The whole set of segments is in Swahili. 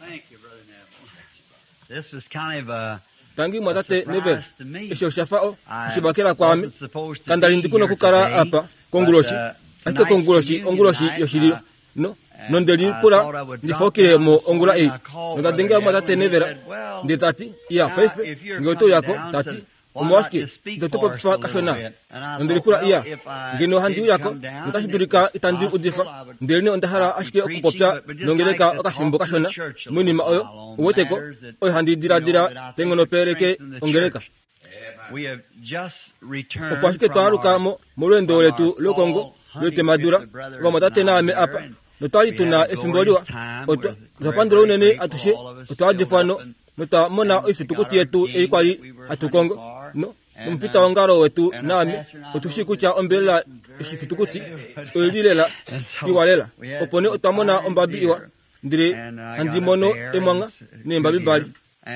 Thank you, Brother Neville. This was kind of a tangi mwatate Neville isho shafao shibakira kwami kandalindi kuno kukara apa konguloshi ate konguloshi onguloshi yoshiri no nondeli pura ndifokire mo ongula e ndadenga mwatate Neville nditati ya pefe ngoto yako tati umwaski ndotopo pfa kashona nondeli pura iya ngino handi yako ndashidurika itandi udifa ndelini ondahara ashike okupopya nongeleka okafimbo kashona muni ma oyo woteko oyo handi dira tengono pereke ongeleka we have just returned opashike twaruka mo mulwendo letu lokongo lwete madura wa mwatate name apa notali tuna efimboliwa otwa zapandolo nene atushe otwadifano nota mona ifitukuti yetu eikwali atukongo no numpita ongaro wetu nami otushiku cha ombela ishifitukuti elilela iwalela opone otamona ombabi iwa ndire handimono emanga nembabi bali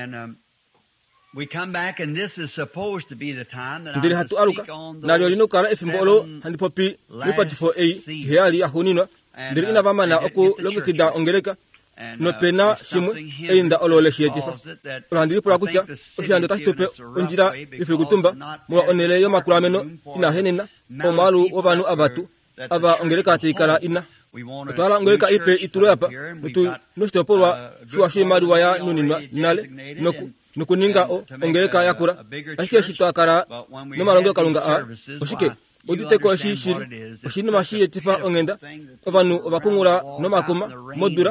we come back and this is supposed to be the time that ndire hatu aluka na lino kala efimbolo handipopi nipatifo heali ahunino ndire ina vamana oku logikida ongeleka no pena shimwe einda olole shietifa randiri pura kucha oshanda tashitope onjira ifikutumba mwa onele yo makulameno ina henena omalu ovanu avatu ava ongeleka atikala ina twala ongeleka ipe itulo apa mutu nostopolwa shuwa shimari waya nuninwa nale nukuninga ongeleka yakura ashike shitwakara no malongo kalunga a oshike uditeko shishiri oshinima shietifa ongenda ovanu ovakungula no makoma modura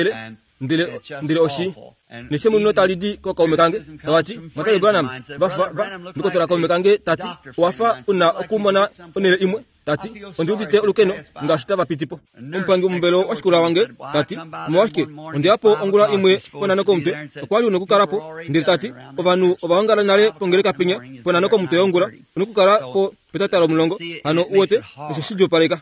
ndele oshi nishemu no talidi ko kaumekange tawati matayo branam bafa ndikotora kaumekange tati wafa una okumona onele imwe tati ondudite olukeno ngashita bapitipo umpangi mumbelo washikula wange tati mwashike ondiapo ongula imwe pona noko mte kwali unokukarapo ndile tati ovanu ovangala nale pongeleka pinya pona noko mte ongula unokukara po petatalo mulongo ano uote nishijo pareka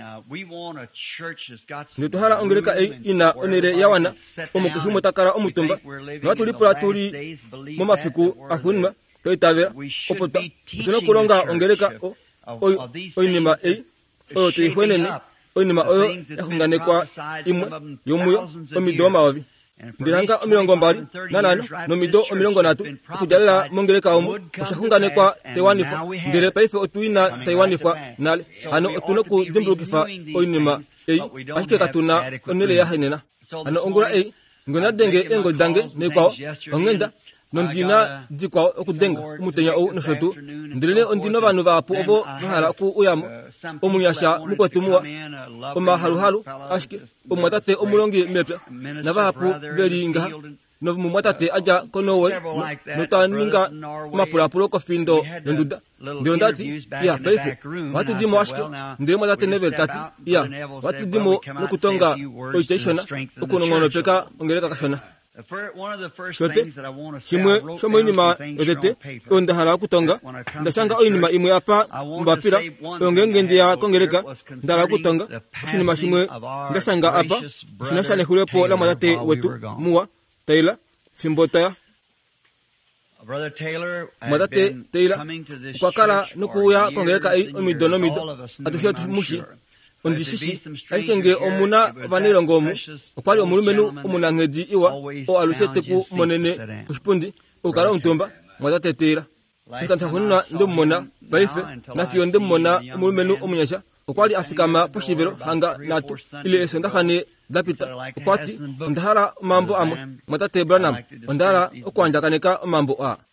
ndotohala ongeleka ina onele yawana omukihimo takara omutumba nwatulipula tuli momafiku ahunima toitavera opota tunokulonga ongeleka oinima oyo tuyihwenene oinima oyo yahunganekwa imwe yomuyo omidoma wavi ndiranga omilongo mbali nanano nomido omilongo natu okujalela mongeleka omu oshahunganekwa tewanifa ndele paife otuina taiwanifa nale ano otunoku dimbulukifa oinima ashike katuna onele yahenena ano ongula ngona denge engol dange nekwao ongenda nondina dikwa okudenga umutenya o noshotu ndilene ondino vanu vapo obo bahala ku uyamo omunyasha mukotumwa omahaluhalu ashike omwatate omulongi mepya navapo velinga no mumwatate aja konowe notaninga mapulapulo kofindo nonduda ndondati ya paife watu dimo ashike ndile mwatate Neville tati ya watu dimo nokutonga oichaishona okunongono peka ongeleka kashona shote shimwe shomo inima yotete ondahala kutonga ndashanga oinima imwe apa mbapira ongengendia kongeleka ndala kutonga shinima shimwe ndashanga apa shinashane hulepo la mwatate wetu muwa Taylor Fimbotaya mwatate Taylor kwakala nukuya kongeleka omido atushia tumushi ondishishi ashitenge omuna vanilongomu okwali omulumenu omunangedi iwa o alusheteku monene ushipundi ukala ontumba mwatate Taylor ikantahunna ndumona baife nafiyo ndumona omulumenu omunyasha okwali afikama poshivelo hanga natu ile esondahane dapita okwati ondahala mambo amwe mwatate Branham ondahala okwanjakaneka mambo a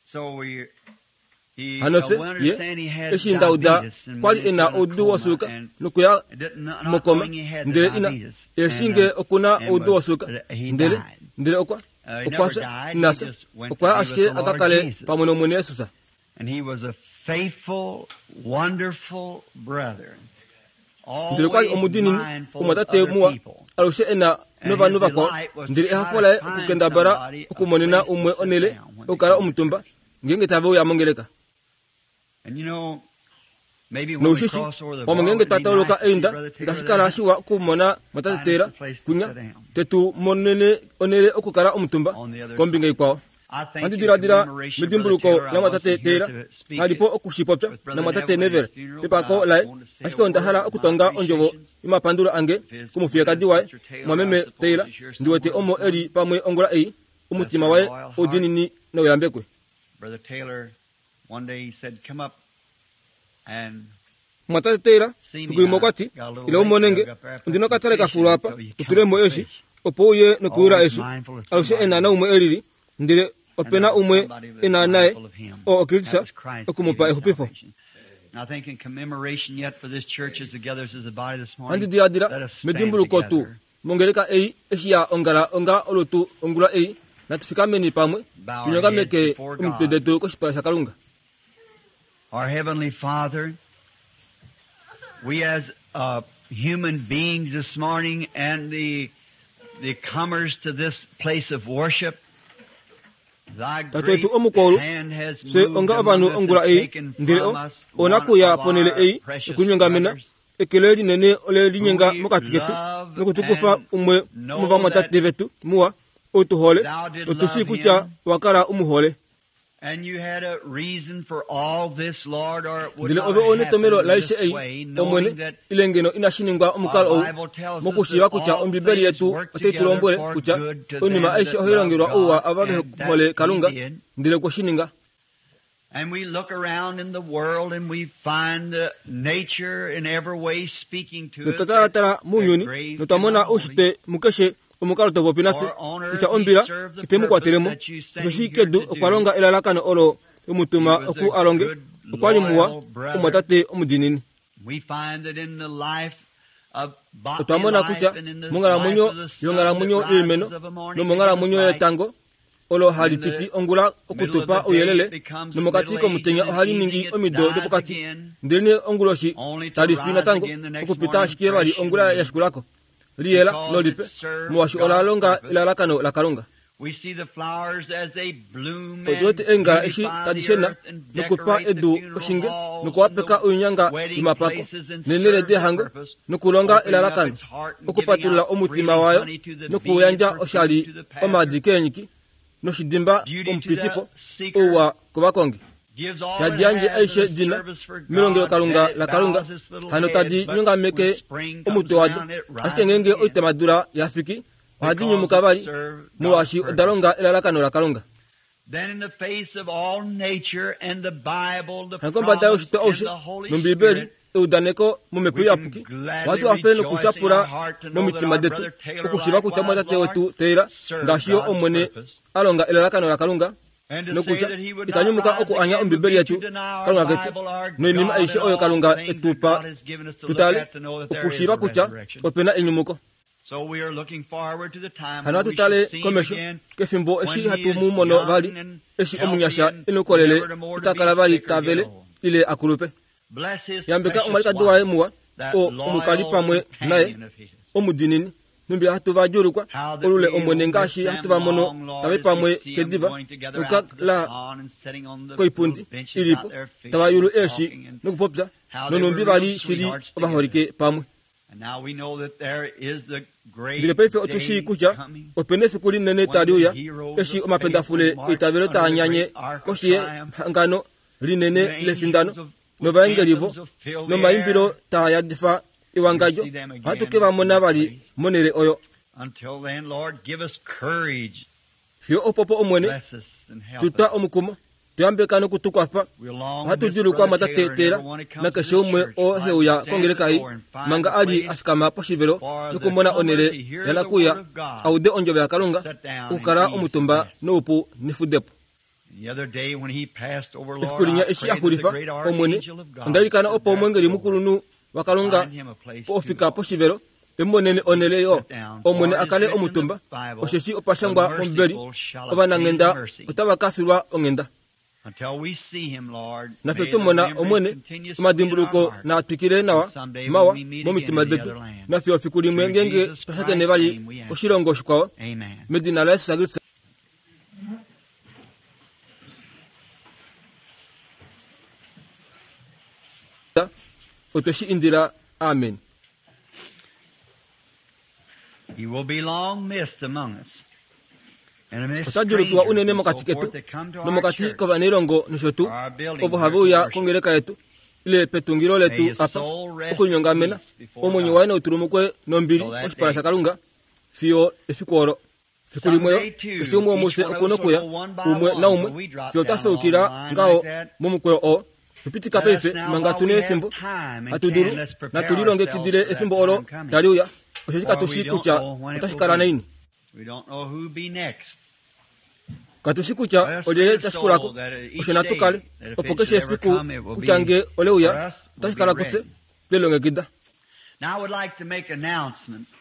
hanose ye eshindauda kwali ina odu wasuka nukuya mokoma ndele ina eshinge okuna odu wasuka ndele okwasa nasa okwa ashike akakale pamono mwene susa and he was a faithful wonderful brother ndele kwali omudini omwatate muwa alushe ena nova kwa ndele hafola kukenda bara okumonena umwe onele okara omutumba ngenge tavo ya mongeleka. And you know, maybe when no we shishi cross over the omongenge border, tatoloka enda ndashikala shiwa kumona matatetera kunya tetu monene onele okukara omutumba kombinga ikwao andidiradira midimbuluko na matate tera ngalipo okushipopya na matate never pepako lai asiko ndahala okutonga onjovo imapandula ange kumufyeka diwae mwameme tera ndiwete omo eri pamwe ongola ei umutima wae odinini no yambekwe. Brother Taylor one day he said come up and matate tera tukimo kwati ile omonenge ndino katale kafulu hapa tukiremo eshi opoye nokura eshi aloshe enana umwe eriri ndire opena umwe enanae o okritsa okumupa ehupifo. I think in commemoration yet for this church as together as a body this morning. Andi diadira medimbuluko tu mongeleka ei esia ongala onga olotu ongula ei natifikameni pamwe tunyoga meke umpedeto ko sipasa kalunga. Our heavenly Father, we as human beings this morning and the comers to this place of worship, Tatu omukolu se onga abanu ongula ei ndiro onakuya ponele ei kunyonga mena ekeleli nene ole linyenga mokatiketu nokutukufa umwe muva matate vetu muwa otuhole otusikucha wakala umuhole. And you had a reason for all this, Lord, or it would Dile not ove one have tomero happened laise this ei way, knowing omwene that ilengeno inashiningwa omukalo our Bible tells us mokushiwa that kucha all ombibeli things yetu work together atetulombole for kucha good to onima them aisha that ohirangirwa love uwa God, ababe and that hole he kalunga did. ndile kushininga. And we look around in the world and we find nature in every way speaking to us. Nutatatara munyuni nutamona ushite mukeshe omukalo tobo pinase kucha ombira itemukwatelemo soshikedu okwalonga elalakano olo umutuma oku alonge okwali muwa omatate omudinini. We find that in the life of Utamona kucha mungala munyo yongala munyo ilmeno no mungala munyo yetango olo halipiti ongula okutupa uyelele no mokatiko mutenya ohali ningi omido depokati ndene onguloshi talifina tango okupita shikie bali ongula yashikulako liela no lipe muwashi olalonga ilalakano la kalunga. We see the flowers as they bloom odote enga ishi tadishena nukupa edu oshinge nukuwapeka unyanga imapako nenele de hango nukulonga ilalakano okupatula omutima wayo nukuyanja oshali omadikeniki noshidimba ompitipo owa kubakonge tadianje aishe dina milongelo kalunga la kalunga hano tadi nyonga meke omutwadu ashikengenge oitemadura yafiki hadinyu mukabali muwashi odalonga ilalakano la kalunga. Then in the face of all nature and the Bible, the hankomba dayo promise shito and oshe the Holy numbibeli Spirit, eudaneko mumepuya apuki watu afeno kuchapura no momitima detu okushiba kucha mwatate wetu teira ndashiyo omwene alonga ilalakano la kalunga nokucha itanyumuka oku anya ombibeli yetu kalunga ketu noinima aishe oyo kalunga etupa tutale okushiba kucha opena inyumuko. So we are looking forward to the time hano when we tutale shall see komesho him again, kefimbo eshi when he hatu is mumono bali young and eshi healthy omunyasha and inokolele never more to be utakala bali sick or get tavele old. ile akulupe Bless his yambeka precious umalika wife, duwa emuwa that o loyal omukali pamwe naye companion of his. omudinini numbi hatuva julukwa How that olule we omwene will ngashi miss them hatuva mono long, Lord, tabe as we pamwe see them kediva going together out to the nukala pond and sitting on the koipundi benches ilipo out there fishing taba yulu and eshi talking and nukupopya how they nonumbi were real bali shiri sweethearts obahorike pamwe. And now we know that there is the great ndile pepe day otoshi kucha coming opene fikuli nene tadiuya eshi omapenda fule itabelo ta nyanye koshiye hangano linene lefindano novangelivo no maimbilo ta yadifa iwangajo hatuke bamona bali monere oyo. Until then, Lord, give us courage. Fio opopo omwene Bless us and help tuta us. omukuma tuyambeka no kutukwafa We'll long hatu miss julu kwa Brother Taylor and matatetera everyone who comes na to this kashomwe church. o Like heuya stand kongeleka at the ai door and find manga a ali place afikama poshivelo for the nukumona comer onere to hear yala the kuya word of God. aude onjove ya kalunga Sit down ukara and ease omutumba rest. nupu nifudepo. The other day when he passed over, Lord, ifikulinya I eshi prayed that the akulifa great omwene archangel of God ondalikana would opo omwengeli therefore mukulunu wakalunga find him a place po to ofika go. poshivelo emonene oneleyo Sit down, omwene for it is akale written in the omutumba Bible, osheshi opashangwa the ombeli merciful shall obana obtain ngenda mercy. otabakafirwa ongenda. Until we see him, Lord, nafe may the tumona memories omwene continue sweet in our madimbuluko hearts. na twikile nawa Someday when mawa we meet momitima again in the detu other land. nafe ofikuli mwengenge Jesus pahakene Christ's bali name we ask. oshilongo shikwawo Amen. medina la yesu sagirisa otoshi indira amen. He will be long missed among us. otajulukiwa unene mokati ketu nomokati kovanilongo noshotu ovo havuya kongeleka yetu ile petungilo letu apa okunyongamena omwenyo waene uturumukwe nombili oshipala sha Kalunga fiyo efikoro fikulimweyo kesi umwe omuse okunokuya umwe na umwe fiyo tafeukila ngao mumukweo o tupitika pepe manga tune efimbo atuduru na tulilonge kidile efimbo olo taliuya oshika tushikucha otashikala ini katushikucha oleye tashikulako oshona tukale opokeshe efiku kuchange oleuya otashikala kuse lelonge kida. Now I would like to make announcements.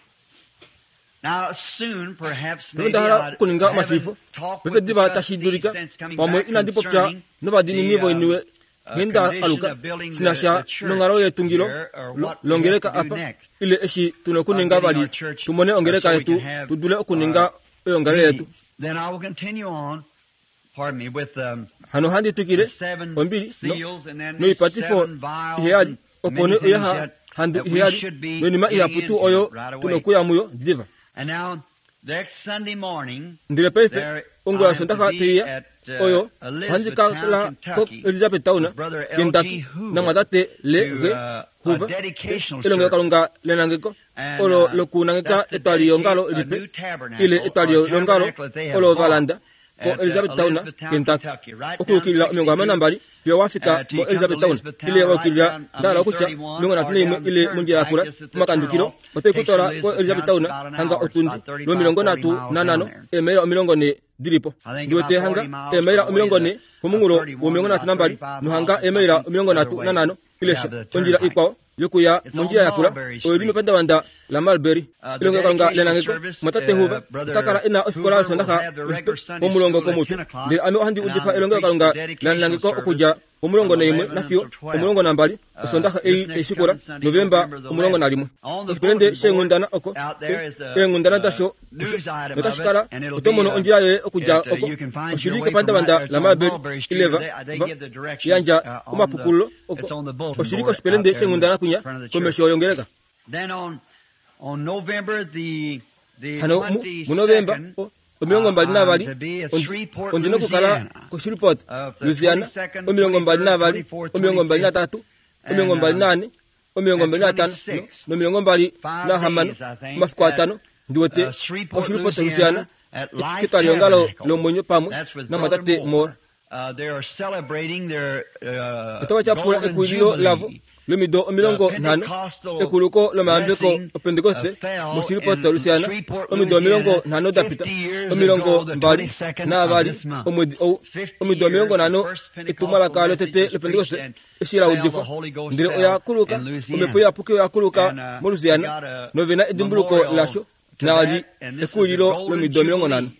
Now soon perhaps maybe kuninga masifo pepe diva tashidurika pamwe inandipo pya novadini nivo iniwe hinda aluka sinasha nongaro yetungilo longereka apa ile eshi tunokuninga bali tumone ongereka yetu tudule okuninga eyongare yetu. Then I will continue on, pardon me, with hano handi tukire ombili no ipatifo hiyali opone yaha handu hiyali no nima iyaputu oyo tunokuya muyo diva. And now next Sunday morning ndire pefe ongoya sondaka tiya oyo handi kala kok Elizabeth Tauna Kentucky na madate le huva elonga kalunga lenangeko olo lokunangeka etaliyo ngalo lipe ile etaliyo longalo olo valanda ko Elizabeth Tauna Kentucky okukila omiongo amanambali pyo wafika mo Elizabeth Tauna ile wakilya ndala okucha mingo na tunimwe ile munjira yakura makandukiro otekutora ko Elizabeth Tauna hanga otundi no milongo natu nanano emera milongo ne diripo duote hanga emera milongo ne kumunguro wo milongo natu nambali no hanga emera milongo natu nanano ilesha onjira ikwao yokuya munjira yakura oyirime panda wanda la Mulberry ilonga kalunga lenangeko matate huva takala ina osikola sondaka omulongo komutu ndi ano handi udifa ilonga kalunga lenangeko okuja omulongo neimwe nafyo omulongo nambali sondaka esikora November omulongo nalimwe okipende shengundana oko engundana dasho notashikala otomono onjira ye okuja oko oshirike panda wanda la Mulberry ileva yanja umapukulo oko oshirike oshipelende shengundana kunya komesho yongereka. Then on November the hano mu November omilongo mbali nabali ondino kukala ko Shreveport Louisiana omilongo mbali nabali omilongo mbali na tatu omilongo mbali nane omilongo mbali na tano nomilongo mbali na hamano mafiku atano ndiwote ko Shreveport Louisiana kitali ngalo lomonyo pamwe na matate more they are celebrating their golden ekulilo lavo lumido omilongo nano ekuluko lomambeko Pentecoste mu Shreveport Louisiana omido milongo nano dapita omilongo mbali na abali omido milongo nano etumala kalo tete le Pentecoste eshira udifo ndire oya kuluka omepo ya puke ya kuluka mu Louisiana novena edimbuluko lasho na ali ekulilo lumido milongo nano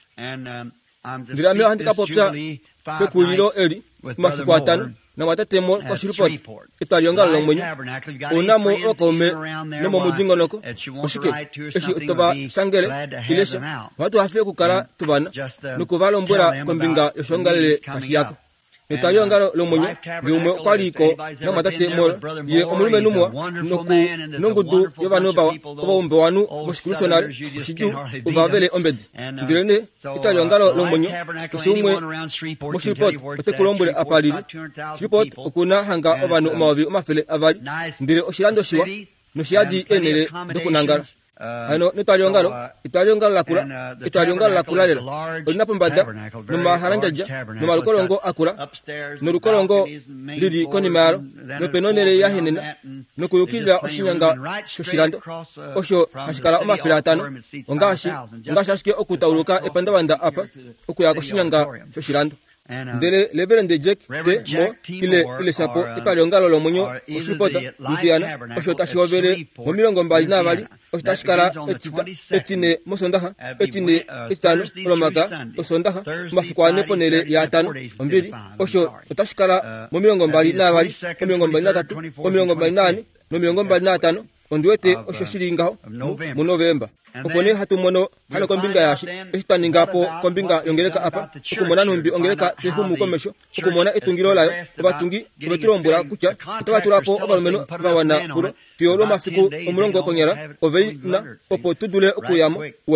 ndire amyo handika popya ekulilo eli mafiku atano na matatemo ko Shreveport italionga lomwenyo onamo okome nemo mudingo noko oshike eshi toba sangele ilesha watu hafe kukala tubana nukuvala mbura kombinga yoshongale kasiyako italionga lomwenyo ngumwe kwaliko na matatemo ye omulume numwa noku nongudu yovanova obombe wanu mushikulusonal shiju ubavele ombedi ndirene italionga lomwenyo kusumwe mu Shreveport otekulombule apalili Shreveport okuna hanga ovanu omawavi omafele avali ndire oshilando shiwa noshiyadi enele dokunangala hano italiyongalo lakula lela olinapo mbada nomahalanjaja nomalukolongo akula nolukolongo lili konimalo nopenonele yahenena nokuyukilila oshinyanga shoshilando osho hashikala omafele atano ongashi ashike okutauluka epandawanda apa okuya koshinyanga shoshilando ndele levelende Jack te mo ile sapo italiyongalo lomonyo osipota Louisiana osho tashiovele mu milongo mbali nabali osho tashikala etine mosondaha etine istano olomaka osondaha mafikwane ponele ya atano ombili osho tashikala mu milongo mbali nabali milongo mbali na tatu milongo mbali nane milongo mbali na atano ondiwete osho shilingaho mu November okone hatumono hano kombinga yashi estaningapo kombinga yongereka apa okumona numbi ongereka tehumu komesho okumona etungiro layo batungi betirombura kucha tabaturapo obalumeno bawana puro piolo mafiku omulongo konyera oveina opotudule okuyamo wote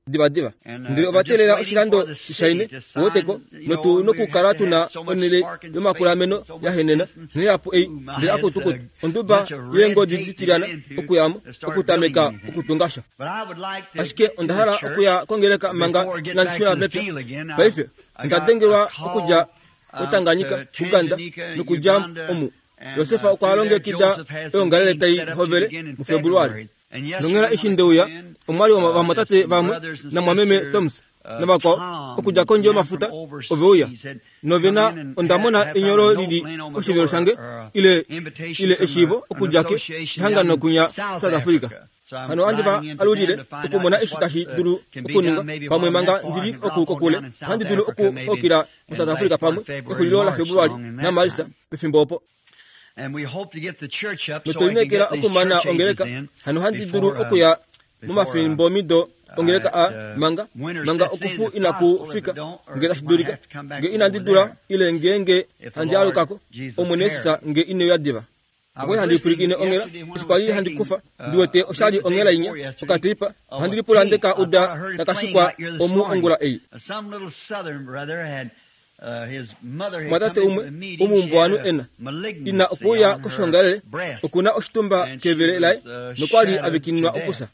diva ndile obatelera oshilando shishaine woteko notu nokukala tuna onele yomakulameno yahenena neyapo ndile akutuku onduba yengo diditirana okuyamo okutameka okutungasha ashike ondahala okuya kongeleka manga nansina mepe paife ndadengerwa okuja kutanganyika Uganda nukuja omu Yosefa ukwalongekida yongalele tai hovele mu February nongera ishindeuya omwali wa matate vamwe na mwameme Thomas na bako okuja konje mafuta oveuya novena ondamona inyoro lidi oshivero sange ile eshivo okujake hanga nokunya South Africa hano andiba aludile okumona ishitashi duru okuninga pamwe manga ndiri okukokule handi duru okufokira mu South Africa pamwe ekulilo la February na Marisa bifimbopo and we hope to get the church up so I can get the church in hano handi duru okuya muma fimbo mido ongeleka a manga okufu inakufika ngela shidurika nge inandidura ile ngenge hanjalo kako omunesa nge ine yadiva Agwe handi purigine ongela iskwali handi kufa duwete oshali ongela inya okatipa handi purandeka uda takashikwa omu ongula some little southern brother had his mother had matate umumbwanu ina okuya koshongalele okuna oshitumba kevele lai nokwali abikinwa okusa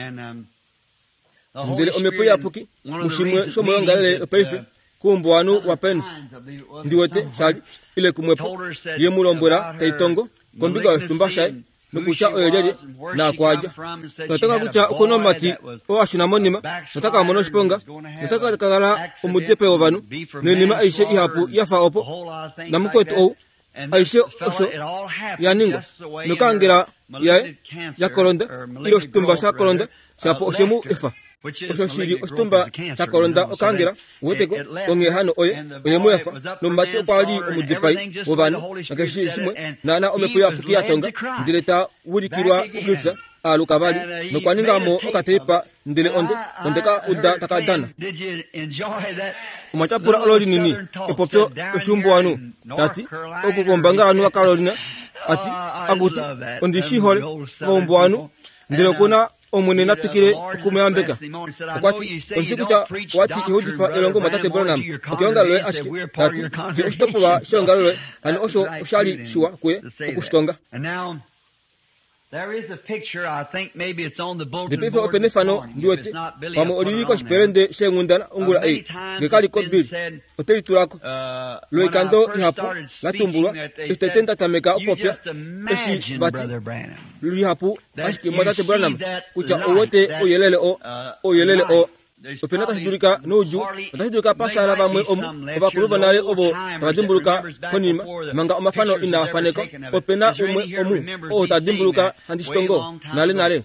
ndele omepoya puki mushimwe shomoyongalele opaife kumbwanu wa pens ndiwete shali ile kumwepo yemulombora taitongo kombiga oshitumba shai nukucha oyejeje na kwaja nataka kucha okonomati oashina monima nataka mono shiponga nataka kagala omutepe ovanu nenima aishe ihapu yafa opo namukwetu aishe osho yaningo nukangela ya kolonda ilo shitumba sha kolonda shapo oshemu efa osho shiri oshitumba cha kolonda okangela woteko onge hano oyemu yafa nomati okwali omudipai ovanu nakashi shimwe nana omepuya pukia tonga ndileta wulikirwa ukirisa alukavali nokwaningamo okatepa ndile ondeka uda takadana umachapura ololi nini epopyo oshumbu wanu tati okukombanga anu wakalolina ati aguti ondishihole ombu wanu ndile kuna omune natukire kumuyambeka okwati onsikucha wati ihudifa elongo matate Branham okionga loe ashiki tati ti oshitopola shonga loe ani osho oshali shuwa kwe okushtonga there is a picture I think maybe it's on the bulletin board. The people open fano duete pamo oliriko shperende shengundana ungula gekali kodbiri hoteli turako loikando ihapu latumbulwa istetenda tameka opopya eshi bati lihapu ashiki matate Branham kucha owote oyelele o openata sidurika nuju atashidurika pasala bamwe obakuluva nale obo tabadimbuluka konima manga omafano inafaneko opena omu tadimbuluka handistongo nale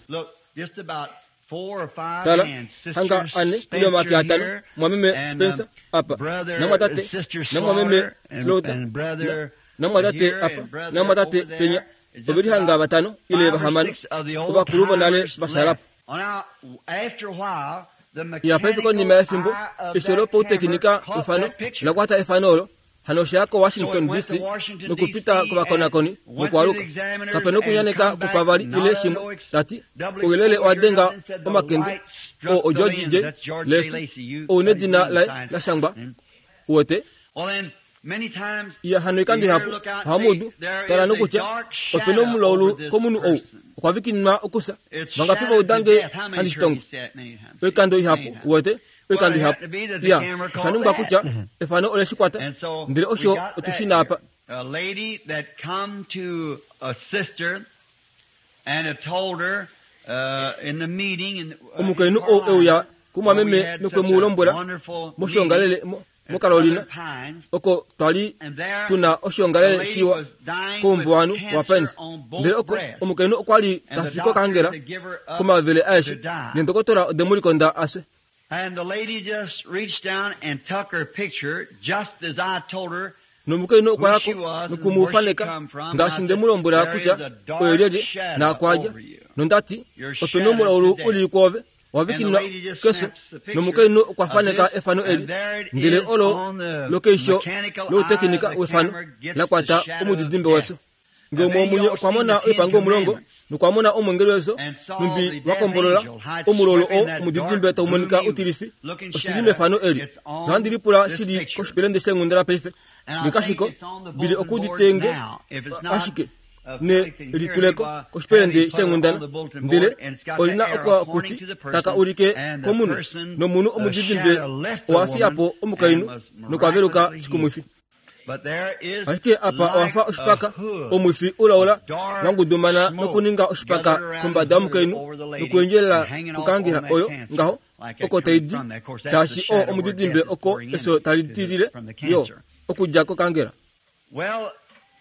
tala hanga ane ilo maki atano mwameme Spencer apa namatate namwameme Slota namatate apa namatate Penya obiri hanga batano ile bahamano obakuluva nale basalapo ya paife ko nima efimbo isoro po teknika ufano na kwata efanolo hanoshako Washington DC nokupita kwa konakoni nokwaruka kapeno kunyaneka kupavali ile shimo tati ugelele wadenga omakende o George J Lacey o nedina la shangba wote many times ya hanikandi hapo hamudu tarano kucha openo mulolu komunu kwa vikinma okusa bangapiba udange handistongo wekando hapo wote wekando hapo ya sanunga kucha efano ole shikwata ndire osho tushina hapa a lady that come to a sister and had told her in the meeting umukainu ya kuma meme nokwe mulombola mushongalele mukalolina oko twali tuna oshongalele shiwa kumbwanu wa pens ndire oko omukainu okwali tafiko kangera kuma vele aishi nendokotora demulikonda ase and the lady just reached down and took her picture just as I told her nomukainu okwako nukumufaneka ngashinde mulombola kucha oyeleje na kwaja nondati openomula ulikove wabikinwa keso nomukainu kwafaneka efano eli ndile olo lokeisho lo teknika wefano lakwata umudidimbe weso ngomo munye okwamona epango mulongo nukwamona omwengelezo mbi wakombolola omulolo o mudidimbe ta umonika utirifi osilime fano eri zandiripula sidi koshipelende sengundara pefe ngekashiko bili okuditenge ashike ne rituleko koshipelende sengundana ndile olina okwa kuti taka urike komuno no munu omudidimbe wafiapo omukainu nokwaveruka shikumwifi ashike apa wafa oshipaka omwifi ulaula wangudumana nokuninga oshipaka kombada omukainu nokwenjelela kukangira oyo ngaho oko taidi shashi o omudidimbe oko eso talitirire yo okujja kokangira. Well,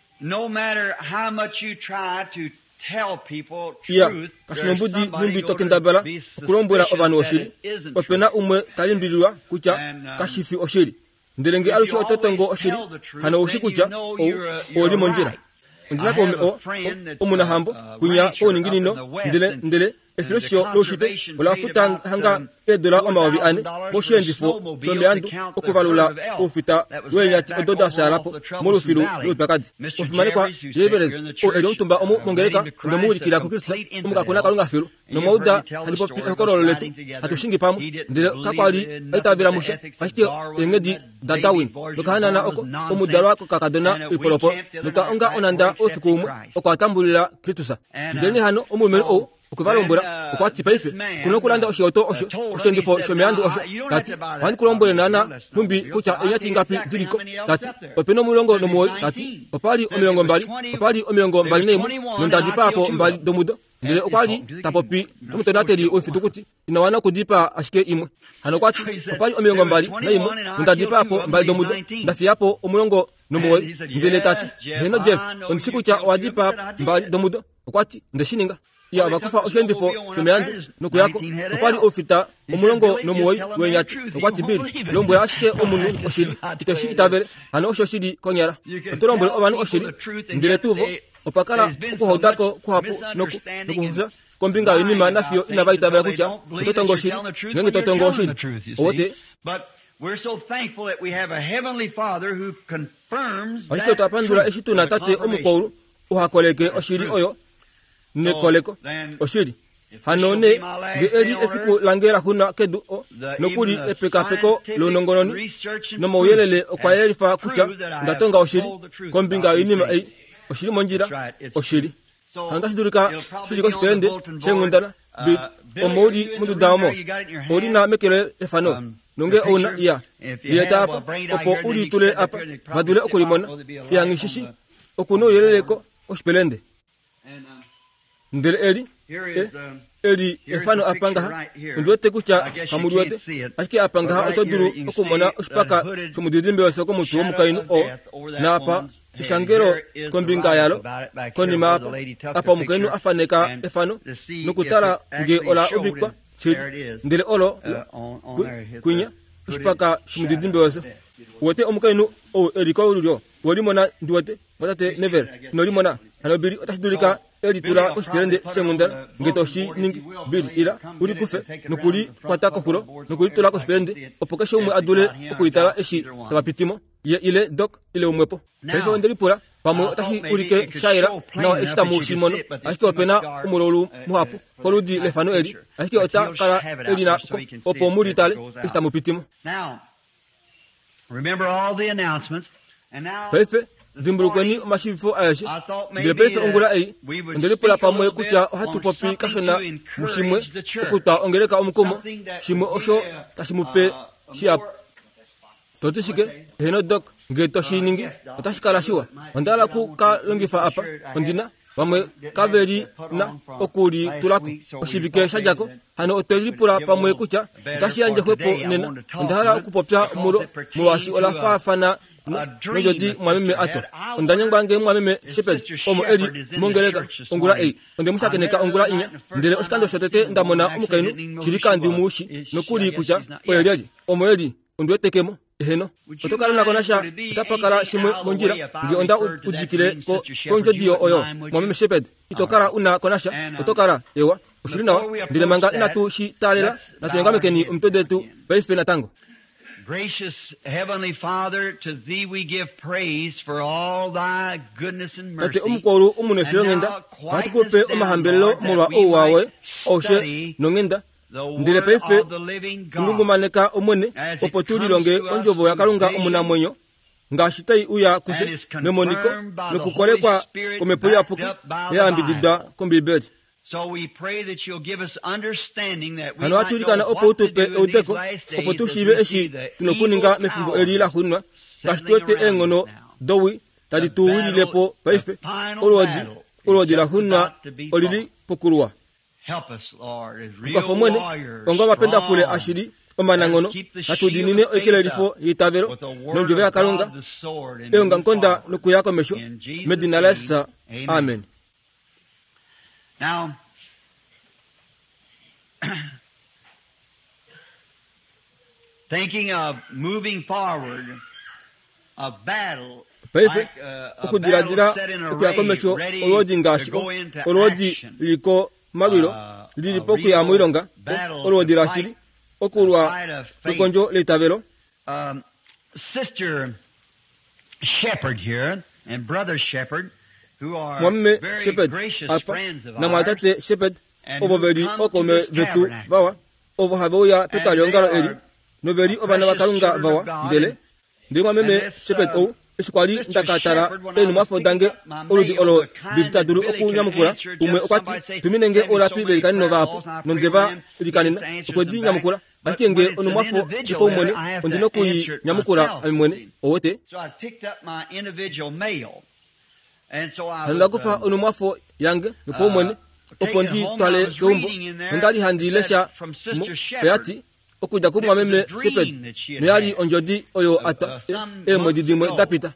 no matter how much you try to tell people truth, kasinombudi numbi tokendabala okulombwera ovanu oshiri opena umwe talimbilirwa kucha kashifi oshiri ndelenge alusi ototongo oshiri hano ushikucha oli monjira ndinako omunahambo kunya oningirino ndele efilosio loshite olafuta hanga edola omawabi ane moshendifo shomeandu okuvalula ufita wenyati ododa sarapo molufilu lupakadi ofimanikwa leverez o elontumba omu mongeleka ndomulikira kukirisa omukakona kalunga filu nomauda halipo ekololo letu hatushingi pamu ndele kakwali etavira musha ashite engedi dadawin nokahanana oko omudalwa kokakadona ipolopo noka onanda ofikumwe okwatambulira kritusa ndeni hano omumene o okuvalombora okwati paife kuno kulanda oshoto oshendifo shomeandu osho tati wani kulombole nana tumbi kucha enyati ngapi diriko tati openo mulongo nomoyo tati opali omilongo mbali nemu nondaji papo mbali domudo ndile okwali tapopi nomutonateli ofitukuti inawana kudipa ashike imwe hano kwati opali omilongo mbali na imwe nondaji papo mbali domudo ndafiapo omulongo nomoyo ndile tati heno Jeff onchikucha wadipa mbali domudo okwati ndeshininga ya bakufa oshendifo shomeandu nokuyako opali ofita omulongo nomoyo wenyati okwati biri lombwe ashike omunu oshiri iteshi itavere hano osho shidi konyara otolombwe obanu oshiri ndile tuvo opakala okuhodako kuhapu nokufuza kombinga yinima nafyo inavaitavera kucha totongo oshiri ngenge totongo oshiri owote we're so thankful that we have a heavenly Father who confirms that tapandula eshituna tate omukolu uhakoleke oshiri oyo nekoleko oshiri hanone ge eri efiku langera huna kedu nokuri epekapeko lonongononi nomoyelele okwayelifa kucha ndatonga oshiri kombinga yinima ei oshiri monjira oshiri handashidurika shiri koshipende shengundana bit omodi mundu damo orina mekele efano nonge ona ya yetapa opo uri tule apa badule okulimona yangishishi okuno yeleleko oshipelende ndele eri efano apangaha ndote kucha kamuruwete ashike apangaha otoduru okumona oshipaka chomudidimbe wasoko mutu omukainu o napa ishangero kombinga yalo konima apa mukainu afaneka efano nokutala nge ola ubikwa chiri ndele olo kunya oshipaka chomudidimbe waso wote omukainu o eriko ulyo wolimona ndiwote watate never nolimona hanobiri otashidulika eritula oshipelende sengundana ngetoshi ningi biri ila uri kufe nukuli kwatako hulo nukuli tula koshipelende opokesha umwe adule okulitala eshi tabapitimo ye ile dok ile umwepo pefe wendelipula pamwe otashi urike shaira na eshita mushimono ashike opena umulolu muhapu koludi lefano eri ashike ota kala elina opo muritale eshita mupitimo. Remember all the announcements and now pefe dimburukweni mashifo ayashi ndilepefe ongula ei ndilipula pamwe kucha hatu popi kashona mushimwe okuta ongeleka omukomo shimwe osho tashimupe shiapu totishike heno dok ngeto shiningi otashikala shiwa ondala ku kalongifa apa ondina pamwe kaveri na okuri tulako oshivike shajako hano otelipula pamwe kucha tashiyanje hwepo nena ondala kupopya mulo muwashi olafafana nojodi mwameme ato ondanyangwange mwameme sheped omo eri mongeleka ongula ei onde musakeneka ongula inya ndele oshikando shotete ndamona omukainu shirikandi mushi nokuri kucha oyeli omo eri ondwetekemo heno otokala nakonasha tapakala shimwe monjira ngi onda ujikile ko konjodiyo oyo mwameme sheped itokala una konasha otokala ewa ushirinawa ndile manga inatu shi talela natuyengamekeni umpedetu baife natango Gracious Heavenly Father, to Thee we give praise for all Thy goodness and mercy. Tate umukuru umunefiro ngenda hatukupe umahambelo mulwa uwawe oshe nongenda ndile peife kungungumaneka umwene opotulilonge onjovo yakalunga umunamwenyo ngashitayi uya kuse nemoniko nekukolekwa kumepuya puki yambidida kumbilibeli. So we pray that you'll give us understanding that we might know what to do in these last days, that the evil hour settling around us now. The final battle is about to be fought. Help us, Lord, as real warriors, strong. omanangono natudinine oikelelifo yitavero nonjove kalonga eonga nkonda nokuyako mesho medina lesa. Amen. Now, thinking of moving forward, a battle like a battle set in array, ready to go into action, Sister Shepherd here and Brother Shepherd, who are very gracious friends of ours, and who come to this tabernacle. And they are precious children of God. And this Sikwali ndakatara enu mafodange oludi olo bitaduru okunyamukura umwe okwati tuminenge olapi belikani novapo nondeva likanina okodi nyamukura bakenge onu mafo ipo mwene ondino kuyi nyamukura amwene owote. So I picked up my individual mail, and so I handakufa onu mafo yange ipo mwene opondi twale keumbo ndali handilesha peyati okuja kumwa meme Shepherd neyali onjodi oyo ata emodidimwe dapita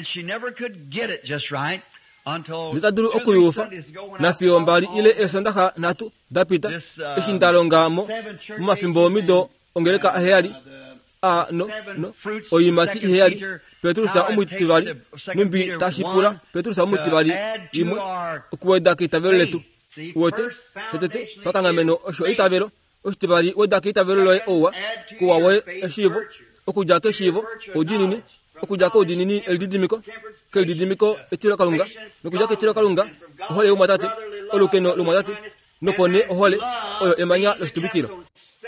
nitaduru okuyufa na fiyombali ile esondaha natu dapita ishindalongamo mumafimbo mido ongeleka aheyali no oyimati iheyali Petrusa umutivali numbi tashipura Petrusa umutivali imwe okuweda kitavelo letu wote setete pakangameno osho itavelo ostivali wedakita veroloe owa kuwawe eshivo okujake shivo odinini okujake odinini eldidimiko keldidimiko etiro kalunga nokujake etiro kalunga ohole umatate olukeno lumatate nopone ohole oyo emanya lostubikiro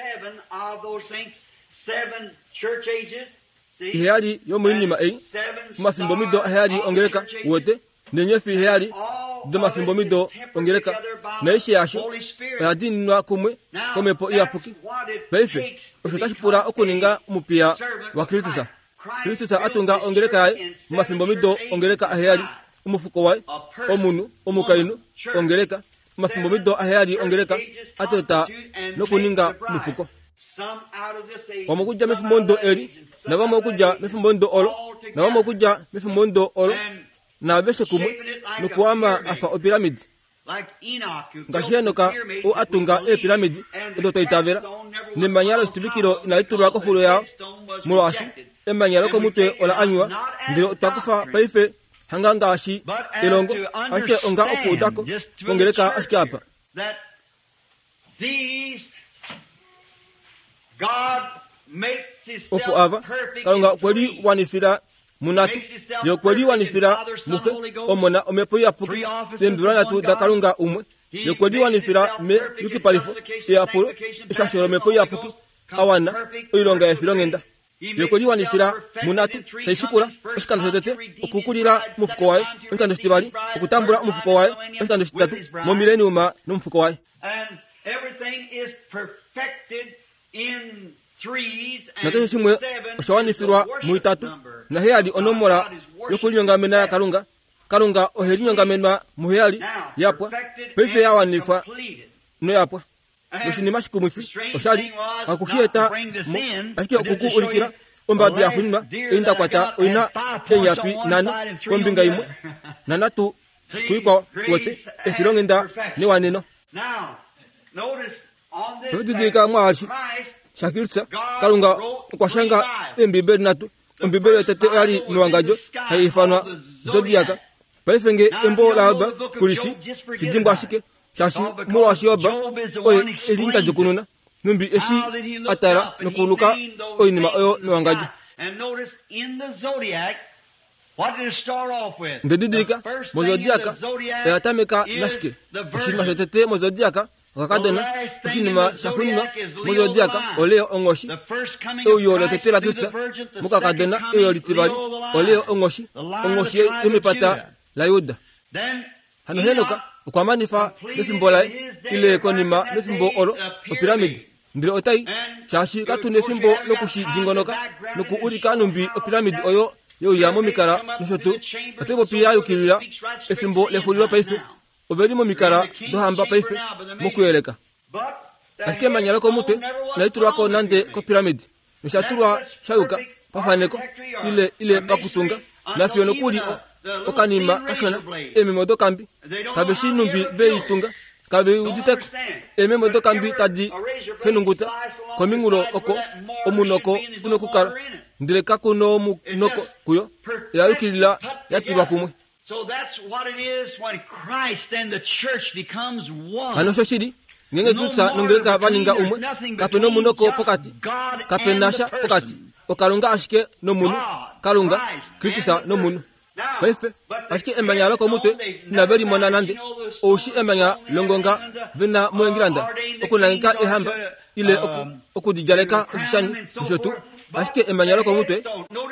iheyali yomuinima ei mafimbo mido aheyali ongeleka wote nenyefi iheyali do mafimbo mido ongeleka naishi yasho yadinwa kumwe komepo iyapuki beife oshotashipura okuninga mupia wa Kristusa atunga ongeleka yae mafimbo mido ongeleka aheyali umufuko wae omunu omukainu ongeleka mafimbo mido aheyali ongeleka ateta nokuninga mufuko wamokuja mefimondo eri na wamokuja mefimondo olo na wamokuja mefimondo olo na beshe kumwe nukuama afa o piramidi ngashenoka o atunga e piramidi edoto itavera nemanyalo stubikiro na ituru ko hulo yao muwashi emanyalo ko mutwe ola anywa ndiro takufa paife hanganga ashi elongo ake onga okudako kongeleka askapa opo ava kalonga kweli wanifira munatu yokweli wanifira muke omona omepoya puki lembirana tu dakalunga umwe yokweli wanifira me yukipalifo ya apolo ishashoro mepoya puki awana oilonga ya filongenda yokweli wanifira munatu teshikura eshikando setete okukulira mufuko wae eshikando stibali okutambura mufuko wae eshikando statu mo millennium no mufuko wae nakesho shimwe oshawanifirwa muitatu na heyali onomora yokulinyongamena ya kalunga ohelinyongamenwa muheyali yapwa peife yawanifwa no yapwa noshinimashikumwifi oshali akushieta mo ashike okuku ulikira ombadu yakunima eindakwata oina enyapi nane kombinga imwe nanatu kuikwa wote efilongenda niwaneno pedidika mwashi shakirtsa kalunga kwashanga embibeli natu embibeli tete yali nuangajo haifanwa zodiaka paifenge embo laba kulishi sidimba shike shashi mwashi oba oye elinta jokununa numbi eshi atara nukuluka oinima oyo nuangaji. And notice in the zodiac, what did it start off with? Ndedidika mozodiaka yatameka nashke ushima shetete mozodiaka wakadena ushima shahunna mozodiaka oleo ongoshi oyo letete kitsa mukakadena oyo litibali oleo ongoshi yumipata la yuda hano henoka kwa manifa nefimbola ile konima nefimbo olo piramidi ndire otai shashi katu nefimbo nokushi dingonoka noku urika numbi piramidi oyo yo yamo mikara nishotu atebo pia yukirira efimbo lehuliro paife overimo mikara dohamba paife mukuyeleka asike manyala ko mute na iturwa ko nande ko piramidi nishaturwa shayuka pafaneko ile pakutunga na fiono kuri okanima kashona emimodo kambi kabeshi numbi veitunga kabe uditeko emimodo kambi tadi fenunguta komingulo oko omunoko kunokukara ndile kakuno munoko kuyo yayukirira yaturwa kumwe. So that's what it is when Christ and the church becomes one. Hano shoshiri ngenge tutsa nongeleka baninga umwe kapeno munoko pokati kapenasha pokati okalunga ashike no munu kalunga kritisa no munu baife ashike emanya lako mute na beri monanande oshi emanya longonga vina moengiranda okunanka ehamba ile okudijaleka ushani nishotu ashike emanya lako mute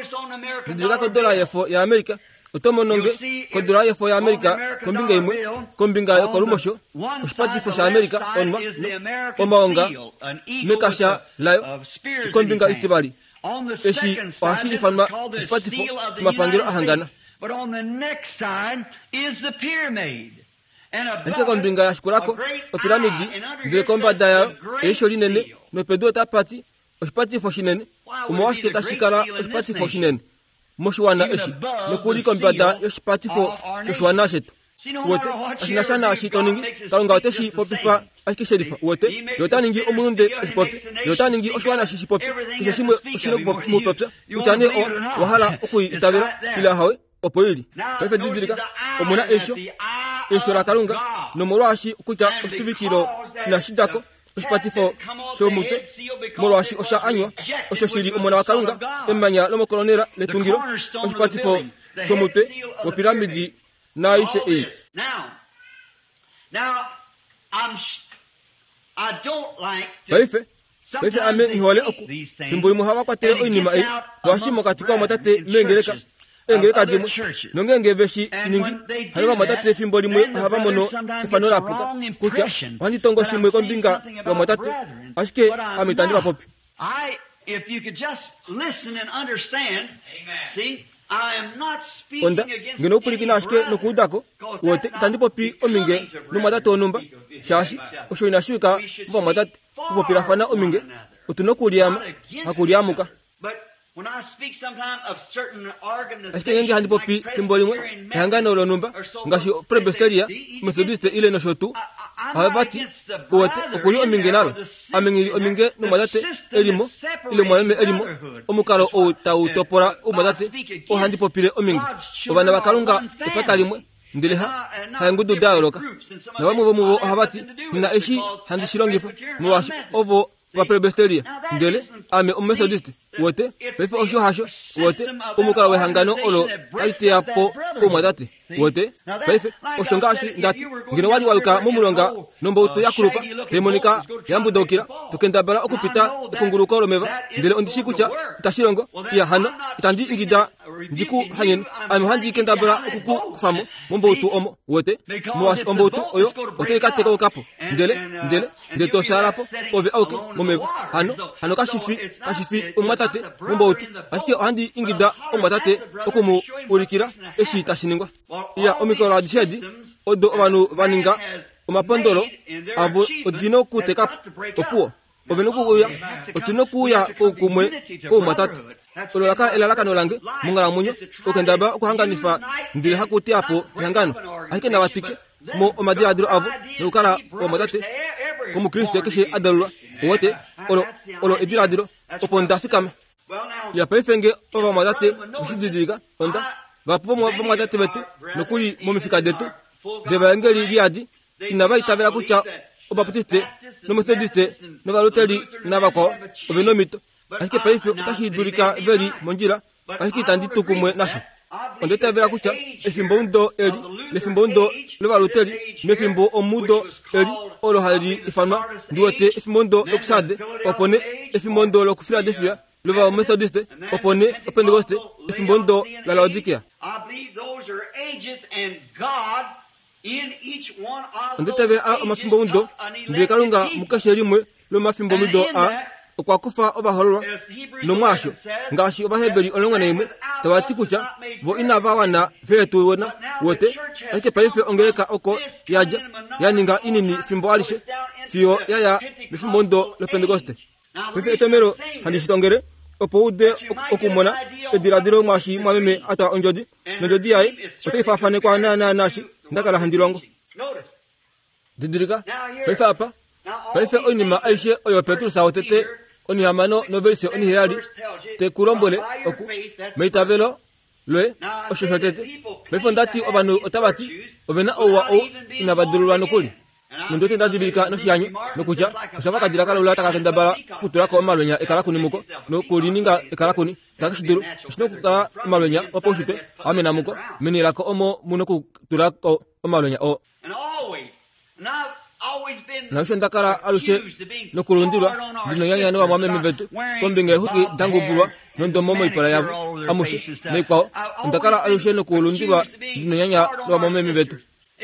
didika ko dola yefo ya Amerika otomo nonge ko dola yefo ya Amerika kombinga imwe kombinga yo kolumosho ushpati fo sha Amerika onma omaonga mekasha layo kombinga itibali eshi washi ifanma ushpati fo mapangiro ahangana. But on the next side is the pyramid. Eke kombinga ya shukurako o piramidi de komba daya esho linene no pedo ta pati ushpati fo shinene umwashke tashikara ushpati fo shinene moshwana eshi no kuli komba da ushpati fo shoshwana shetu wote ashinashana ashitoningi kalunga oteshi popifa ashikisherifa wote yotaningi omunde eshipopi yotaningi oshwana shishipopi kishashimwe oshino mu popya utane o wahala okui itabira ila hawe opoili pefe didirika omuna esho la kalunga no moroashi kuja ostubikiro na shidako ospatifo shomute moroashi osha anywa oshoshiri omuna wa kalunga emanya lomo kolonera letungiro ospatifo shomute wa piramidi na ishe Pefe ame nhole oku fimbuli muhawa kwa tere oinima washi mokatika matate mengeleka dimu nongenge veshi ningi haliwa matate fimbuli mwe hava mono ifanola apuka kucha wandi tongo shimwe kombinga wa matate ashike amitandika popi. If you could just listen and understand, see, I am not speaking onda ngeno kulikina ashike nokudako wote tandipo pi ominge no matate onumba shashi oshoina shuka mbo matate kupo pirafana ominge utunokuriama hakuriamuka. When I speak sometimes of certain organizations, ashike ngenge handipo pi simbolimwe hangana olonumba ngashi presbyteria methodiste ile no shotu habati wote okuri ominge nalo ominge no matate elimo ile mweme elimo omukaro o tautopora o matate o handipo pile ominge obana bakalunga epatalimwe ndileha hangudu dialoga na bamwe bo habati na eshi handishilongifa muwashi ovo wa presbyteria ndele ame methodiste wote pefe osho hasho wote omukara we hangano olo kaite yapo o matate wote pefe oshongashi ndati ngino wali waluka mumulonga nombo uto yakurupa demonika yambudokira tukendabara okupita ekunguruka olomeva ndele ondishikucha tashilongo ya hano itandi ingida ndiku hanyen ame handi kendabara okuku famo mombo uto omo wote muwashi ombo uto oyo wote kateka okapo ndele to sharapo ove auke momeva hano kashifi umatate mombo uto ashike handi ingida omatate okumu ulikira eshi tashiningwa ya omikoro adishedi odo abantu baninga omapondolo avo odino kuteka opuo ovenukuya otinokuya kumwe ko matatu ololaka elalaka nolange mungala munyo okendaba okuhanganifa ndile hakuti apo yangano ahike na watike mo omadiadro avo nokala o matate komu Kristo keshe adalula wote olo ediradiro oponda fikama ya pefenge ova matate usididiga onda vapo mo matate vetu nokuli momifika detu devangeli liadi inaba itabela kucha obaptiste no Methodiste no Valuteri na bako obenomito asike paife utahidulika veri monjira asike tandito kumwe nasho ondeta vera kucha efimbondo eri lefimbondo no Valuteri nefimbo omudo eri olo hali ifana duote efimbondo lokusade opone efimbondo lo Philadelphia le va Methodiste opone Pentecoste efimbondo la Laodikia. Ondeta vera amafimbondo ndikalunga mukasheri mwe lo mafimbomido a kwa kufa obaholo no mwasho ngashi obahebeli olonga nemwe tawati kucha bo inava wana vetu wona wote ake paife ongeleka oko yaja yaninga inini fimbo alishe fio yaya bifimondo le Pentecoste pefe etomero handishitongere opoude okumona ediradiro mwashi mwameme ata onjodi njodi yae otefafane kwa na nashi ndakala handilongo didirika pefe apa pefe onima aishe oyo Petru sawotete oni hamano novelise oni hiari te kurombole oku meitavelo le oshoshatete pefondati obanu otabati ovena owa o inabadulwa nokuli ndote ndadibika no shianyo nokuja usavaka diraka lola takakenda bala kutura ko malwenya ekala kunimuko no kulininga ekala kuni takashiduru shinokukala malwenya oposhipe amena muko menira ko omo munoku kutura ko malwenya o na ndakala alushe no kulundilwa dino yanya no amame vetu kombinga huki dangu bulwa nondo momo ipara yavu amushe nekwa ndakala alushe no kulundilwa dino yanya no amame vetu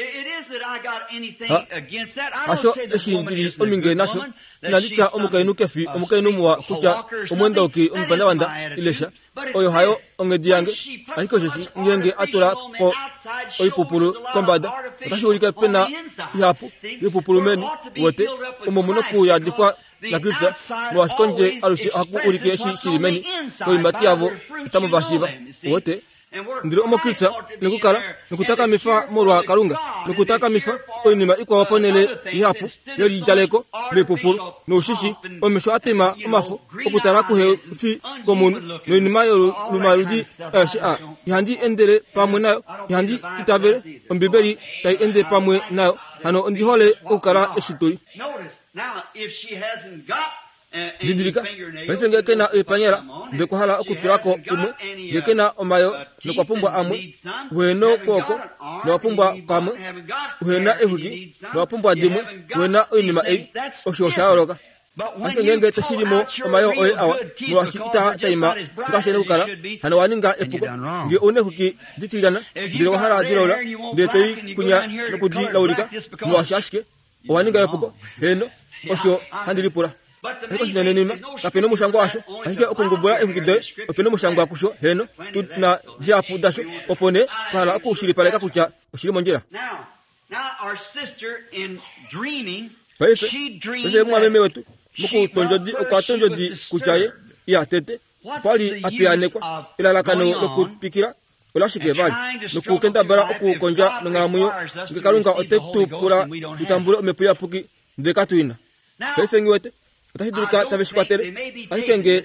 asho eshindiri ominge nasho nalicha omukainu kefi omukainu muwa kucha omwenda oki ompanda wanda ilesha oyo hayo ongediange ahiko jeshi ngenge atura ko oipupulu kombada atashurika pena yapu yupupulu meni wote omomuno ku ya difa la kristo no askonje alushi aku urike shirimeni ko imati yavo tamuvashiva wote ndiro omokritsa nikukala nikutaka mifa morwa kalunga nikutaka mifa oinima iko waponele yapu yori jaleko lepupulu no shishi omisho atema omafu okutara ku fi komun no inima yo lumaludi sha yandi endere pamwe nayo yandi kitavere ombiberi tai ende pamwe nayo hano ndi hole okara esitoi didirika bafenge kena epanyera de kohala okuturako umwe gekena omayo no kwapumbwa amwe weno koko no wapumbwa kamwe wena ehugi no wapumbwa dimwe wena inima oshoshaworoka ngenge tashirimo omayo oye awa no washita taima ngashene ukala hano waninga epuko nge onehuki ditirana ndiro hala dirola de toyi kunya no kudi laurika no washashike waninga epuko heno osho handilipura eko shinene nima kapeno mushango asho ahike okungubula ehugide openo mushango akusho heno na japu dasho opone pala akushiri pala kakucha ushiri monjira now our sister in dreaming she mwameme wetu muku tonjodi okatonjodi kuchaye ya tete pali apiane kwa ilalakano lokupikira olashike bali nokukenda bara okukonja ngamuyo ngikalunga otetu pura tutamburo mepuya puki ndekatuina pefengi wete utahidulika tabeshikwatere ahikenge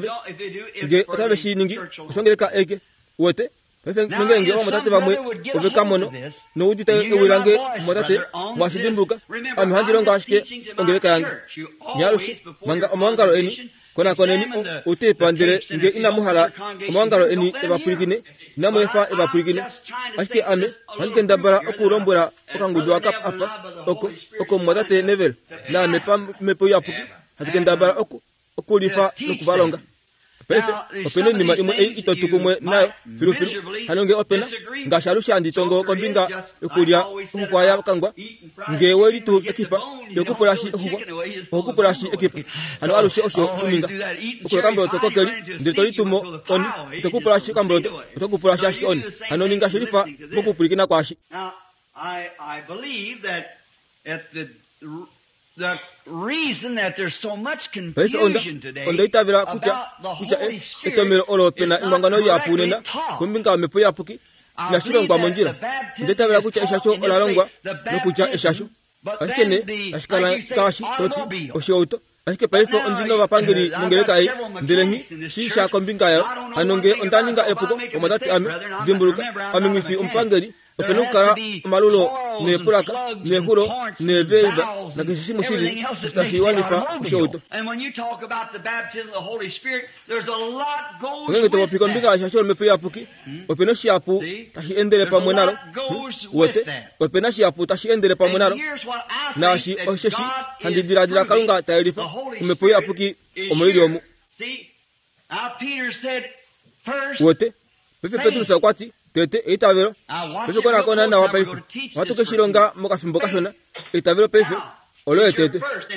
tabeshiningi usongereka ege wote pefenge omatate bamwe ovekamono no udita ewilange motate mwashidimbuka amihandiro ngashike ongereka yange nyarushi manga omangalo eni kona koneni utepandire nge ina muhala omangalo eni ebapurikine namwefa ebapurikine ashike ame handike ndabara okurombora okangudwa kap apa oko motate nevel na mepo yapuki hatikenda bara okulifa nokuvalonga pefe opene nima imwe itotukumwe nayo filufilu hanonge opena ngashalusha nditongo kombinga okulia okukwaya kangwa ngeweli tu ekipa yokupulashi okupulashi ekipa hano alushe osho uninga okula kambro tokokeli nditoli tumo oni tokupulashi kambro tokupulashi ashi oni hano ninga shirifa bokupulikina kwashi. I believe that at the reason that there's so much confusion today about the Holy Spirit oropena ingangano ya punena kumbinga mepo ya puki na shirongwa monjira ndetavira kucha ishasho olalongwa nokucha ishasho ashikene ashikala kashi toti oshouto ashike paifo ondino vapangiri mungereka ai ndelengi shisha kombinga ya anonge ondaninga epuko omadati ame dimbuluka amingisi umpangiri openukara malulo ne pulaka ne huro ne veiba na kishimu shiri stashiwanifa ushoto ngenge to pikondiga shashol mepe apuki openo shiapu tashi endele pamwenalo wote opena shiapu tashi endele pamwenalo na shi osheshi handidira kalunga tairifa mepe apuki omoiliomu wote pepe Petru sakwati tete itavero pepe kona kona na wapaifu watu keshironga mokafimbo kashona itavero pepe olo tete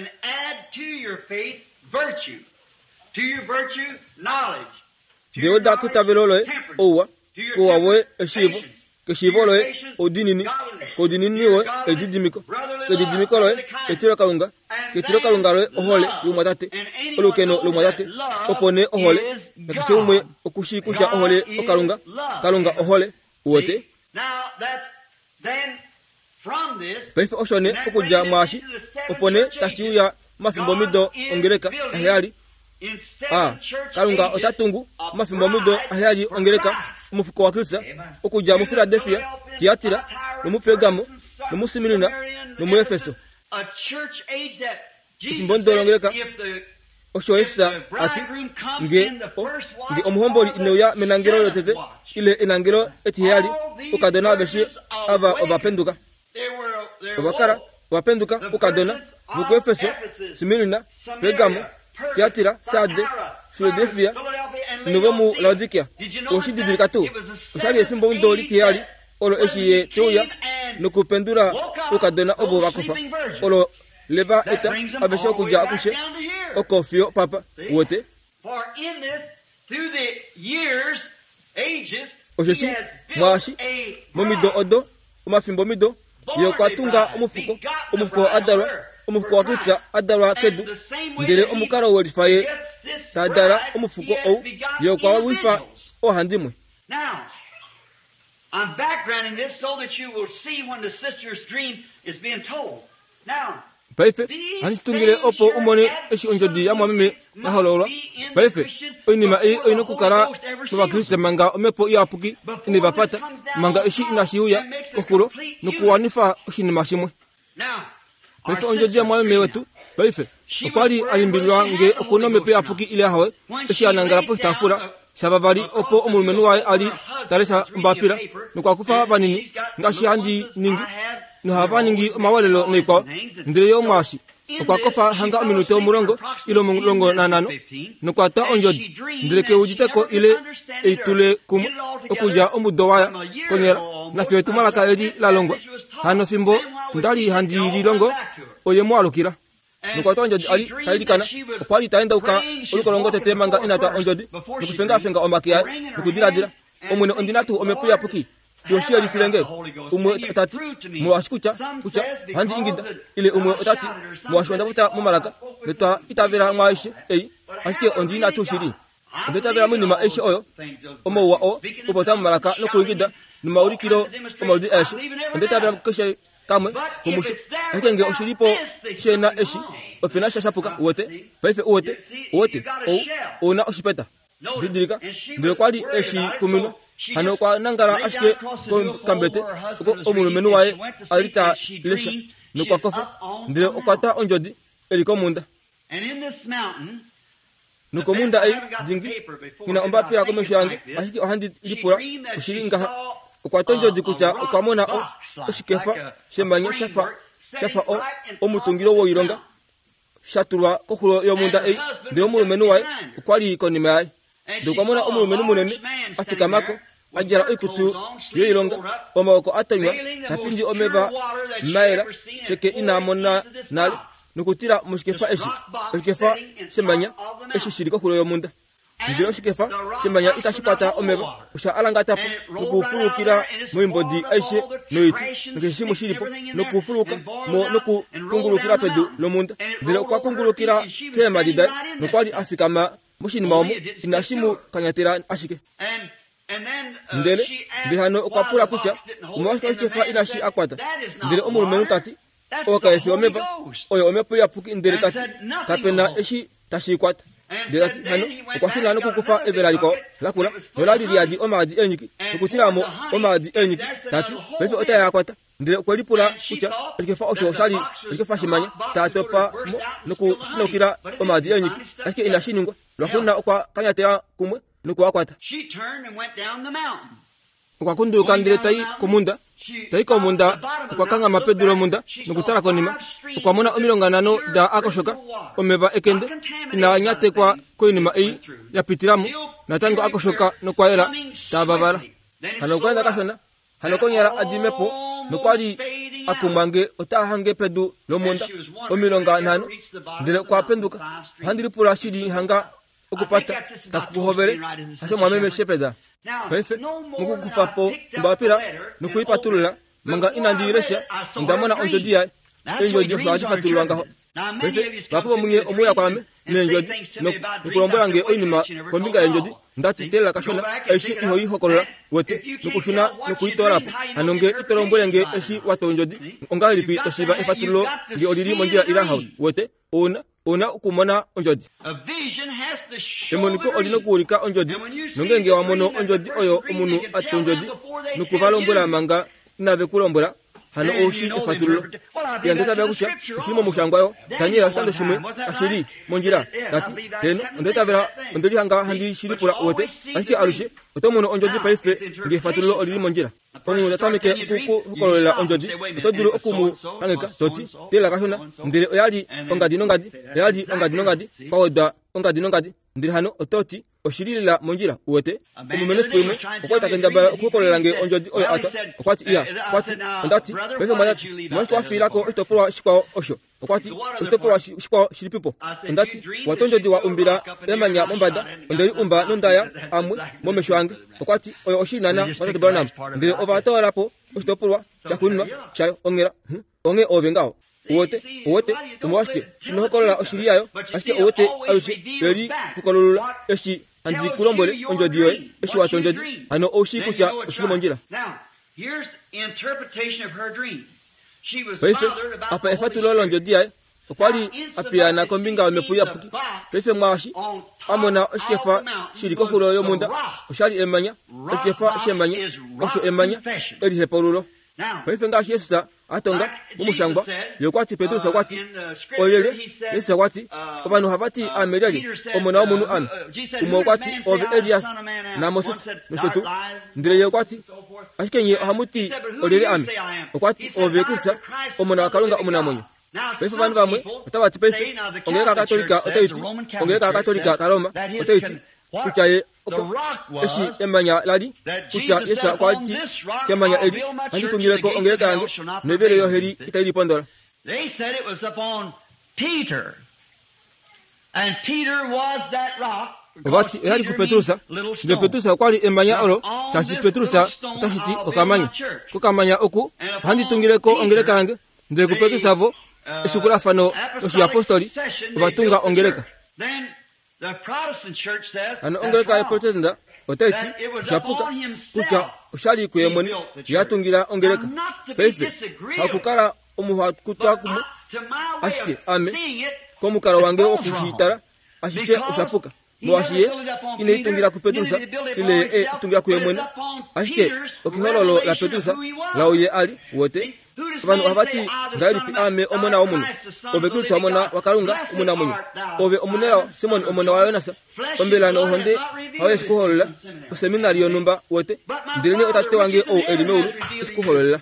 deoda kitavero lo owa ko wawe eshivo keshivo lo odinini kodinini wo edidimiko kedidimiko lo etiro kalunga lo ohole yumatate olukeno lumatate opone ohole nakisumwe okushi kucha ohole okalunga ohole wote pefe oshone okuja mwashi opone tashiuya mafimbo mido ongereka ahali kalunga otatungu mafimbo mido ahali ongereka umufuko wa Kristo okuja mu Philadelphia Tiatira mu Pergamo mu Smyrna mu Efeso mafimbo mido ongereka oshoesa ati nge omuhomboli inoya menangero yotete ile enangero etihali ukadona beshi ava ovapenduka ovakara wapenduka ukadona mu Efeso Smyrna Pergamo Tiatira Sarde Philadelphia Novomu Laodikia oshididika tu oshali efimbo ndoli tihali olo eshiye toya nokupendura ukadona obo wakofa olo leva eta abesho kuja akushe okofio papa wote osheshi mwashi momido odo umafimbo mido yokwatunga umufuko umufuko wa Kristo adalwa kedu ndele omukaro welifaye tadara umufuko ou yokwa wifa ohandimwe. I'm backgrounding this so that you will see when the sister's dream is being told. Now, Paife, anistungile opo umone eshi onjodi ya mwamime na halora. Paife, oinima oinokukara kwa Kristo manga omepo ya apuki inivapata manga eshi inashiuya kokuro nukuwanifa oshinimashimwe. Paife onjodi ya mwamime wetu. Paife, okwali alimbilwa nge okonome pe apuki ile hawe eshi anangara postafura sabavari opo omulumenu wae ali taresa mbapira nukwakufa vanini ngashi handi ningi nuhavaningi mawalelo nekwa ndire yo mwashi okwakofa hanga minute omurongo ilo mulongo nanano nukwata onjodi ndire ke ujiteko ile eitule kum okuja omudo waya konyera na fetu malaka edi la longwa hano fimbo ndali handi lilongo oye mwalukira nukwata onjodi ali taidikana okwali taenda uka ulukolongo tete manga inata onjodi nukufenga omakia nukudiradira omune ondinatu omepuya puki yoshia lifilenge umwe tati mwashikucha kucha handi ingida ile umwe otati mwashonda buta mumalaka netwa itavera mwaishi asike ondinatu shiri ndetavera munima eshi oyo omowa o ubota mumalaka nokuyingida numaurikiro omoldi eshi ndetavera keshe kamwe kumushi akenge oshiripo shena eshi opena shashapuka wote paife wote ona oshipeta didirika ndire kwali eshi kumino hano kwa nangara ashike kambete uko omulumenu wae alita lesha nukwa kofa ndire okwata onjodi eliko munda nuko munda dingi ina omba pia komesho yange ashike ohandi lipura ushiringa okwata onjodi kucha okwamona o oshikefa shemanya shafa omutungiro wo ironga shaturwa kokulo yo munda ndire omulumenu wae ukwali konima yae ndukwamona omulumenu munene afika mako ajara ikutu yoilonga omawoko atanywa tapinji omeva maera sheke inamona nali nukutira mushikefa eshikefa sembanya eshishiriko kulo yomunda ndiro shikefa sembanya itashipata omeva usha alanga tapo nukufurukira muimbodi aishe noiti nukeshimu shiripo nukufuluka mo nukungulukira pedu lomunda ndiro kwa kungulukira kema didai nukwali afika ma mushini maomu inashimu kanyatira ashike ndele ndihano okapura kucha mwashika kefa inashi akwata ndele omulumenu tati okayeshi omeva oyo omepo ya puki ndele tati kapena eshi tashi kwata de ati hano kwa shina no kukufa everali ko lakula doladi liadi o maadi enyiki kutiramo o maadi enyiki tati pefe ota yakwata ndire ko lipula kucha elikefa osho shali elikefa shimanya tatopa nuku sinokira o maadi enyiki aske ina shiningwa lwakuna kwa kanyatera kumwe nuku akwata she turned and went down the mountain. Kwa kundu kandire tai kumunda tai ko munda kwa kanga mapedulo munda nukutara konima kwa mona omilonganano da akoshoka omeva ekende ina nyate kwa koinima ei yapitiramu na tango akoshoka no kwa era tababara hano kwenda kashona hano konyara adimepo no kwali akumange otahange pedu lo munda omilonganano ndire kwa penduka handiri pura shidi hanga okupata takuhovere hasho mwameme shepeda pefe muku kufapo mbapira nukuipatulula manga inandiresha ndamona ontodia enjo dio fati fatulwa ngaho pefe bapo munye omuya kwame nenjo nukulombola nge oinima kombinga enjo ndati tela kashona eshi ihoyi hokolola wote nukushuna nukuitorapo anonge itorombole nge eshi watonjo ongali toshiba efatulo ndi oliri monjira iraha wote ona ukumona onjodi emoniko olino kuulika onjodi nongenge wamono onjodi oyo omunu atonjodi nukuvalombola manga nave kulombola hano oshi ifatululo yandeta byakucha shimo mushangwayo tanyera stando shimwe ashiri monjira tati eno ndeta vera ndoli hanga handi shiripura wote ashike alushe otomono onjodi paife nge fatululo oliri monjira omu ndatameke kuku hokololela onjodi otodulu okumu angeka toti tela kashona ndire oyali ongadi nongadi pawoda ongadi nongadi ndire hano ototi oshirila monjira wote umumenefwemo okwata kendabara okukolela nge onjodi oyo ata okwati iya kwati ndati bebe mayatu mwantu afilako itopwa shikwa osho okwati itopwa shikwa shiripipo ndati watonjodi wa umbira emanya mombada nderi umba nondaya amwe momeshwange okwati oyo oshinana watatu baranam ndire ovatora lapo itopwa chakunwa chayo ongera onge ovengao wote umwashke nokolela oshiriyayo ashike wote alushi eri kukolula eshi andi kulombole onjodiyo eshi watonjodi ano oshi kucha oshiri monjira here's the interpretation of her dream. She was pefe bothered about apa efatulo onjodiya okwali apiana kombinga mepuya puki pefe mwashi amona oshkefa shiriko kulo yo munda oshali emanya oshkefa shemanya osho emanya eri hepolulo pefe ngashi yesusa atonga umushangwa yokwati Petro kwati oyele Yesu kwati obanu havati ameryaje omona omunu anu umokwati ove Elias na Moses noshetu ndire yokwati ashikenye hamuti olele ame okwati ove Kristo omona wakalunga omuna monyo pefe banu bamwe otabati pefe ongereka katolika otaiti ongereka katolika karoma otaiti kuchaye eshi emanya lali kucha Yesu kwati kemanya eli anditungireko ongereka yange nevere yo heri itaili pondola. They said it was upon Peter, and Peter was that rock. Obati yali ku Petrusa nge Petrusa kwali emanya olo chashi Petrusa tashiti okamanya oku handitungireko ongereka yange ndire ku Petrusa vo esukula fano oshi apostoli obatunga ongereka. Then the Protestant church says ano ongereka ya Protestant otaiti shapuka kucha oshali kuyemoni yatungira ongereka pefe hakukala omuhakuta kumu ashike ame komukala wange okushitara ashishe oshapuka mwashiye ine itungira ku Petrusa ile itungira kuyemoni ashike okihololo la Petrusa la oye ali wote banu abati ndalipi ame omona omunu ove Kristo omona wakalunga omuna munyu ove omunera Simon omona wa Yonasa ombela no honde hawe sikuholola seminari yonumba wote ndirene otate wange o elinoru sikuholola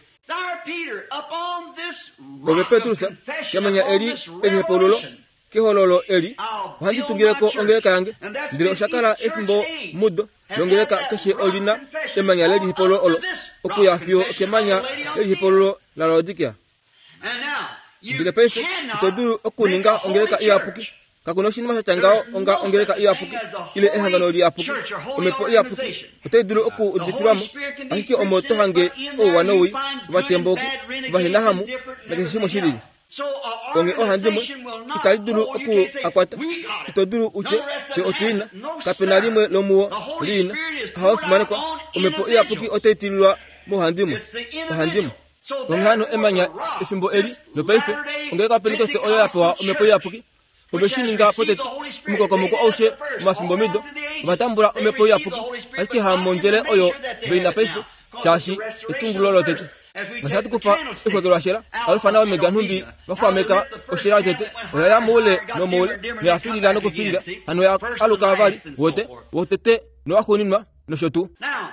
ove Petrusa yamanya eli elipololo kihololo eli handi tungireko ongereka yange ndire oshakala efimbo mudo longereka keshe olina temanya ledi hipololo okuya fio kemanya ledi hipololo la Laodikia ndire pefe toduru okuninga ongereka iapuki kakunoshi nima changao onga ongereka iapuki ile ehangano li apuki omepo iapuki oteduru oku udifiramo ahiki omoto hange o wanowi batemboki bahinahamu nakeshimo shiri onge ohandimwe italiduru oku akwata itoduru uche che otuina kapenalimwe lomuo lina haofu manekwa omepo iapuki otetilwa mohandimwe ohandimwe ongano emanya ifimbo eli no peife ongereka Pentecoste oyo yapoa omepo iapuki obeshininga potete mukokomoko oshe mafimbo mido vatambula omepo yapuki ati hamonjele oyo beina paife shashi itungulolo tete ngashatu kufa ikwegelwa shera alfa na omega ntumbi bakwameka oshera tete oya mole no mole ni afilila no kufilila ano ya aluka vali wotete no akoninwa no shotu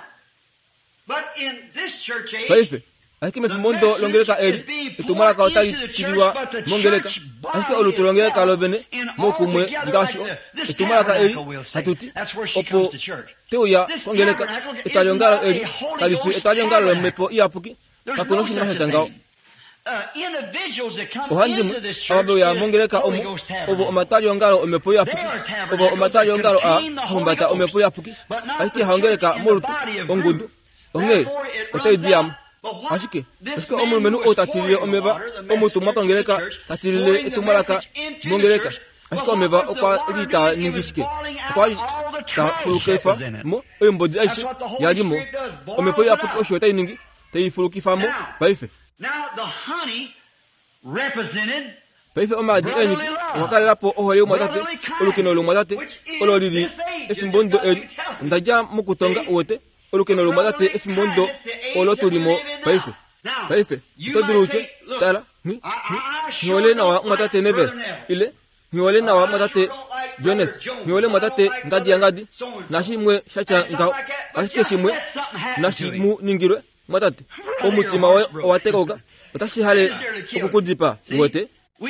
paife Aiki mefumondo longeleka eri itumala ka otali tiliwa mongeleka aiki olutu longeleka lobene mokumwe ngasho itumala ka eri hatuti opo teuya kongeleka italiongalo eri kalifi italiongalo mepo iapuki kakunoshi na hetangao ohandimu ababe ya mongeleka ovo omataliongalo omepo iapuki ovo omataliongalo a humbata omepo iapuki aiki haongeleka molutu ongudu onge otaidiamu ashike omulu menu otatiliye omeva omutu mwakongeleka tatilile etumalaka mongeleka ashike omeva okwa lita ningishike okwa ta fulukefa mo embodi aishi yalimo omepo yapuki oshota iningi tayifulukifa mo baife paife omadi eniki wakalelapo ohole umwatate olukino lumwatate ololili efimbondo eri ndaja mukutonga uwote olukeno lumwatate efimbondo olotulimo paife toduruche tala niole nawa mwatate neve ile niole nawa mwatate Jones niole mwatate ngadi nashimwe shacha ngao ashikeshimwe nashimu ningirwe mwatate omutima watekoga utashihale okukudipa wote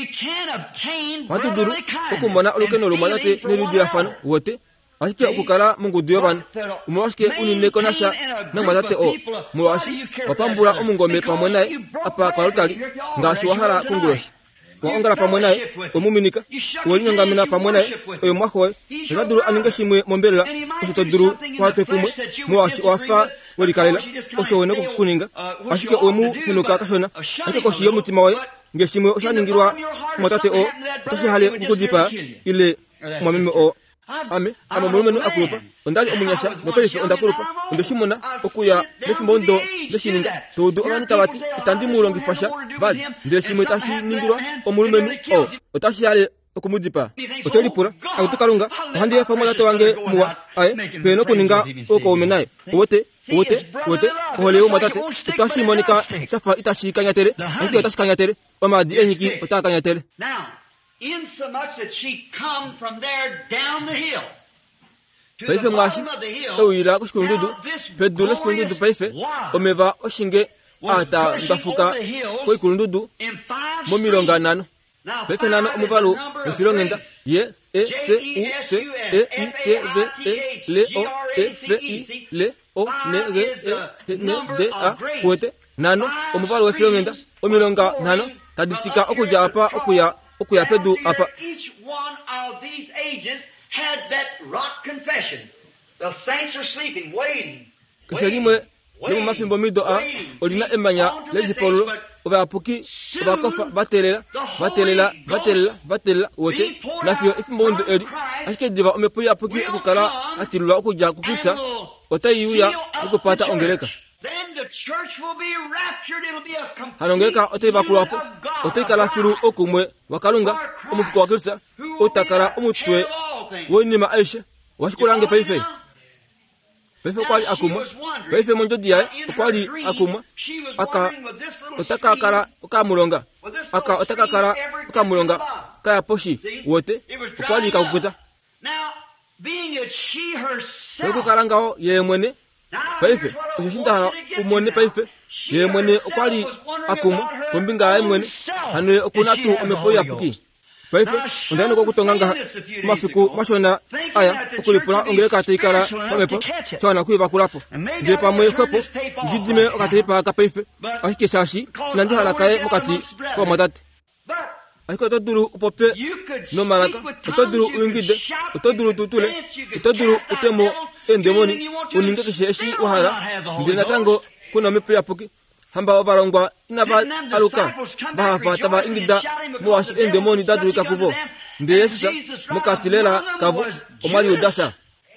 watuduru okumona olukeno lumwatate nilidira fano wote ashike okukala mungudiyo bana umwashike unineko nasha namwatate o mwashi wapambula omungome pamwe naye apa kalutali ngashi wahala kunguloshi waongala pamwe naye omuminika wolinyongamina pamwe naye oyo mwahoye zaduru aninga shimwe mombelela ositoduru kwatwe kumwe mwashi wafa welikalela oshowene kukuninga ashike omu hinuka kashona ake koshiyo mutima waye ngeshimwe oshaningirwa mwatate o toshihale kukudipa ile mwameme o ame mulumenu akurupa ondali omunyasha nopeife ondakurupa ondeshimona okuya mefimbondo leshininga todo abantu tabati itandi mulongifasha vali ndeshimwe tashi ningirwa omulumenu otashi yale okumudipa otolipura akutukalunga ohandi yafa mwatate wange muwa aye peno kuninga oko omenaye wote ohole mwatate utashi monika shafa itashi kanyatere ati otashi kanyatere omadi enyiki otakanyatere insomuch that she come from there down the hill paife mwashi ewira kushikundudu pedule shikundudu paife omeva oshinge ata ndafuka koikundudu momilonga nano paife nano omuvalu efilongenda ye c u c e i t v e l o e f i l o n g e n d a kuete nano omuvalu efilongenda omilonga nano taditika okuja apa okuya pedu apa each one of these ages had that rock confession. The saints are sleeping, waiting. Kishalimwe lemu mafimbo mido a olina emanya lezi polo ovapuki ovakofa batelela wote nafio ifimbo edi ashike diva omepuya puki okukala atilwa okuja kukrista otayuya okupata ongeleka hanongeka oteiva kulapo oteikala filu okumwe wakalunga omufuko wa krista otakala omutwe wonima aisha washikulange paife kwali akumwa paife monjodiya kwali akumwa aka otakakala okamulonga aka otakakala okamulonga kaya poshi wote kwali kakukuta okukalangao yemwene paife oshinda umwene paife yemwene okwali akumwa kombinga yemwene hane okunatu omepoya puki paife ndano kokutonganga mafiku mashona aya okulipula ongeleka ateikala pamepo chana kuiva kulapo ndile pamwe kwepo ndidime okateipa ka paife ashike shashi nandi halakae mukati kwa matati ashike otoduru upope no malaka otoduru uingide otoduru tutule otoduru utemo endemoni uninga kisheshi wahala ndile natango kuna mepo ya puki hamba ovalongwa inava aluka bahafa tava ingida muwashi endemoni dadulika kuvo ndi yesusa mukatilela kavu omali udasa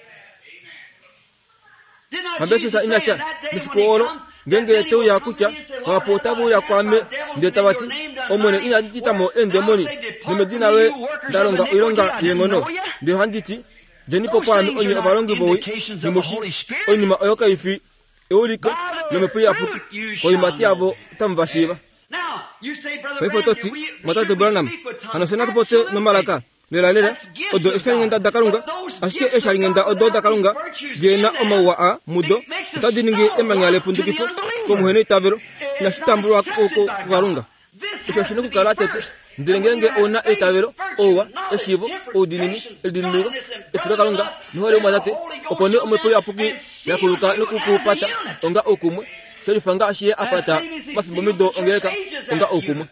hambe susa inacha mifuko olo ngenge teu ya kucha kapo tavu ya kwame ndi tabati omone ina ditamo endemoni nimedina we dalonga ilonga yengono de handiti jeni popa mi onye abalongi boy nimushi onima oyoka ifi eulika nimepuya puki oyimati avo tamvashiva pefototi matatu branam hanosena pote no malaka lela odo eshalingenda dakalunga aske eshalingenda odo dakalunga jena omawa a mudo tadiningi emanyale pundukifo komuhene tavero na sitambulwa ko kalunga eshoshino kukala tete ndirengenge ona etavero owa eshivo odinini edinimigo etirakalunga nihole mazate opone omepoya puki yakuluka nokukupata onga okumwe selifanga ashiye apata mafimbo mido ongereka onga okumwe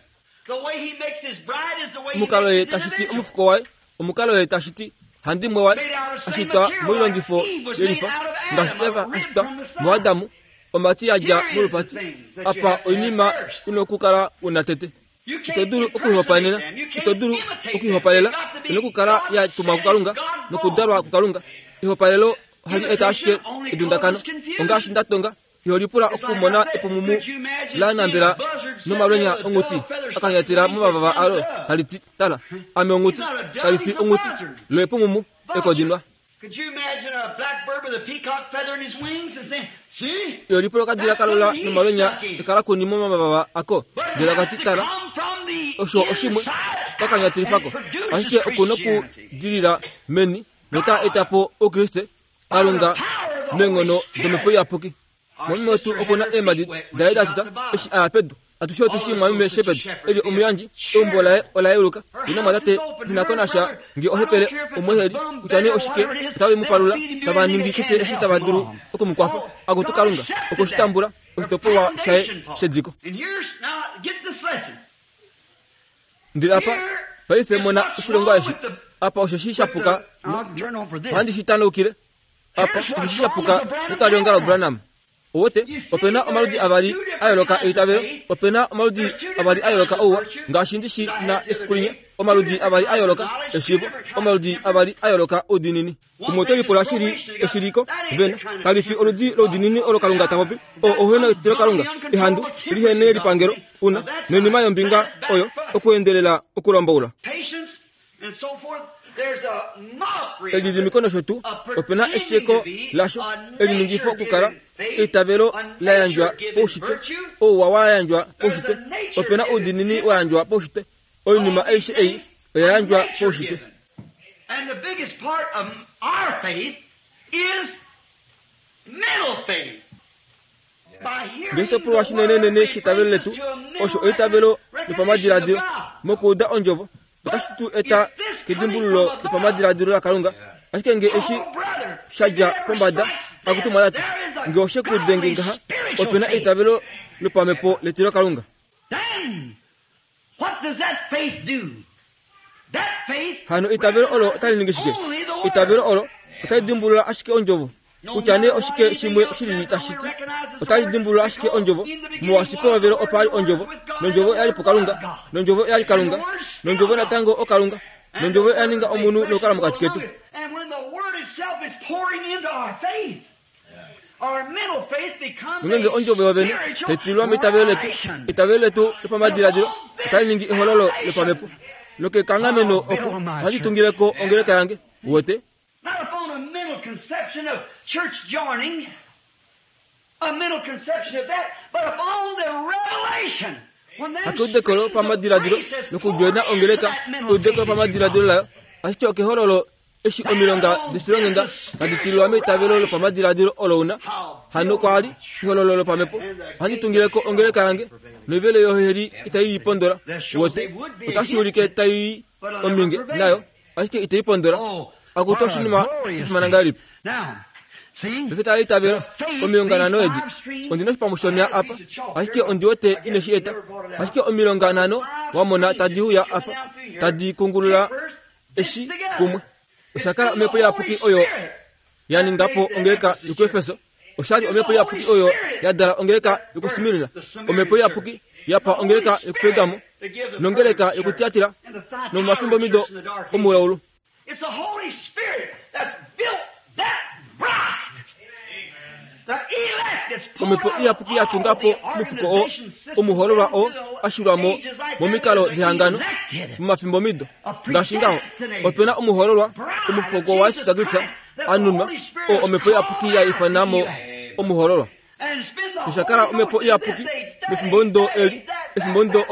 mukalo tashiti omufuko wae omukalo tashiti handi mwa ashita moyongifo yerifa ngasheva ashita mwadamu omati aja mulupati apa onima unokukala unatete itoduru okuhopanela itoduru okuhopalela inokukala ya tuma kukalunga nokudarwa kukalunga ihopalelo hali etashke idundakano onga shindatonga yolipura okumona epumumu la nambira no malwenya onguti akanyatira mubaba alo haliti tala ame onguti kalifi onguti lo epumumu ekodinwa. Could you imagine a blackbird with a peacock feather in his wings and saying, see? Yolipura kadira kalola no malwenya ekala kunimo mababa ako dela katitala osho oshimwe kakanyatira fako ashike okunoku dirira meni nota etapo o Kriste kalunga nengono domepoya poki mono tu okona emadi daida tuta eshi apedo atusho tushi mwame shepherd eli omyanji ombola ola yuruka ina madate tunakonasha ngi ohepele omuheri kutane oshike tawe mupalula tabaningi kise eshi tabaduru okumukwafa agotukalunga okoshitambura otopowa shaye shedziko ndirapa paife mona shilonga eshi apa oshisha puka handi shitano ukire apa oshisha puka utalionga Branham ote opena omaludi abali ayoloka itabe opena omaludi abali ayoloka owa ngashindishi na efkulinya omaludi abali ayoloka eshivo omaludi abali ayoloka odinini umoteli pola shiri eshiriko vena kalifi oludi lodinini olokalunga tawopi ohena tirokalunga ihandu lihene lipangero una nenima yombinga oyo okuendelela okulomboula elidi mikono shotu opena esheko lasho eliningifo kukala itavelo la yanjwa poshite o wawa yanjwa poshite opena odinini wa yanjwa poshite onima eishi ei yanjwa poshite. And the biggest part of our faith is mental faith. Gesto proashine nene shitavelo tu osho itavelo lipamajiradio mokuda onjovo bakasitu eta kidimbululo lipamajiradio la kalunga ashikenge eshi shaja pombada akutumayatu ngoshe kudenge ngaha opena itavelo lupamepo letiro kalunga. Then what does that faith do? That faith hano itavelo olo talingishike itavelo olo otadimbulula ashike onjovo kuchane oshike shimwe shiri tashiti otadimbulula ashike onjovo muwasipo velo opali onjovo nonjovo yali pokalunga nonjovo yali kalunga nonjovo natango okalunga nonjovo yaninga omunu lokala mukatiketu. And when the word itself is pouring into our faith, our mental faith becomes ngenge onjovo yovene tetilwa mitaveletu itaveletu lipamadiradiro otaliningi ihololo lipamepo loke kangameno oku hajitungireko ongereka yange wote. Not upon a mental conception of church joining, a mental conception of that, but upon the revelation. Akudekolo pamadiradiro nokujoina ongereka udekolo pamadiradiro la ashitoke hololo eshi omilonga disilonga kaditilwa mitavelo pamadiradiro olona hano kwali hololo pamepo hajitungireko ongereka yange novele yoheri itayi pondora wote utashurike tayi ominge nayo ashike itayi pondora akutoshinima kifumanangari befita itavero omilonga noedi ondino pamushonya apa ashike ondiote ineshieta ashike omilonga nano wamona tadiuya apa tadi kungulula eshi kumwe osakala omepo ya puki oyo yani ngapo ongereka yukwefeso oshali omepo ya puki oyo yadala ongereka yukusimilila omepo ya puki yapa ongereka yukupegamo nongereka yukutiatira no mafimbo mido omulaulu. It's the Holy Spirit that's built that bride. The elect is poured omepo ya puki yatungapo mufuko o omuhololwa o ashulamo momikalo dihangano mumafimbo mido ngashingaho opena umuhololwa umufogo wa Yesu Kristo anunwa o omepo yapuki ya ifanamo umuhololwa ishakara omepo yapuki mifimbondo eli ifimbondo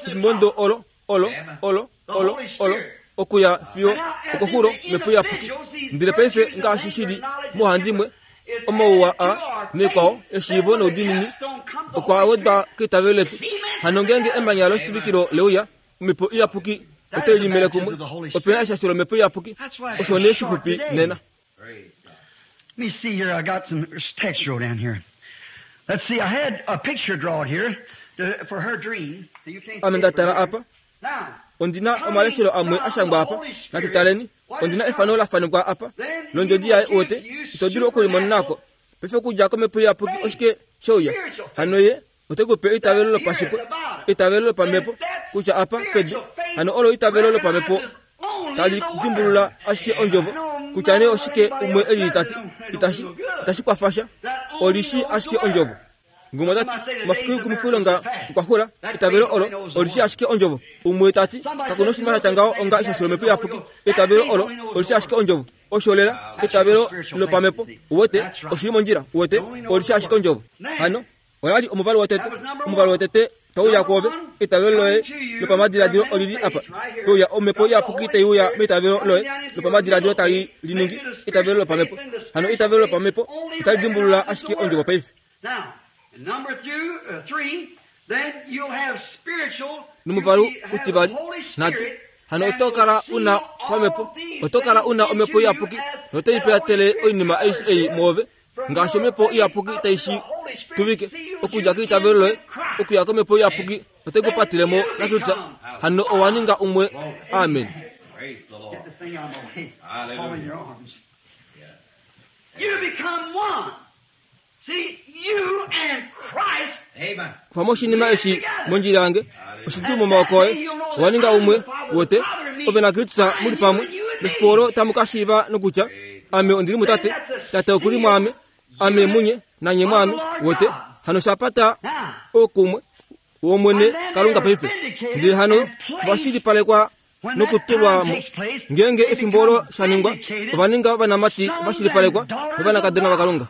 olo okuya fio okohuro mepo yapuki ndile pefe ngashishidi muhandimwe omowa a nekao eshivo no dinini okwa weda kitaveletu hanongenge emanyalo stubikiro leuya mepo yapuki oteli melekumwe opena shashiro mepo yapuki oshoneshi hupi nena. Let me see here. I got some text wrote down here. Let's see. I had a picture drawn here for her dream. So you can't Amendatara apa. Ondina omaleshiro amwe ashangwa apa. Natitaleni. Ondina efanola fanugwa apa. Londodia ote. Itodiro ko limonako. Pefe kuja ko mepo yapuki oshike shoya. Hanoye otego pe itavelo pasipo. Itavelo pamepo. Kucha apa kedi. Hano olo itavelo pamepo. Tali dimbulula ashike onjovo. Kuchane oshike umwe eli itashi kwa fasha olishi ashike onjovo ngumadati mafuku kumfulanga kwa hula itabelo olo olishi ashike onjovo umwe tati kakunoshi mara tangao onga isha sholomepo yapuki itabelo olo olishi ashike onjovo osholela itabelo lo pamepo wote oshimo njira wote olishi ashike onjovo hano oyali omuvalo wotete to yakobe itabelo lo pamadira dio olili apa to ya omepo yapuki te ya metabelo lo pamadira dio tai liningi itabelo pamepo hano itabelo pamepo itadimbulula ashike onjovo paife. Now in number 3 then you'll have spiritual numuvalu utivali natu hano otokara una pamepo otokara una omepo yapuki noteipe tele oinima ACA move ngasho mepo yapuki taishi tuvike okuja kitabelo okuya ko mepo yapuki otego patilemo nakutsa hano owaninga umwe amen. Get this thing out of my way. Fall in your arms. You become one. See, you and Christ. Amen. Famoshi ni maishi monjirange oshidumo makoe waninga umwe wote obena kritsa muri pamwe mforo tamukashiva nokucha ame ondiri mutate tate okuri mwame ame munye nanye mwame wote hano sapata okumwe womwene kalunga paife ndi hano bashiri pale kwa nokutulwa ngenge efimboro shaningwa baninga banamati bashiri pale kwa bana kadena bakalunga.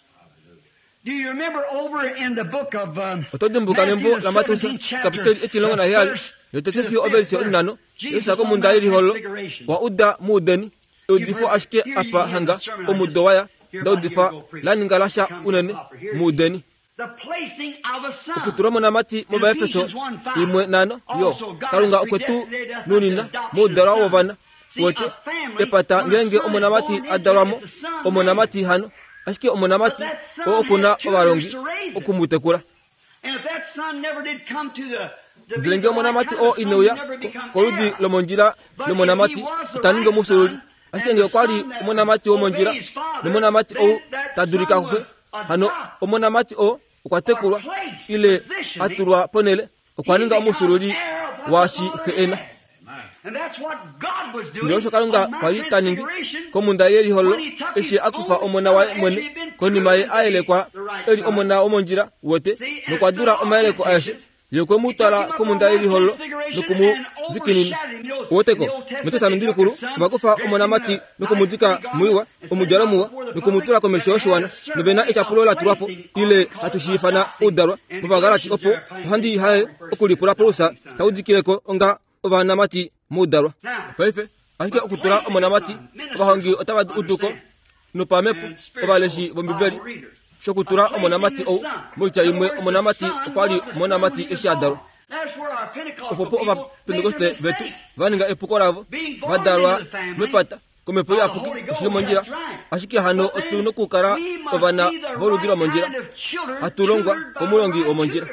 Do you remember over in the book of otodimbuka nembo la matusa kapitali etilonga na yali yotetefi oversi onano yosako mundairi holo wa udda mudeni odifo ashke apa hanga omudowaya dodifa laningalasha unene mudeni the placing of a son. kuturamo na mati mo baefeso imwe nano yo kalunga okwetu nunina mudara wovana wote epata ngenge omonamati adaramo omonamati hano ashike omonamati okuna obarongi okumutekura And if that son never did come to the dilenge omonamati o inoya koludi lomonjira lomonamati taningo musululi ashike nge kwali omonamati o monjira lomonamati o tadurika kwe hano omonamati o ukwatekulwa ile aturwa ponele okwaninga musululi washi heena. And that's what God was doing. Ndosho kalunga kwali taningi komunda yeri holo eshi akufa omona wa mwene koni mai aile kwa eri omona omonjira wote nokwadura omaile ko ayeshe yoko mutala komunda yeri holo nokumu vikini wote ko mutata ndiri kuru bakufa omona mati nokumuzika muiwa omujara muwa nokumutula komeshoshwana nobena echapulola turapo ile hatushifana udarwa mubagarati opo handi hae okulipura pulusa taudikireko onga obanamati mudarwa paife ashike okutura omonamati bahongi otaba uduko nupamepo obaleshi bombibeli shokutura omonamati o mulcha imwe omonamati kwali omonamati eshadarwa opopo oba Pentecoste vetu vaninga epukolavo vadarwa mepata komepo yapuki shilimonjira ashike hano otuno kukara obana voludira monjira hatulongwa komulongi omonjira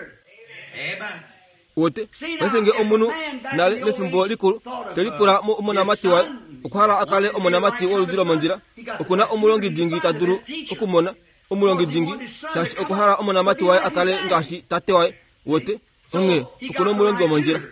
wote wefenge omunu nale lefimbo likuru telipura mu omonamati wa ukwala akale omonamati woludira monjira okuna omulongi dingi taduru okumona omulongi dingi shashi okuhara omonamati wa akale ngashi tate wa wote onge okuna omulongi omonjira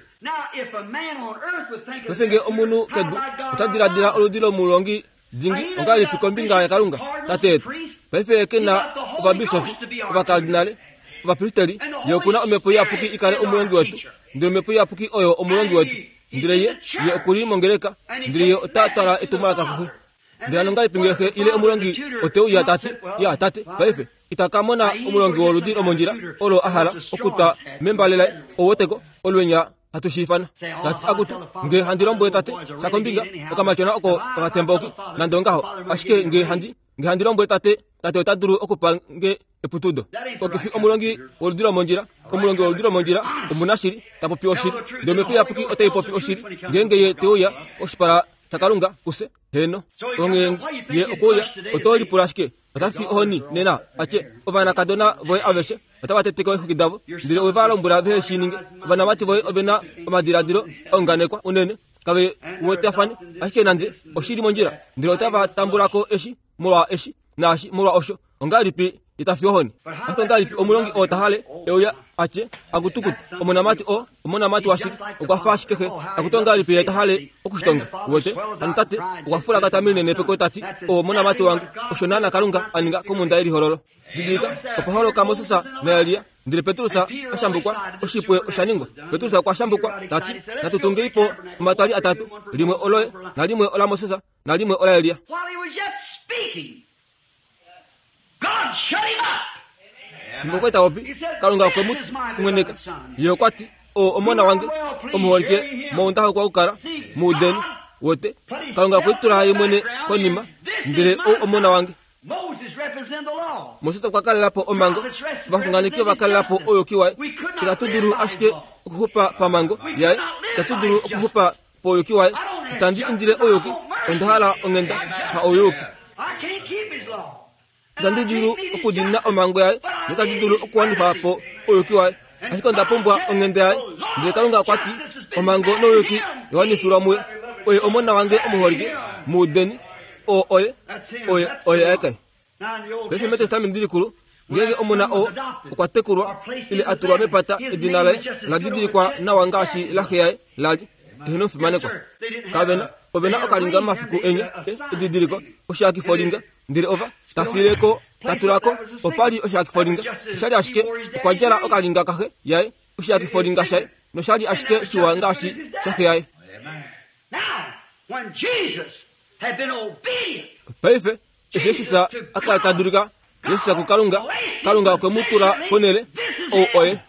wefenge omunu kedu utadiradira oludira omulongi dingi ongali pikombinga ya kalunga tatetu wefenge kena ova bisofi ova kardinale vapisteri yokuna omepo yapuki ikale omulongi wetu ndire omepo yapuki oyo omulongi wetu ndire ye okuli mongereka ndire ye otatwala etumala kuhe ndire anonga ipingehe ile omulongi oteu ya tate baife itakamona omulongi woludi omonjira olo ahala okuta membalela owoteko olwenya atushifana tati akutu nge handirombo tate sakombinga okamachona oko akatemboki nandongaho ashike nge handirombo tate otaduru okupange eputudo okifi omulongi woludira monjira omunashiri tapopi oshiri ndomepo yapuki oteipopi oshiri ngenge ye teuya oshipara takalunga kuse heno onge ye okoya otoli purashike atafi ohoni nena ache ovana kadona voy aveshe atawateteko hukidavo ndire ovala mbura ve shininge ovana mati voy obena omadiradiro onganekwa unene kawe wotafani ashike nande oshiri monjira ndire otava tamburako eshi nashi mulwa osho ongalipi itafi ohoni ato ngalipi omulongi otahale euya ache agutukut omonamati washiri okwafashikehe akutongalipi etahale okushitonga wote antate okwafura katamine nepeko tati omonamati wange oshonana kalunga aninga komunda eri hororo didika opaholo kamosesa na Elia ndire Petrusa ashambukwa oshipwe oshaningwa Petrusa kwa shambukwa tati natutunge ipo matari atatu limwe oloe na limwe ola Mosesa na limwe ola Elia. God shut him up. Mbokweta opi kalunga kwemut mweneka yokwati omona wange omuholike monda kwa ukara mudeni wote kalunga kwitura yemwene konima ndire omona wange Moses kwa kale lapo omango bakunganike bakale lapo oyokiwa ikatuduru ashike kuhupa pamango yae ikatuduru kuhupa poyokiwa tandi indire oyoki ondahala ongenda ha oyoki zanduduru okudina omango yae nikaduduru okwanifa po oyokiwa ashiko ndapombwa ongenda yae ndikalunga kwati omango noyoki yawanifirwa mwe oye omona wange omuholike mudeni oye ekai Pefe mete stami ndikuru ngenge omona okwatekurwa ile aturwa mepata edinale la didiri kwa na wangashi la khiae laji heno fimane kwa kavena obena okalinga mafiku enya edidiriko oshaki folinga ndire ova tafireko taturako opali oshaki folinga shali ashike kwajara okalinga kahe yae oshaki folinga shai no shali ashike shuwa ngashi shakhiae. Now when Jesus had been obedient Pefe Yesu akatadurika Yesu kalunga kwemutura ponele oye.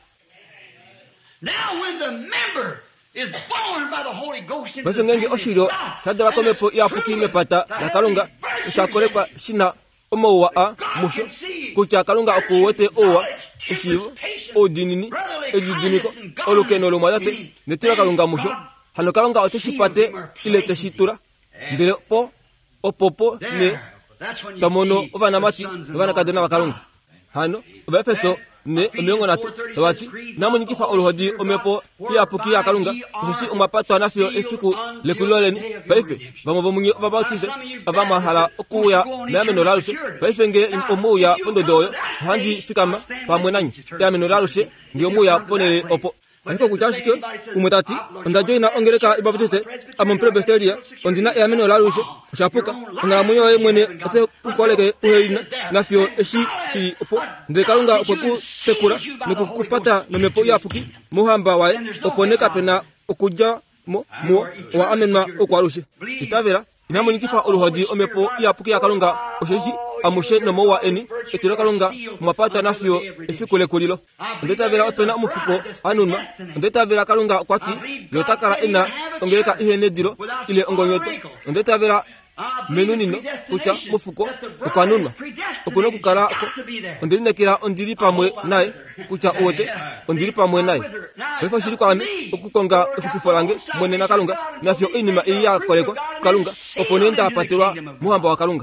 Now when the member is born by the Holy Ghost into the ngenge oshiro sadara komepo yapuki mepata na kalunga usakorekwa shina omowa a musho kucha kalunga okuwote owa eshivo odinini ejidiniko olukeno lumwadate netira kalunga musho hano kalunga oteshipate ile teshitura ndire po opopo ne tamono ovana mati ovana kadena wakalunga hano Efeso ne omiongo natu tawati namunyikifa oluhodi omepo yapuki ya kalunga sisi umapatwa nafyo efiku lekuloleni paife vamovomunye vabautize avamahala okuya meameno laluse paife nge omuya pondodoyo handi fikama pamwenanyi meameno laluse nge omuya ponele opo Ako kutashike umutati ondajoina ongereka ibabutete amomprobesteria ondina eameno laluse ushapuka ngalamunyo mwene ate kukoleke uhelina nafyo eshi si opo ndekalunga okweku tekura nikukupata nomepo yapuki muhamba wae oponeka pena okuja mo wa amenma okwarushe itavera inamunyikifa oluhodi omepo yapuki yakalunga osheshi amushe nomo wa eni etiro kalunga mapata nafyo efikule kulilo ndeta vera opena omufuko anunma ndeta vera kalunga kwati lotakala ina ongereka ihene diro ile ongonyoto ndeta vera menunino kucha mufuko okwanunma okuno kukala ko ondirinekira ondiri pamwe naye kucha ote ondiri pamwe naye befo shiri kwame okukonga okupifolange mwene na kalunga nafyo inima iya koleko kalunga oponenda apatirwa muhamba wa kalunga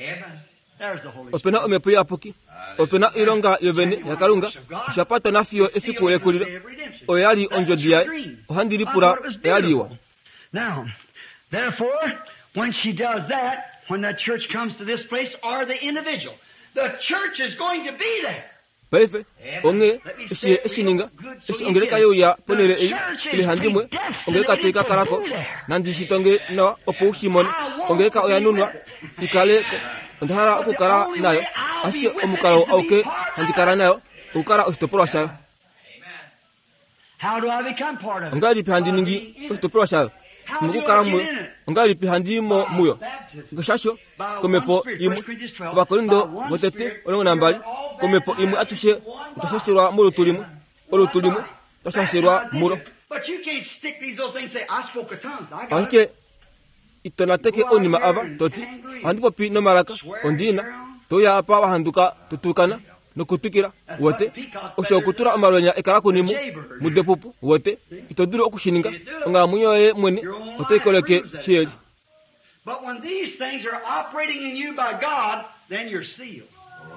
opena omepo yapuki opena ilonga yovene ya kalunga ushapata nafyo efikule kulilo oyali onjodiae ohandiripura yaliwa. Now therefore when she does that, when that church comes to this place or the individual, the church is going to be there. Paife onge esininga ongereka yo ya ponele ile handimwe ongereka teka karako nandi shitonge na opo Simon ongereka oyanunwa ikale ndahara okukara nayo asike omukaro auke handikara nayo ukara ostoporo shayo How do I become part of it? ngali pihandi ningi ostoporo shayo mukukara mu ngali pihandi mo muyo ngashasho komepo imu bakolindo botete olongo nambali komepo imu atushe utashashirwa muro tulimu tashashirwa muro. But you can't stick these little things and say, I spoke a tongue. I got Ahike itonateke onima ava toti andipo pi no maraka ondina toya apa wahanduka tutukana no kutukira wote osho kutura amarwenya ekara kunimu mudepupu wote itoduro okushininga nga munyoye mwene otekoleke shieli. But when these things are operating in you by God, then you're sealed.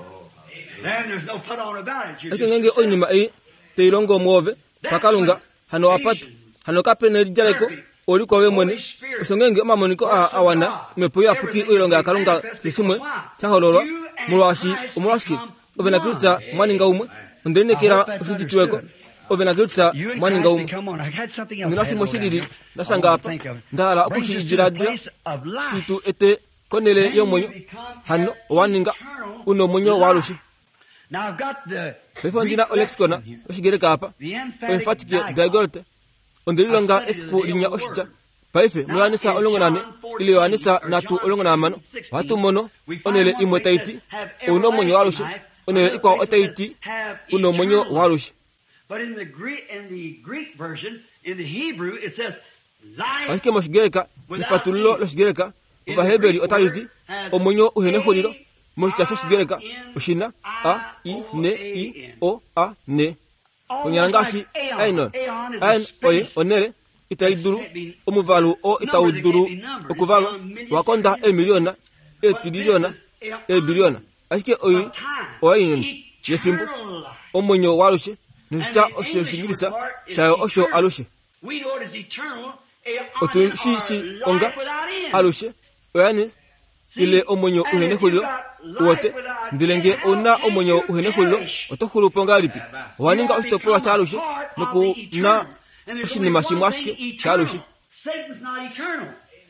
Then there's no put on about it. Ake ngenge onima e teirongo mwove pakalunga hano apatu hano kapene jaleko oliko we mwene usongenge mamoniko awana mepoya puki oilonga akalunga kisimwe tahororo mulwashi umulwashi ovena kirutsa mwaninga umwe ndenekera ufitituweko ovena kirutsa mwaninga umwe nginasi moshiriri nasanga apa ndala okushijiradia situ ete konele yomonyo hano waninga uno monyo walushi. Now I've got the Befondina olexkona oshigereka apa ofatike dagolte ondelilonga efku linya oshija paife mwanisa olongonane ile wanisa natu olongonamano watu mono onele imwetaiti uno monyo walushi onele ikwa otaiti uno monyo walushi. But in the Greek version, in the Hebrew, it says, Ashike moshigereka nifatullo loshigereka uva heberi otaiti omonyo uhenehuliro mochicha shigereka ushina a i ne i o a ne kunyangashi ainon ain oye onere itaiduru omuvalu o itauduru okuvalwa wakonda emiliona etiliona ebiliona ashike oyi oyin yefimbo omonyo walushe nisha osho shingirisa shayo osho alushe otu shi onga alushe oyani ile omonyo uhenehuliro wote ndilenge ona omonyo uhenehuliro otohulu pongalipi waninga ostopura chalushe nuku na oshinima shimwashike chalushe. Satan's not eternal.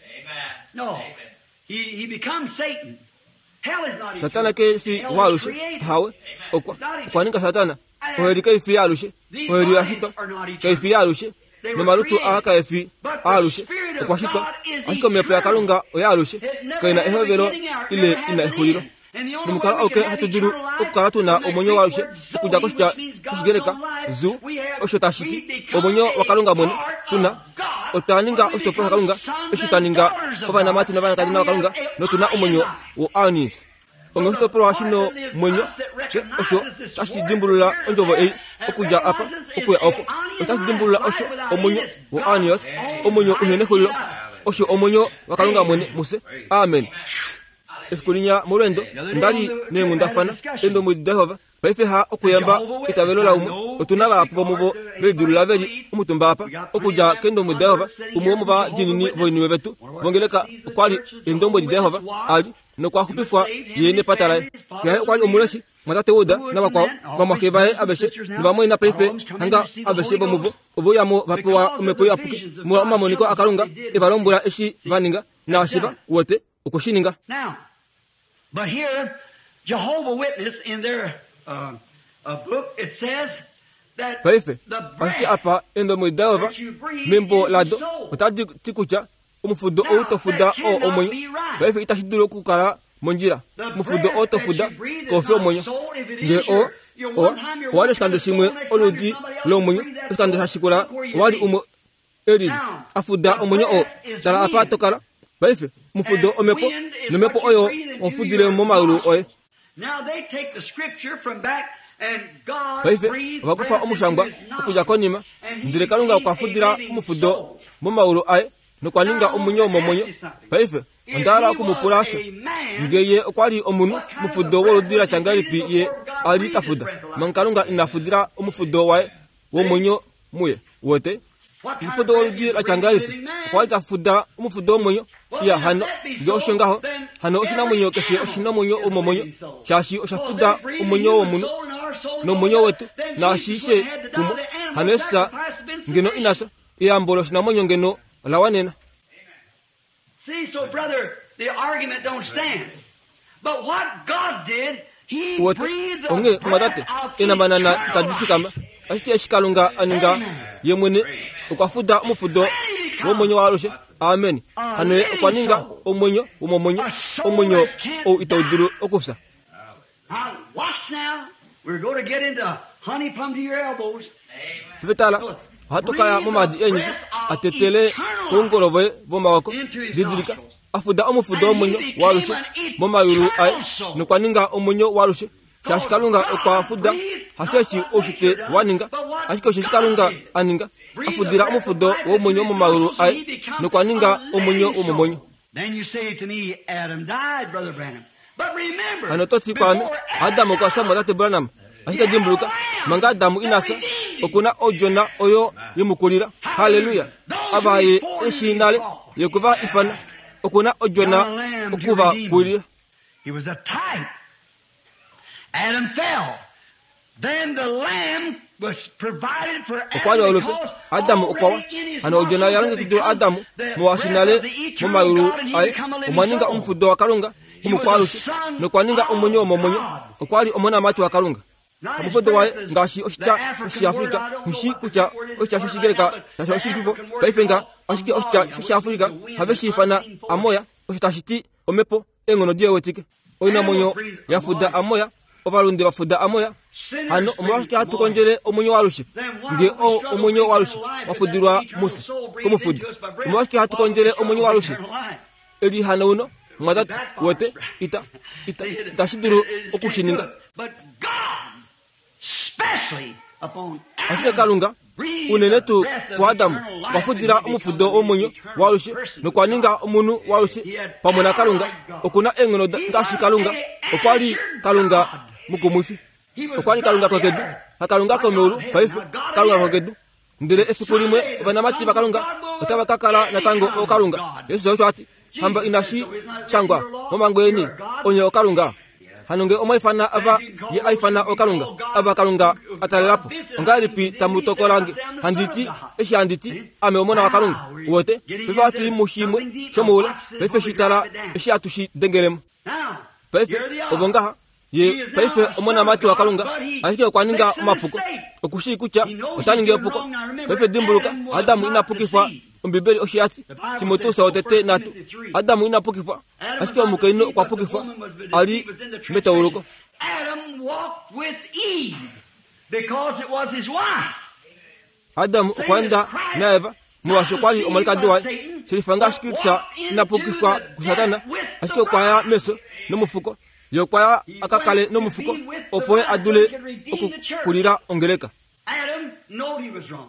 No. He becomes Satan. Hell is not eternal. Satana ke fi walushe hawe okwaninga satana oheri ke fi alushe oheri ashito ke fi alushe no marutu aka efi alushe okwashito ashiko mepo yakalunga oyalushe kaina ehobero ile ina ehuliro numukara oke hatuduru okaratu na omonyo walushe okuja koshya kushigereka zu oshotashiti omonyo wakalunga mwene tuna otaninga ostopo wakalunga oshitaninga obana mati na bana kadina wakalunga no tuna omonyo wo anis ongo stopo washino mwenyo che osho tashidimbulula onjovo okuja apa okuya opo tashidimbulula osho omonyo wo anios omonyo uhenehuliro osho omonyo wakalunga mwene muse amen. Eskulinya morendo ndali nengundafana endo mu Jehova paife ha okuyamba itavelola umu otunala apo mubo bedurula veri umutumba apa okuja kendo mu Jehova umumu va jinini voiniwe vetu vongeleka kwali endo mu Jehova ali no kwa kupifwa yene patala ya kwali omulesi matate oda na bakwa bamakeva abeshe nibamwe na paife hanga abeshe bomuvo ovoyamo vapowa umepoya puki mu mamoniko akalunga evalombula eshi vaninga na shiva wote ukoshininga. But here, Jehovah Witness in their book, it says that paife ashti apa endo mu Jehova membo lado otadi tikucha umufudo otofuda o omonyo paife itashiduro kukala monjira mufudo otofuda kofi omonyo nge o wale skando simwe oludi lo monyo skando hashikula wali umo eridi afuda omonyo o dala apa tokala paife mufudo omepo nomepo oyo ofudire mo maulu oye. Now they take the scripture from back and God paife wakufa omushangwa okuja konima ndire kalunga ukafudira umufudo mo maulu aye nokwaninga omunyo momonyo paife ndara kumupurasha ngeye okwali omunu mufudo woludira changalipi ye ali tafuda mankalunga inafudira umufudo wae womonyo muye wote mufudo woludira changalipi kwali tafuda umufudo womonyo ya hano ndoshongaho hano oshina monyo keshi oshina monyo omomonyo shashi oshafuda omonyo womuno no monyo wetu na shishe kumo hanesa ngeno inasa iyambolo shina monyo ngeno lawanena. See, so brother, the argument don't stand. But what God did wote onge madate ina banana tadifikama asike shikalunga aninga yemwene ukwafuda umufudo womonyo warushe amen hano kwaninga omonyo omonyo o itoduro okusa. Watch now, we're going to get into honey plumb to your elbows. Petala hatokaya mumadi enyi atetele kongorowe bomba wako didirika afuda umufudo omonyo warushe bomba yuru ai nukwaninga omonyo warushe shashikalunga okwafuda hasheshi oshite waninga ashiko shashikalunga aninga afudira umufudo womonyo mumayuru ai nukwaninga omonyo umumonyo. Then you say to me, Adam died, Brother Branham. But remember, anototi kwame Adamu kwa samu date Branham ashika dimbuluka manga Adamu inasa okuna ojona oyo yimukulira. Hallelujah. Abaye eshinale yekuva ifana okuna ojona okuva kulira. He was a type. Adam fell. Then the lamb was provided for Adam because Adamu okwawa hano ojona yarange kido Adamu muwashinale mumayuru ai umaninga umufudo wakalunga umukwarushi nokwaninga omonyo okwali omona mati wakalunga umufudo wae ngashi oshicha shi Afrika kushi kucha oshicha shigereka tasha shipipo baifenga oshike oshicha shi Afrika habeshi fana amoya oshitashiti omepo engono die wetike oina monyo yafuda amoya obalunde bafuda amoya hano omwashike hatukonjere omonyo warushi nge omonyo warushi wafudirwa Musa kumufudu omwashike hatukonjere omonyo warushi edi hano uno madatu wote ita tashiduru okushininga. But God especially upon ashike kalunga unenetu kwa Adamu kwafudira umufudo omonyo warushi nokwaninga omunu warushi pamona kalunga okuna engono ndashi kalunga okwali kalunga mukumufi okwali kalunga kwakedu akalunga komeuru paife kalunga kwakedu ndire efikulimwe vanamati bakalunga otabakakala natango okalunga Yesu zoshwati hamba inashi changwa momangweni onyo okalunga hanonge omaifana ava ye aifana okalunga ava kalunga atalelapo ongalipi tamutokolange handiti eshi handiti ame omona wakalunga wote bivati mushimwe chomule befe shitara eshi atushi dengelemo befe obongaha ye befe omona mati wakalunga ashike kwaninga mapuko okushi kucha otaninge opuko befe dimbuluka Adamu inapukifa umbibeli oshiati Timotheo otete natu Adamu inapukifa ashike omukaino kwa pukifa ali metawuruko. Adam walked with Eve because it was his wife. Adamu kwanda na Eva muwasho kwali omalika doa silifanga shikitsa inapukifa kusatana ashike kwaya meso nomufuko yo kwaya akakale nomufuko opoe adule okukulira ongeleka. Adam knew he was wrong.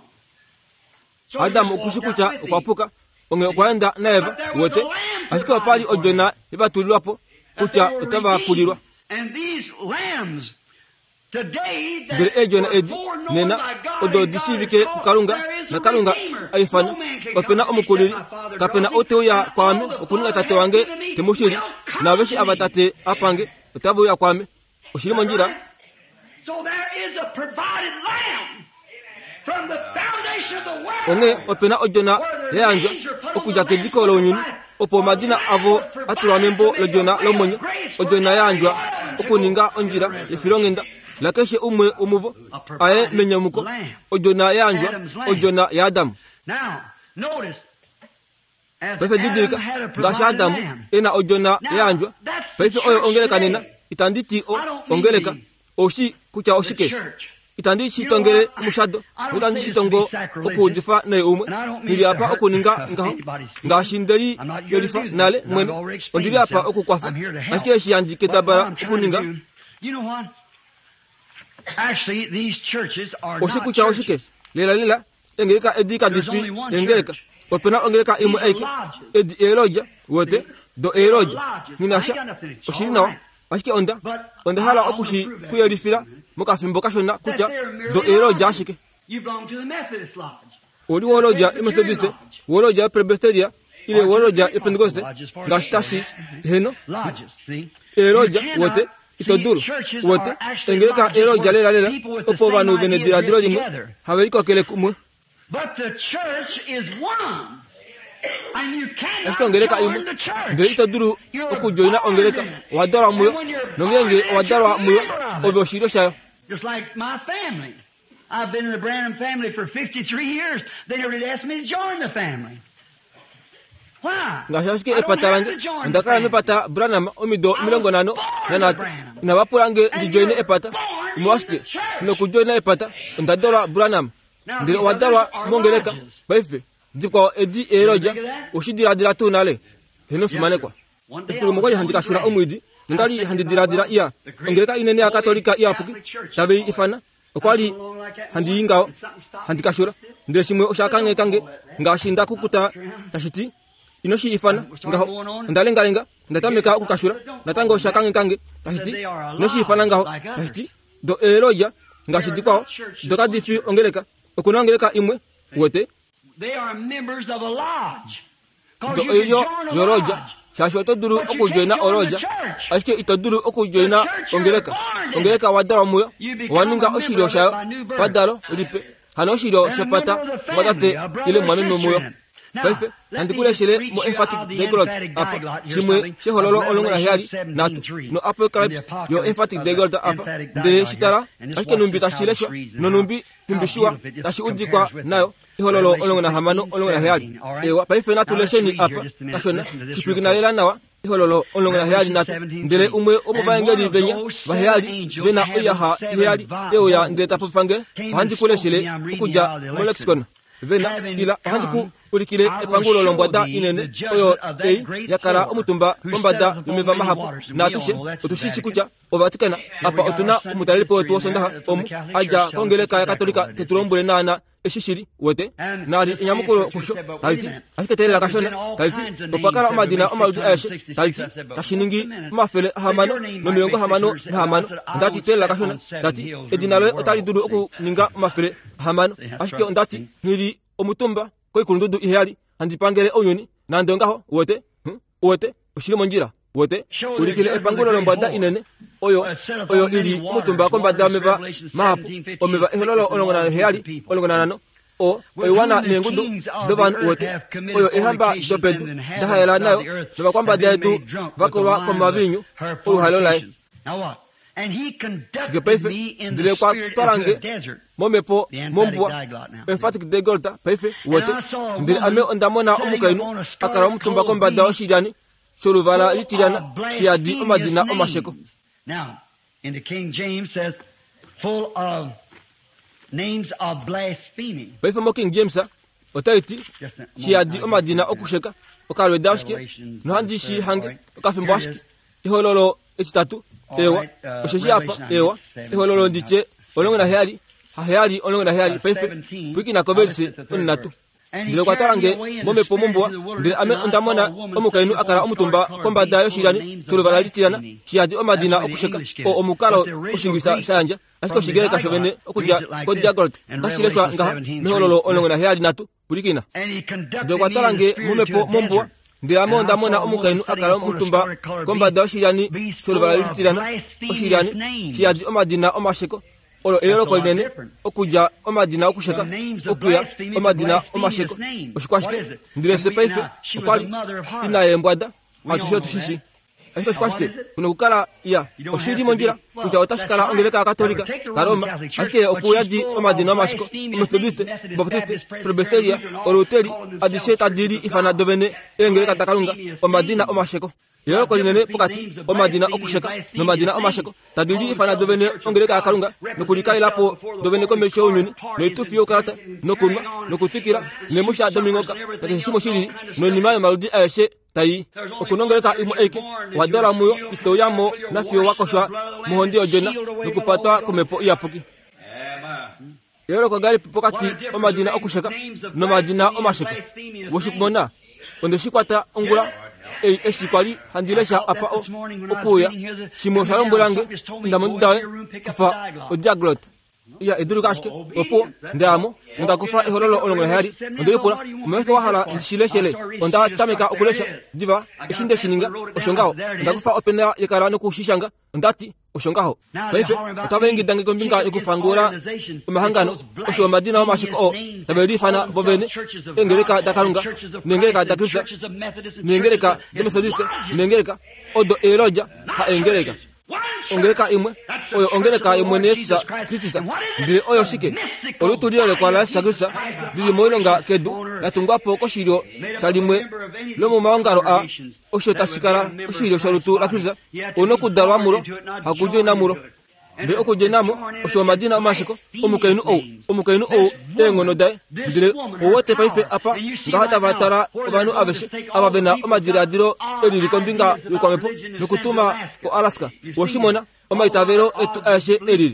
Adamu okushikucha okwapuka onge kwanda na Eva wote ashike pali ojona ibatulwapo kucha utaba kulirwa. And these lambs today that ejona edi nena odo disivike kukalunga na kalunga aifana opena omukuliri kapena oteo ya kwame okuninga tate wange temushiri na beshi abatate apange utavu ya kwame oshirimo njira. So there is a provided lamb from the foundation of the world. Onge opena ojona yanjwa okuja kediko lonyini opo madina avo aturamembo lojona lomonyo ojona yanjwa okuninga onjira efirongenda lakeshe umwe umuvo aye menyamuko ojona yanjwa ojona ya Adamu. Now notice pefe didirika ngashi Adamu ena ojona yanjwa pefe oyo ongeleka nena itanditi o ongeleka oshi kucha oshike itandisi tongere mushado itandisi tongo okudifa na umwe nili apa okuninga ngaho ngashinderi yelifa nale mwene ondiri apa okukwafa ashike shiyandike tabara okuninga. You know what? Actually, these churches are not oshikucha oshike lela engeleka edika difi engeleka opena ongeleka imwe eke edi eroja wote do eroja ninasha oshina ashike onda hala okushi kuyerifira mukafimbo kashona kucha do eroja ashike. You belong to the Methodist Lodge. Odi woloja Methodist woloja Presbyteria ile woloja Pentecost ngashitashi heno Lodges, see? eroja wote itoduru wote engeleka eroja lela opo banu venedira dirojimo haberiko kele kumwe. But the church is one. Esto ongeleka imu. Ndele itaduru okujoina ongeleka wadara muyo. Nongenge wadara muyo oboshiro shayo. Just like my family. I've been in the Branham family for 53 years. They never did ask me to join the family. Why? Ngashashike epatalanga ndakala mepata Branham omido milongo nano na wapulange ndijoine epata mwashike no kujoina epata ndadora Branham ndire wadara mongeleka baife diko edi eroja ushidira dira tunale heno fumane kwa ifuru mogoje handika shura omwidi ndali handidira dira iya ongeleka inene ya katolika iya puki tabe ifana okwali handinga handika shura ndire simwe oshakange kange ngashinda kukuta tashiti inoshi ifana ngaho ndalengalenga ndatameka kukashura natanga oshakange kange tashiti noshi ifana ngaho tashiti do eroja ngashidi kwao dokadifi ongeleka okunongeleka imwe wote. They are members of a lodge. Do eyo yoroja shashwa to duru okujoina oroja ashike itoduru okujoina ongeleka wadara muyo waninga oshiro shayo padalo lipe hanoshiro shepata wadate ile mwanunu muyo baife andikule shele mo emphatic deglot apa chimwe shehololo olongona yali natu no apocalypse yo emphatic deglot apa de shitara ashike numbita shileshwa no numbi tumbishwa tashi udikwa nayo hololo olongona hamano olongona yali ewa baife natu lesheni apa tashona chipiginalela nawa hololo olongona yali natu ndele umwe omuvangeli venya bahali vena oyaha yali eoya ndeta pofange handikule shele ukuja mo lexicon vena ila handiku ulikile epangulo lombwada inene oyo yakara omutumba bombada lumeva mahapu natushe utushishi kuja ovatikana apa otuna umutalilipo tuwosondaha omu aja kongeleka ya katolika tetulombule nana eshishiri wote nali inyamukulo kusho taliti ashiketelela kashona taliti opakala omadina omaludi aeshe taliti kashiningi mafele hamano no milongo hamano na hamano ndati telela kashona ndati edinalo otali duru oku ninga mafele hamano ashike ndati nili omutumba koi kundudu ihali andipangere onyoni nandongaho wote ushiri monjira wote ulikile epangulo lombada inene oyo ili mutumba kombada meva mahapu omeva ehololo olongona ihali olongona nano oiwana nengudu dovan wote oyo ehamba dobedu dahayala nayo nova kombada edu vakolwa komavinyu uhalolai. And he conducted Sikepaife, me in ndile the kwa spirit tarange, of the desert. momepo, The emphatic mombua, diglot now. emphatic degolta, paife, wote, And I saw a ndile woman ame ondamona sitting omukainu, upon a scarlet akara omutumba clothed kombada beast, oshirani, soluvala full litirana, of kiadi omadina blasphemous omasheko. names. Now, in the King James says, full of names of blasphemy. Paife mo King James, otaiti, Just a moment, kiadi I'll omadina get to that. okusheka, okalwe dashke, Revelations, nohandi shi hange, right. okafimboashke, Here ihololo etitatu, All ewa, right, osheshi apa, Revelation ewa, 97. ihololo ndiche, olongona heali, haheali olongona heali, paife, 17, wiki na kovelsi, I'll get to the third onatu. verse. And he Ndile kwa carried me tarange, away in the momepo spirit mombua, into the wilderness, ndile ame and I ondamona, saw a woman omukainu sitting akara upon a omutumba, scarlet kombada beast full of yoshirani, names of tuluvala litirana, blasphemy. kiadi omadina That's the way the okusheka, English get it. omukalo, But the original oshingisa Greek sayanja, asiko from shigere the kashovene, diglot okuja, reads it like kodja this gold, in kashileswa Revelation ngaha, 17:3. meholo olongona heali natu, pulikina. And he conducted Ndile kwa me in the tarange, spirit momepo into a mombua, desert. ndile ame And I ondamona saw a woman omukainu sitting akara upon a omutumba, scarlet-colored kombada beast, yoshirani, beast tuluvala full of litirana, blasphemous oshirani, names. kiadi omadina omasheko, olo That's eyolo a lot kolinene, different. okuja omadina okusheka, The names of okuya blasphemy, omadina blasphemous omasheko, names. oshikwashike, What is it? ndile And we- sepaife, now, she was okwali, the mother of harlots. ina embwada, We atusho all know tushishi. that. Ashiko shikwashike, Now, what is it? kuna kukala ya, You don't oshiri have to monjira, be- well, kuja otashikala that's right. ongeleka katolika, Now, take the karoma, Roman Catholic Church, ashike but okuyaji she's full omadina of omashiko, blasphemous Methodiste, names, Methodist, Baptiste, Baptist, Presbyteria, Presbyterian, all Oruteri, calling themselves adishe tadiri churches of ifana God. dovene, engeleka takalunga, omadina omasheko. Yoro kolinene pokati, omadina okusheka, no madina omasheko, tadiri ifana dovene, ongeleka akalunga, no kulikali lapo, dovene komesho unyuni, no itufio karata, no kunma, no kutikira, ne musha domingoka, no kishimo shiri, no nimayo maludi aeshe, tai, okunongeleka imu eke, wadala muyo, itoyamo, nafio wakoshwa, muhondi ojena, no kupata kumepo iapuki. Yoro kogari pokati, omadina okusheka, no madina omasheko, woshikmona, onde shikwata ongula, esikwali handilesha apa okuya shimo shalombulange ndamundawe kufa ojaglot ya edurugashke opo ndamo ndakufa ehololo olongo hari ndipura umeko wahala ndishileshele onda tameka okulesha diva ishinde shininga oshongao ndakufa opena yakara no kushishanga ndati oshongaho paife otavengidange kombinga yokufangula omahangano osho madina omashiko taverifana bovene engereka dakalunga nengereka dakrista nengereka demethodiste nengereka odo eroja ha engereka ongereka imwe oyo ongereka imwe nesa kristisa ndire oyo shike olutulile kwa la sagrisa dili moilonga kedu latungwa poko shiro salimwe lomo maongaro a osho tashikara shiro sharutu la krista ono kudalwa mulo hakujo na mulo ndire okuje namo osho madina amashiko omukainu o engono dai ndire owote paife apa ngahata vatara obanu aveshe ababena omajiradiro eriri kombinga yokwamepo nokutuma ko Alaska woshimona omaitavero etu ashe eriri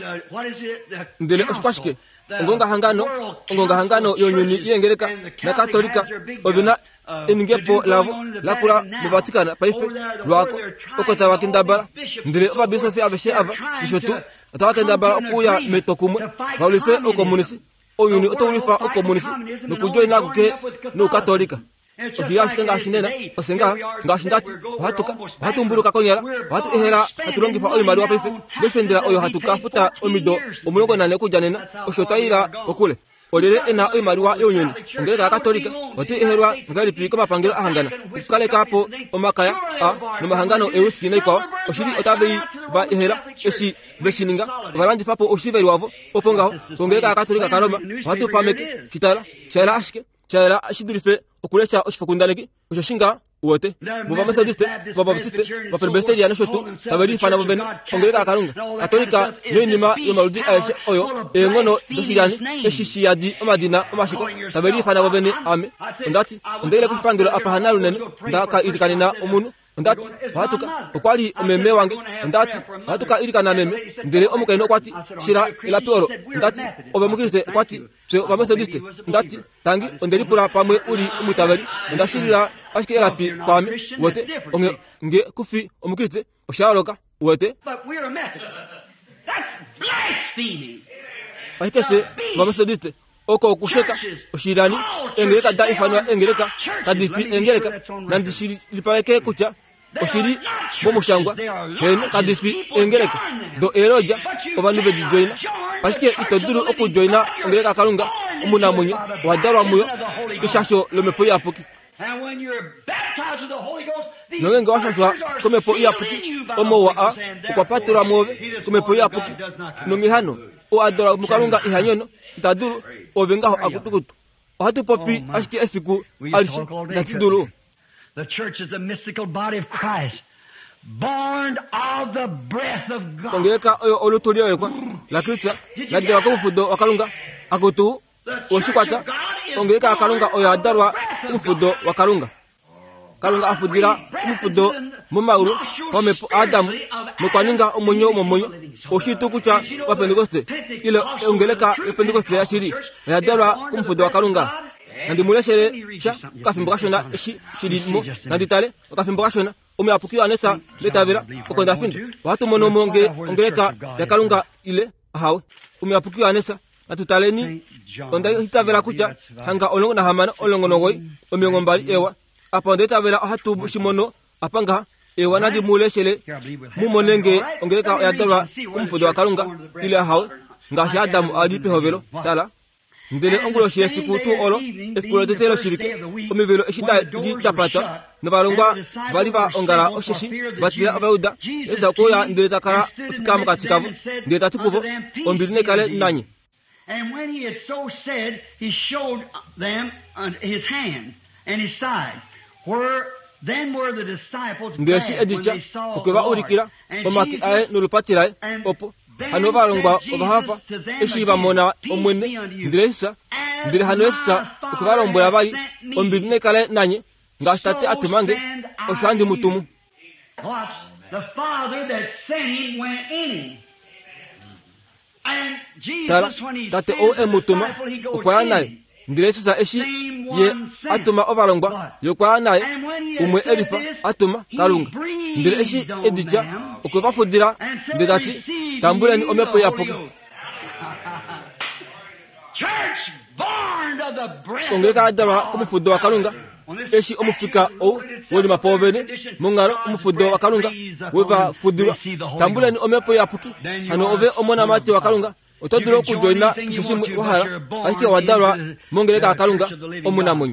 ndile oshikashike ongonga hangano yonyuni yengereka na katolika obina eningepo lavo lakura muvatikana paife lwako okota wakindabara ndile obabisofi aveshe ava nishotu atawakindabara okuya metokumwe vaulife okomunisi oyuni otoulifa okomunisi nokujoina kuke no katolika ofiyashike ngashinena osenga ngashindati hatumbuluka konyala hatu ehera hatulongifa oyimaliwa paife befendera oyo hatukafuta omido omulongo nane kujanena oshotaira okule olele ena oyimaliwa yonyoni ongereka katolika otu eherwa ngalipiko mapangelo ahangana ukalekapo omakaya nomahangano euskineikwawa oshili otavei va ehera eshi beshininga valandifapo oshiveri wavo opongaho kongereka katolika karoma hatu pameke chitala shaira ashike shaira ashidurife okulesha oshifakundaneki oshoshinga uwote muva methodiste vabaptiste vapresbiteriano shotu taverifana vovene ongereka kalunga katolika noinima yomaludi aeshe oyo engono doshiriani eshishiyadi omadina omashiko taverifana vovene ame ondati ondeile kushipangelo apahana lunene ndaka irikanina omunu ondati vahatuka okwali omeme wange ondati vahatuka irikana meme ndele omukaino okwati shira ilapioro ondati ove mukiriste okwati se vamethodiste ondati tangi ondelipula pamwe uli umutaveri ondashirira ashike elapi pame wote nge kufi omukiriste oshaloka wote ashikese vamethodiste oko kusheka oshirani engereka daifanwa engereka kadifi engereka nandishilipaleke kucha oshiri bomushangwa heno kadifi engereka do eroja ovanuve dijoina ashike itoduru okujoina ongereka kalunga omunamunye wadarwa muyo kishasho lomepo yapuki nongenga washashwa komepo yapuki omowa a ukwapatira move komepo yapuki nongihano oadora mukalunga ihanyono itaduru ovengaho akutukutu ohatu popi ashike efiku alishi natiduru. The church is the mystical body of Christ, born of the breath of God. Ongereka oyo olutulio yekwa la Kristo la dewa kumfudo wakalunga akutu oshikwata ongereka akalunga oyo adarwa kumfudo wakalunga kalunga afudira kumfudo mumauru pamepo Adamu mukwaninga omonyo momonyo oshitukucha wa Pentecoste ile ongereka Pentecoste ya shiri ya darwa kumfudo wakalunga nandi muleshere cha kafimbakashona shirimo nandi tale kafimbakashona umeapukiwa nesa letavera okonda findu watu mono monge ongereka yakalunga ile hawe umeapukiwa nesa natutaleni onda hitavera kucha hanga olongo na hamana olongo nogoi omiongombali ewa apa ndetavera hatu shimono apanga ewa nadi muleshere mumonenge ongereka yadalwa kumfudo wakalunga ile hawe ngashi Adamu alipe hovelo tala ndele ongulo shefi kutu olo eskulo tetelo shirike omivelo eshida di tapata nabalongwa valiva ongara osheshi batira abauda eza koya ndele takara fikamu katikavu ndele tatukuvo ombirine kale nanyi. And when he had so said, he showed them his hands and his side, where then were the disciples glad when they saw the Lord. Omaki ae nulupatirae opo hanova longwa obahafa eshiva mona omwene ndresa ndire hanwesa ukuvalombo yabali ombirine kale nanye ngastate atumange oshandi mutumu. The Father that sent him went in. And tala Jesus, when he tate sent o the emutuma disciple, he goes ukwaya naye in. ndire susa eshi ye atuma ovalongwa yokwaya naye umwe elifa atuma kalunga ndire eshi edija ukwevafudira ndidati tambuleni omepo yapuki ongeka adalwa kumufudo wa kalunga eshi omufika o woli mapovene mungaro umufudo wakalunga weva fudura tambuleni omepo yapuki hano ove omona mati wakalunga otoduro kujoina kishishimwe wahala ahike wadalwa mongeleka akalunga omuna munyu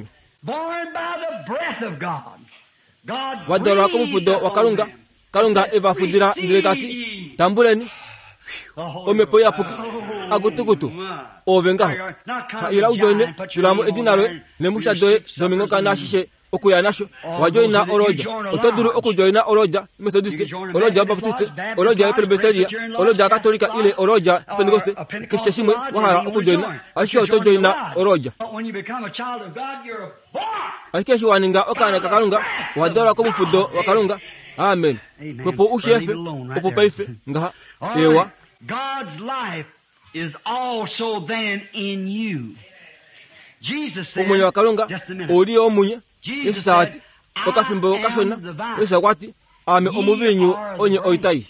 wadalwa kumufudo wakalunga kalunga eva fudira ndirekati tambuleni omepo yapuki agutugutu ovengaho ila ujoine tulamo edinalwe nemusha doe domingo kana shishe okuya nasho wajoina oroja otoduru okujoina oroja methodiste oroja baptiste oroja presbyteria oroja katolika ile oroja pentecoste kisheshimwe wahala okujoina ashike otojoina oroja ashike shiwaninga okana kakalunga wadora ko mufudo wakalunga amen kopo ushefe opo paife ngaha ewa God's life is also then in you. Jesus said, omunye wakalunga oli omunye yesu saati okafimbo kashona yesu akwati ame omuvinyu onye oitai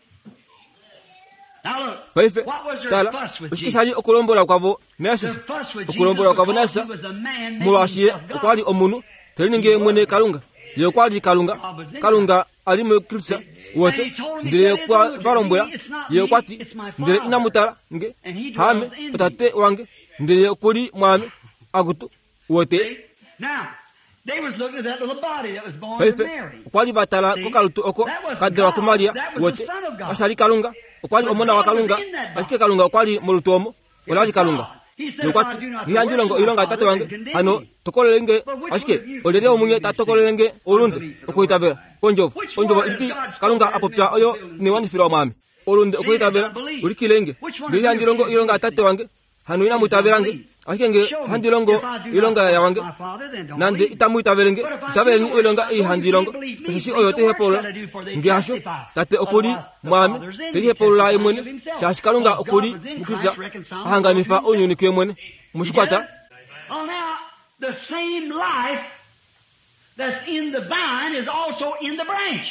paife tala usikisali okulombola kwavo nesisi okulombola kwavo nesa mulwashiye okwali omunu telinge mwene kalunga yekwali kalunga alime krista wote ndire kwa varomboya yekwati ndire inamutala nge hame otate wange ndire kuri mwami agutu wote they was looking at that little body that was born to Mary. Okwali batala kokalutu oko kadra ku Maria wote kasali kalunga okwali omona wa kalunga asike kalunga okwali mulutomo olali kalunga yokwati nyanjilongo ilonga tate wange hano tokolelenge asike olere omunye tatokolelenge olunde okoitavera onjovo iti kalunga apopya oyo ni wanifira mwami olunde okoitavera ulikilenge nyanjilongo ilonga tate wange hano ina mutaverange akenge handilongo ilonga ya wange nande itamuitaverenge tavereni ilonga i handilongo sisi oyo te hepolo ngiasho tate okuri mwami te hepolo la imwene sasi kalunga okuri mukirza hanganifa onyuni kwemwene mushikwata the same life that's in the vine is also in the branch.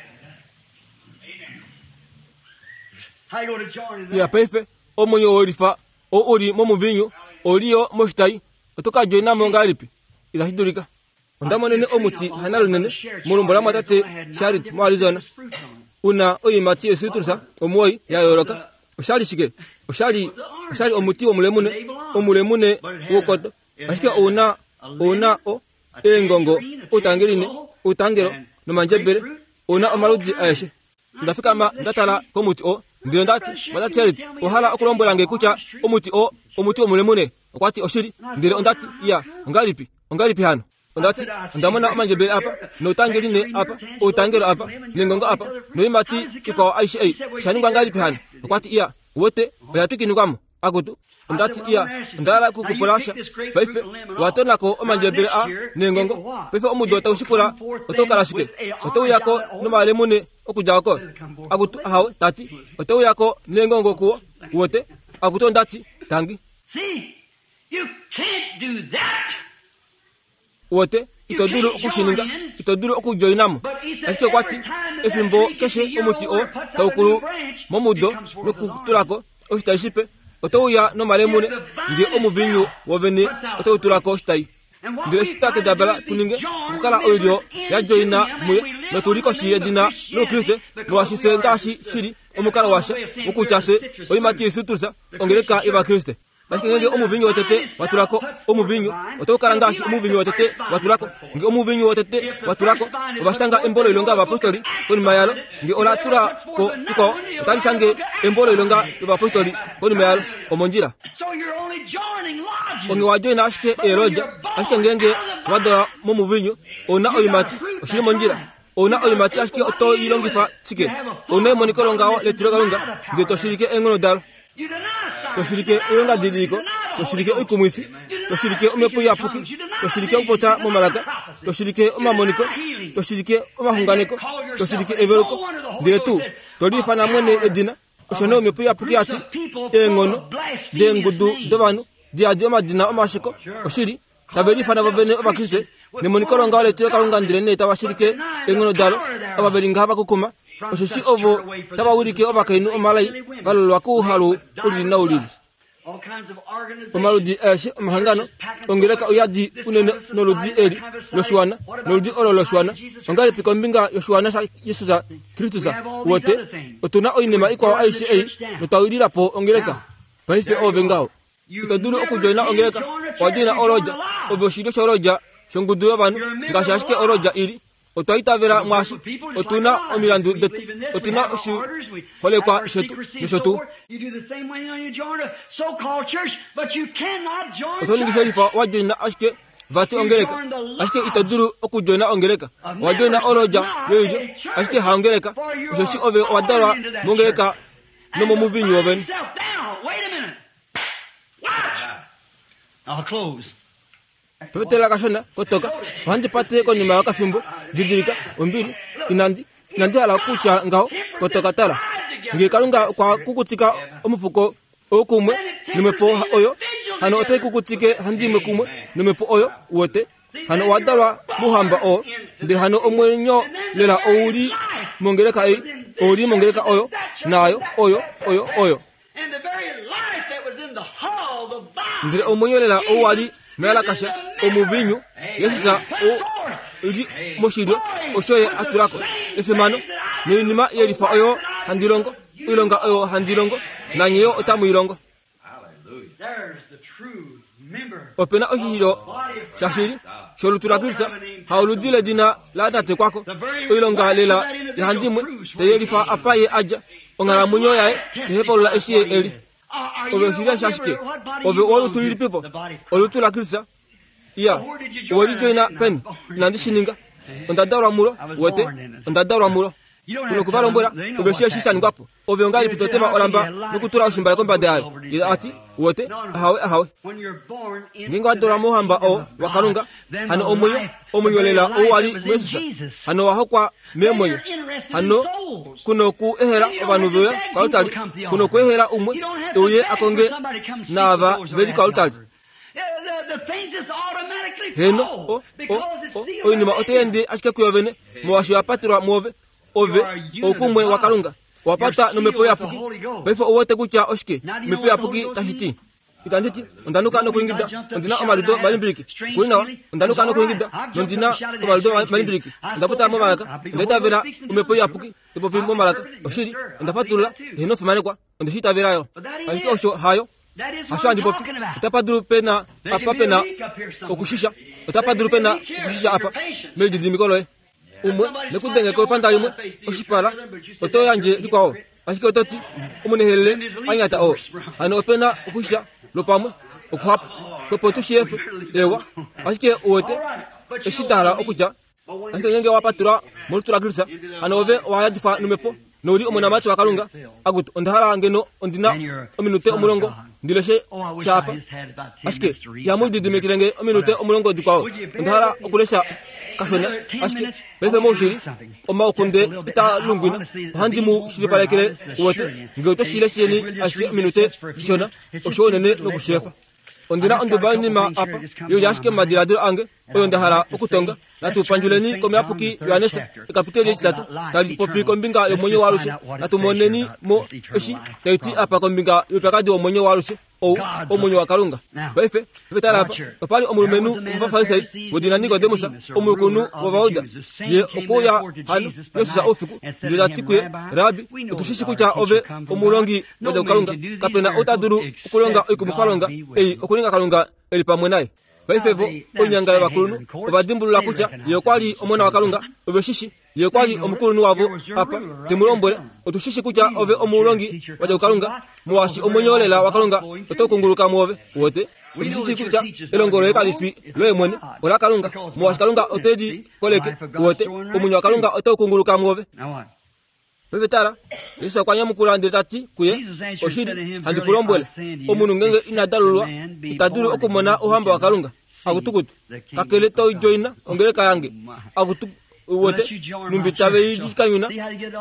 How you going to join that? Ya pefe omonyo orifa o ori momuvinyo oriyo moshitai otoka joina mongalipi izahidurika ondamonene omuti hanalo nene mulumbola matate Charity mu Arizona una oyimati esitursa omoi ya yoroka oshali omuti omulemune wokoto ashike ona o engongo utangero no manjebere ona omarudi ayeshe ndafika ma ndatala komuti o ndiro ndati matate Charity ohala okulombola ngekucha omuti omulemune okwati oshiri ndiro ndati ya ngalipi hano ndati ndamona manjebere apa no tangerine apa utangero apa nengongo apa no imati iko aishe shaninga ngalipi hano okwati ya wote bayatukinwamo agutu ndati iya ndala kukupolasha baife watona ko omanjebere a nengongo baife omudota ushikura otokarashike oto yako no malemune okujako agutu hawe tati oto yako nengongo kuo wote agutu ndati tangi see you can't do that wote itoduru okushininga itoduru okujoinamo asike kwati efimbo keshe omuti o tawukuru momudo nokutulako oshitashipe otoya no malemune ndi omuvinyu wovene ototulako shitai ndire sitake dabala tuninge kukala oyo ya joina muye no tuliko shiye dina no Kristo no washise ngashi shiri omukala washa okuchase oyimati Yesutuza ongereka iba Kristo Basikenge omuvinyu watete watulako omuvinyu otokala ngashi omuvinyu watete watulako ngi omuvinyu watete watulako obashanga embolo ilonga abapostoli koni mayalo ngi olatura ko iko otalisange embolo ilonga abapostoli koni mayalo omonjira so you're only joining lodges ongi wajoina ashike eroja ashike ngenge wadora momuvinyu ona oyimati oshiri monjira ona oyimati ashike oto ilongifa chike ona monikolonga letiro kalunga ngi toshirike engono dalo toshirike ilonga diliko toshirike ikumwisi toshirike omepo yapuki toshirike upota mumalaka toshirike omamoniko toshirike omahunganiko toshirike everoko diretu tolifana mwene edina oshone omepo yapuki ati engono dengudu dobanu diadi omadina omashiko oshiri tabelifana babene obakristo nemonikolonga waletiro kalunga ndirene tawashirike engono dalo ababeringa bakukuma oshishi ovo tabawurike obakainu omalai balolwa ku halu ulina ulili omaludi eshi mahangano ongeleka oyadi unene noludi eri loswana noludi olo loswana ongali pikombinga yoswana sa Yesu za Kristo za wote otuna oinema ikwa aishi notawidira po ongeleka paife ovengao itaduru okujoina ongeleka wajina oroja oboshido shoroja shongudu yavan ngashashike oroja iri otaitavera mwashi otuna omirandu detu otuna shu hole kwa shetu nishotu otoni sherifa wajina ashke vati ongeleka ashke itaduru okujoina ongeleka wajina oroja yejo ashke haongeleka ushoshi ove wadara mongeleka nomo muvinyu oven. I'll close. Petela kashona kotoka wandi pate ko nyuma wakafimbo didirika ombili inandi ala kucha ngao kotoka tala ngikalunga kwa kukutika omufuko okumwe nimepo oyo hano ote kukutike handime kumwe nimepo oyo wote hano wadalwa muhamba o ndi hano omwenyo lela ouri mongeleka ouri mongeleka oyo nayo oyo And the very life that was in the hull, the vine. Ndi omwenyo lela owali mela kasha omuvinyu yesa o udi moshido oshoye aturako efemano ni nima yerifa oyo handirongo ilonga oyo handirongo na nyeyo otamu ilongo. There's the true member. Opena oshiro shashiri sholuturagisa hauludile dina la date kwako ilonga lela yahandimwe teyerifa apaye aja ongara munyo yae tehepola eshiye eri ove shira shashike ove olu tuliri people olu tulakisa ya wali joina pen nandishininga ondadawra mulo wete ondadawra mulo kuno kuvala mbora ove shira shisa ngapo ove ongali pitotema olamba nukutura oshimbala komba dai ila ati wote ahawe nginga dora mohamba o wakalunga hano omunyo lela o wali mwesusa hano wahokwa memoyo hano kuno ku ehera abanuveya kautali kuno ku ehera umwe oye akonge nava veri kautali heno o inima otende ashike kuyovene mwashi apatirwa move ove okumwe wakalunga wapata numepo yapuki befo owote kucha oshike mepo yapuki tashiti itanditi ondanuka no kuingida ondina omalido malimbiriki kulinawa ondanuka no kuingida ondina omalido malimbiriki ndaputa momalaka ndeta vera umepo yapuki tipo pimbo malaka oshiri ndafatula hino famane kwa ondishita vera yo ashike osho hayo ashandi popi utapaduru pena apa pena okushisha utapaduru pena okushisha apa medidi mikolo umwe nekudenge ko panda yumwe oshipala oto yanje likwao ashike ototi umunehele anyata o hano opena okushisha lopamwe okhap ko potu chef ewa ashike ote eshitara okuja ashike ngenge wapatura mulutura grisa anove wayadifa numepo nori omuna matu wakalunga agut ondhala ngeno ondina ominute omulongo ndileshe chapa ashike yamudi dimekirenge ominute omulongo dikwao ondhala okulesha kashona ashike befe moshiri oma okunde ita lungwina handimu shiripalekele wote ngoto shilesheni ashike minute shona oshonene nokushefa ondina ondobani ma apa yo yashike madiradir ange oyondahara okutonga natu panjuleni komeapuki yanesa kapiteli satu tali popi kombinga yo monyo warushe natu moneni mo eshi taiti apa kombinga yo pakadi omonyo warushe o monyo wakalunga befe betala apa pali omulumenu mvafaisai bodina nigo demusa omukunu wavauda ye okoya hanu yosa ofiku ndilatikuye rabi utushishikucha ove omulongi wada kalunga kapena otaduru okulonga ikumufalonga okulinga kalunga eli pamwenai baifevo onyanga ya bakulunu obadimbulula kucha yekwali omwana wakalunga obeshishi yekwali omukulu wavo apa timulombole otushishi kucha ove omulongi wada kalunga muwashi omonyolela wakalunga otokunguluka muove wote otushishi kucha elongolo ekalifi lwemwene ola kalunga muwashi kalunga oteji koleke wote omunyo wakalunga otokunguluka muove Bebetara Yesu kwanya mukula ndetati kuye oshiri handikulombwele omunu ngenge inadalulwa itaduru okumona ohamba wakalunga agutukutu kakele to joina ongeleka yange agutu wote numbitabe yidikanyuna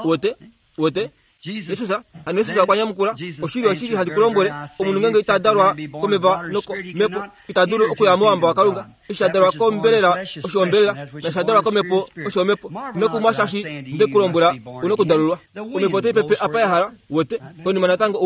wote Yesu sa anesu kwanya mukula oshiri handikulombwele omunu ngenge itadalwa komeva noko mepo itaduru okuyamo ohamba wakalunga ishadalwa kombelela oshombela na shadalwa komepo oshomepo meku mashashi ndekulombwela unokudalulwa umepote pepe apa yahara wote koni manatango wote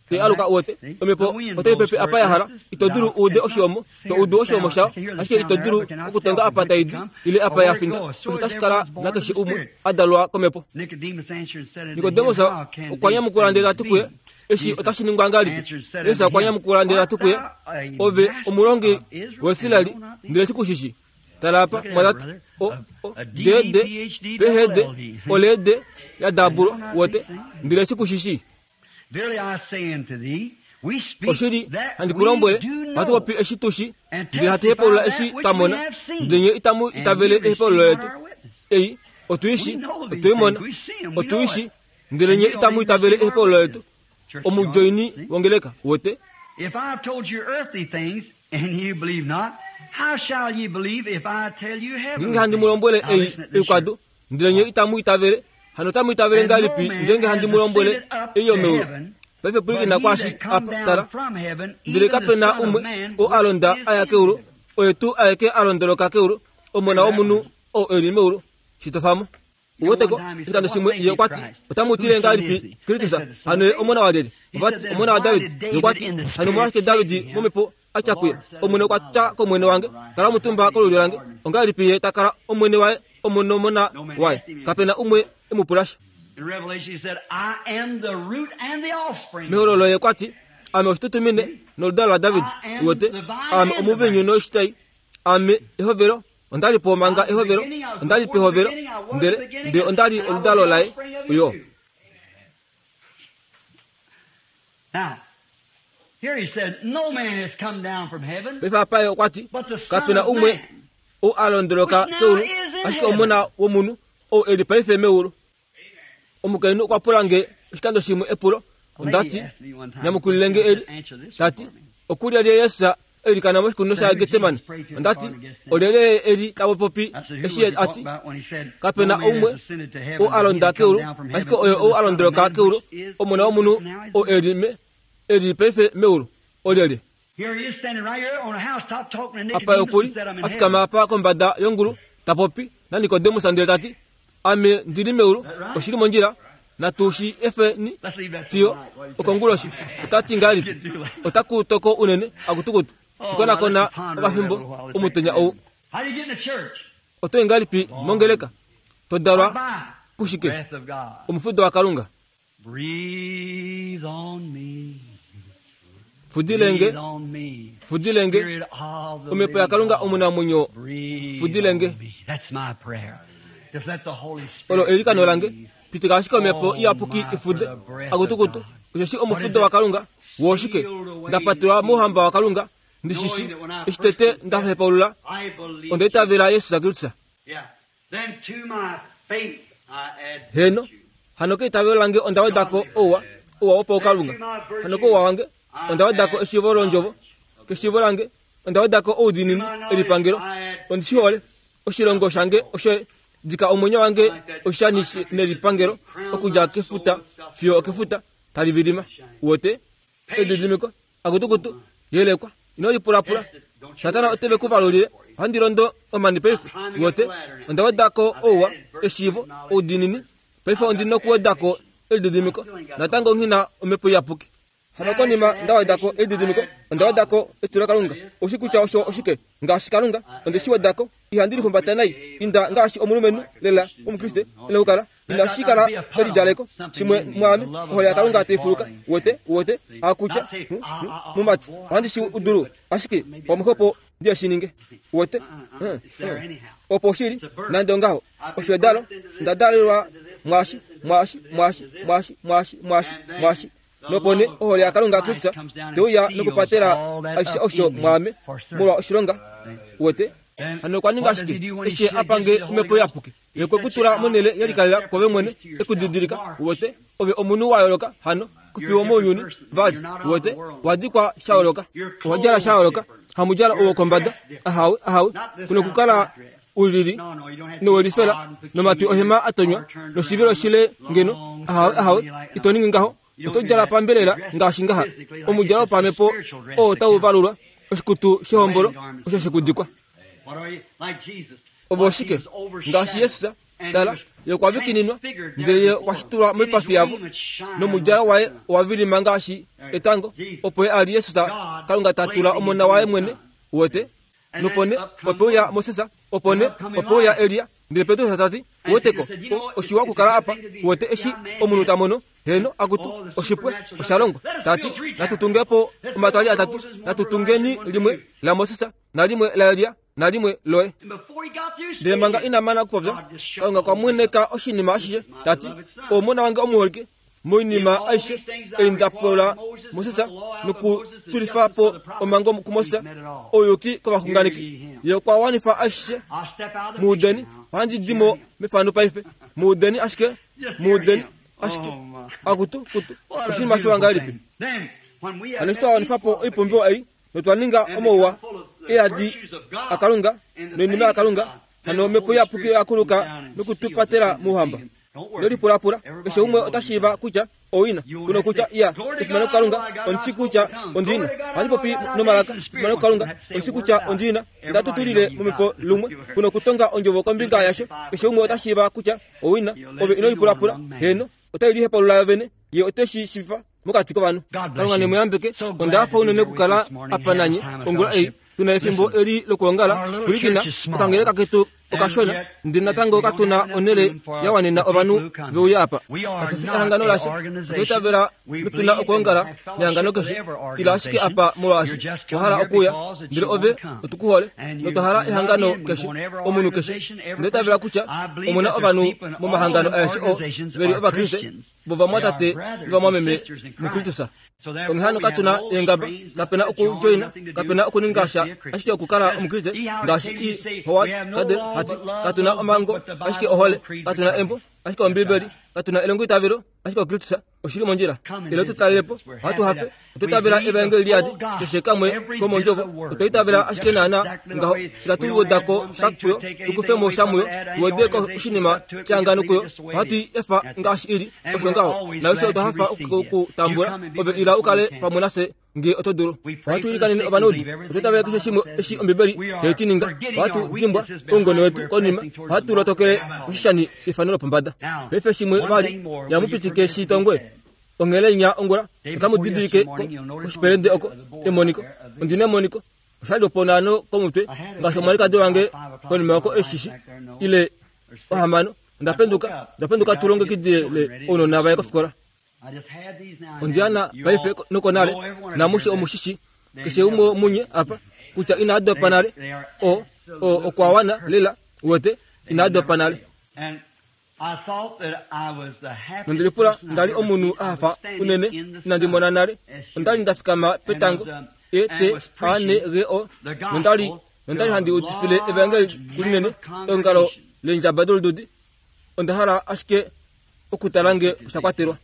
te aluka wote omepo ote pepe apa ya hala itoduru ude oshomo to ude oshomo sha ashike itoduru ukutonga apa taidi ile apa ya finda utashikara nakashi umu adalwa komepo Nicodemus kwanya mukurandira tukwe eshi otashi ningwangali esa kwanya mukurandira tukwe ove umurongi wesilali ndire sikushishi talapa madat o de pehede olede ya daburo wote ndire sikushishi Verily I say unto thee, we speak oshiri that andi we kurombole do know, watu wapi eshi toshi and ndi hate pola testify eshi that which we tamona have seen, ndenye itamu and itavele we epola receive yetu our witness. ei otuishi We know these otuimona things. We see 'em. We know otuishi it. ndenye And you itamu don't itavele even epola see our yetu witness. Church omujoini God, see? wongeleka wote If I have told you earthly things, and you believe not, how shall ye believe if I tell you heavenly ngingi handi things? mulombole Now ei listen at this ekwado church. ndenye itamu itavele hano tamu itavele And no ngalipi man ndenge handi has mulombole ascended up eyo to meuro heaven, baife but puliki na he kwashi that come apa down tara from heaven, ndire even the kapena Son of umwe Man, o which alonda is aya in keuro heaven. o etu ayake alondolo ka keuro o mona o munu o elimeuro sitofamo woteko ikando simwe yekwati otamutire ngalipi kritusa hano omona wadede vat omona wa David yekwati hano mwake David momepo achakuye omune kwacha ko mwene wange kala mutumba ko lulu lange ongalipiye takara omwene wae omono mona wae kapena umwe emupurasha In Revelation he said, I am the root and the offspring. meholo yekwati ame ostutumine no dala David wote ame omuvenyu no shtay ame ehovero ondali po manga ehovero ondali pe hovero ndere de ondali oldalo lai yo Now, here he said, no man has come down from heaven, befa pa yekwati but the Son kapena of umwe Man. o alondoloka Which now keulu is in aske heaven. omona wo munu o edi paife meulu omukainu kwa pulange skando simu epulo ndati nyamukulenge edi tati okulia de yesa edi kana moskunu sa geteman ndati odele edi tawo popi eshi ati kapena umwe o alonda keulu aske o alondoloka keulu omona wo munu o edi me edi paife meulu odele Here he is standing right here on a housetop talking to apa Nicodemus yokuri and said, I'm in afika heaven. mapa kombada yonguru tapopi na Nicodemus andele tati ame ndiri meuru oshiri monjira na tushi efe ni Let's leave that tio for tonight. What do you say? okonguloshi utati ngalipi otaku toko unene agutugutu sikona kona okafimbo umutenya o How do you get in the church? oto ngalipi mongeleka todalwa By kushike breath of God. umufudo wa kalunga Breathe on me. fudilenge Breathe on me. fudilenge Spirit of the umepo ya living kalunga God. umuna munyo Breathe fudilenge. on me. That's my prayer. Just let the Holy Spirit olo erika nolange breathe. pitika shika umepo iapuki ifude agutugutu ushashi umufudo wa kalunga woshike ndapatira muhamba wa kalunga ndishishi ishtete ndahepaulula I believe. ondeta vela Yesu zakilutsa Yeah. Then to my faith I add heno virtue. hanoke tavelange ondawadako owa opo kalunga hanoko wange ondawadako eshivolonjovo keshivolange ondawadako odinini elipangelo ondishole oshilongo shange oshe dika omunyo wange oshanishi nelipangelo okuja kefuta fio kefuta talividima wote edidimiko agutugutu yelekwa inolipulapula satana otebe kuvalulile handirondo omani pefu wote ondawadako owa eshivo odinini pefu ondino kuwadako edidimiko natango ngina omepo yapuki hanoko nima ndawadako edidimiko ndawadako eturakalunga oshikucha osho oshike ngashi kalunga ondeshiwadako ihandiri humbatanai inda ngashi omulumenu lela umkriste leukala inda shikala elidaleko shimwe mwami hoya kalunga atefuluka wote akucha mumati handishi uduru ashike pamukopo ndia shininge wote opo shiri nandongaho oshedalo ndadalirwa mwashi nopone ohoya kalunga krutsa teuya nokupatela aisha osho mwame mulwa oshilonga wote hano kwaninga shike eshe apange umepo yapuke yeko kutula monele yalikalila kove mwene ekudidirika wote ove omunu wayoloka hano kufiwa monyuni vadi wote wadikwa shawoloka wajala shawoloka hamujala uwo kombada ahawe kuno kukala ulili nowelifela nomatu ohema atonywa nosivilo shile ngeno ahawe itoningi ngaho otojala pambelela ngashingaha omujala pamepo o tauvalulwa oshikutu shehombolo osho shekudikwa oboshike ngashi Yesu tala yo kwa vikininwa ndeye washitura mwipafi yavo no mujara wae wavili mangashi etango opoe ali Yesu ta kalunga tatula omona wae mwene wote nopone popo ya Mosesa opone popo ya Elia ndire Petro satati woteko oshiwa kukala apa wote eshi omunuta mono heno akutu oshipwe oshalongo tati natutungepo matali atatu natutungeni limwe la Mosesa na limwe la Elia na limwe loe ndire manga ina mana kupobya kalunga kwa mweneka oshinima ashishe tati omona wanga omwolke moinima aishe eindapola Mosesa nuku tulifapo omango kumosa oyoki kwa kunganiki yo kwa wanifa ashe mudeni hanji dimo mefano paife mudeni ashke akutu oshima shwanga lipi anisto wanifapo ipombyo ai notwaninga omowa eadi akalunga nenima akalunga hano mepo ya puki akuluka nukutupatera muhamba ndori pura keshe umwe otashiva kucha oina kuno kucha ya ifmano kalunga onsikucha ondina halipo pi no malaka ifmano kalunga onsikucha ondina ndatutulile mumepo lumwe kuno kutonga onjovo kombinga yasho keshe umwe otashiva kucha oina obe ino pura heno otayiri hepo lavene ye oteshi shifa mukati ko banu kalunga ne muyambeke ondafa unene kukala apananye ongula ei tuna efimbo eri lokongala kulikina okangere kaketu okashona ndina tango katuna onele yawanena obanu byoyapa katafihangano lashe tutavera tuna okongala nyangano keshi ilashike apa mulashi wahala okuya ndire ove otukuhole notahara ihangano keshi omunu keshi ndetavera kucha omuna obanu mu mahangano ashi o veri ova Kristo bova mwatate bova mwameme mukritusa onghano katuna engaba kapena okujoina kapena okuningasha ashike okukala omukristo ngashi i howat kade hati katuna omango ashike ohole katuna embo ashike ombiberi katuna elongo itaviro ashike okritusa oshiri monjira elo tutalepo watu hafe tutavira evangeli yadi keshekamwe komo njovo tutavira ashike nana ngaho tatuwo dako shakpuyo tukufemo shamuyo tuwedeko shinima changano kuyo watu efa ngashi iri oshongaho na usho hafa kutambura obe ila ukale pamonase nge otodoro watu ilikani abanodi tutavira kishimo eshi ombiberi hetininga watu jimbwa ongono wetu konima watu lotokele kishani sifanolo pambada pefe shimwe bali ya mupitike shitongwe ongelenya ongola tamu didike kushperende oko demoniko ondine moniko shalo ponano komutwe ngasho malika de wange konima oko eshishi ile ohamano ndapenduka tulonge kidile ono nabaye koskola ondiana baife nokonale namushi omushishi kishe umo munye apa kucha ina ado panale o kwawana lela wote ina ado panale ndilipula ndali omunu afa unene nandimona nale ndali ndafikama petango ete ane reo ndali handi utifile evangeli kulinene engalo lenjabadol dodi ondahara ashike okutalange shakwaterwa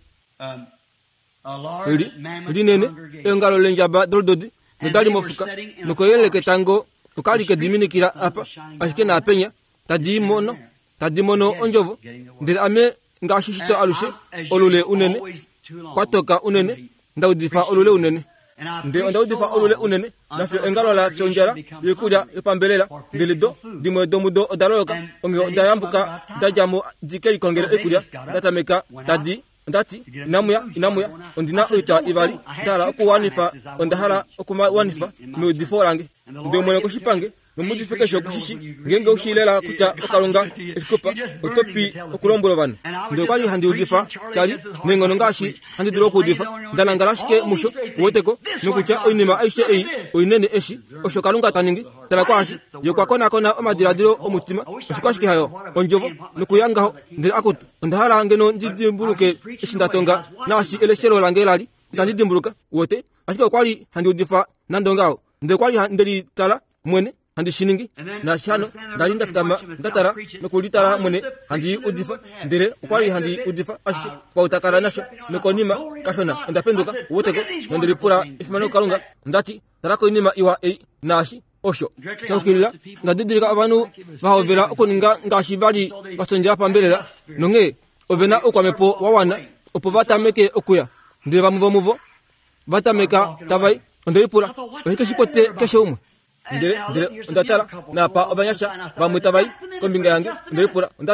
linene engalo lenjabadol dodi ndali mofuka nokoyeleke tango ukalike diminikira apa ashike na penya tadimono onjovo ndire ame ngashishito alushe olule unene kwatoka unene ndaudifa olule unene ndaudifa olule unene nafyo engalo la sonjara yekuja ipambelela ndilido dimwedo mudo odaloka onge dayambuka dajamo dikeli kongere ekuja datameka ndati inamuya ondina uita ibali dala okuwanifa ondahara okuma wanifa no diforange ndomone ko shipange nomudifekesho kushishi ngenge ushilela kucha okalonga eskupa otopi okulombolo bana ndo kwali handi udifa chali nengono ngashi handi diro kudifa ndanangalashike musho woteko nokucha oinima aishe ei oinene eshi oshokalunga taningi tala kwashi yokwa kona omadiradiro omutima oshikwashike hayo onjovo nokuyangaho ndira akutu ndahara ngeno ndidimbuluke eshindatonga nashi eleshero langelali ndandimburuka wote ashike kwali handi udifa nandongao ndo kwali handeli tala mwene handi shiningi na shano ndalinda fitama ndatara nokulitara mwene handi udifa ndere ukwali handi udifa ashike kwa utakara nasho nokonima kashona ndapenduka woteko ndilipura ifimano kalunga ndati tarako inima iwa ei nashi osho shokilla ndadidika abantu bahovera okuninga ngashi bali basonjera pambelela nonge ovena okwamepo wawana opo batameke okuya ndire bamuvo batameka tabai ndilipura bahikeshikote kesho umwe ndire ndatala na pa obanyasha bamutabai kombinga yange ndilipura ndati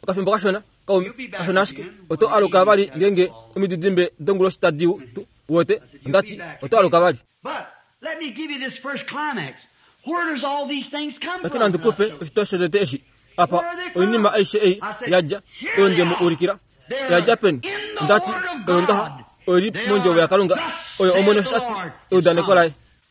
akafimbo kashona kaumi kashonashike oto aluka bali ngenge umididimbe dongulo stadiu tu wote ndati oto aluka bali. But let me give you this first climax. Where does all these things come lakini from? ndukupe usitoshe teshi apa onima aishe yaja onde mu urikira yaja pen ndati onda ori monjo ya kalunga oyo omono stati odane kolai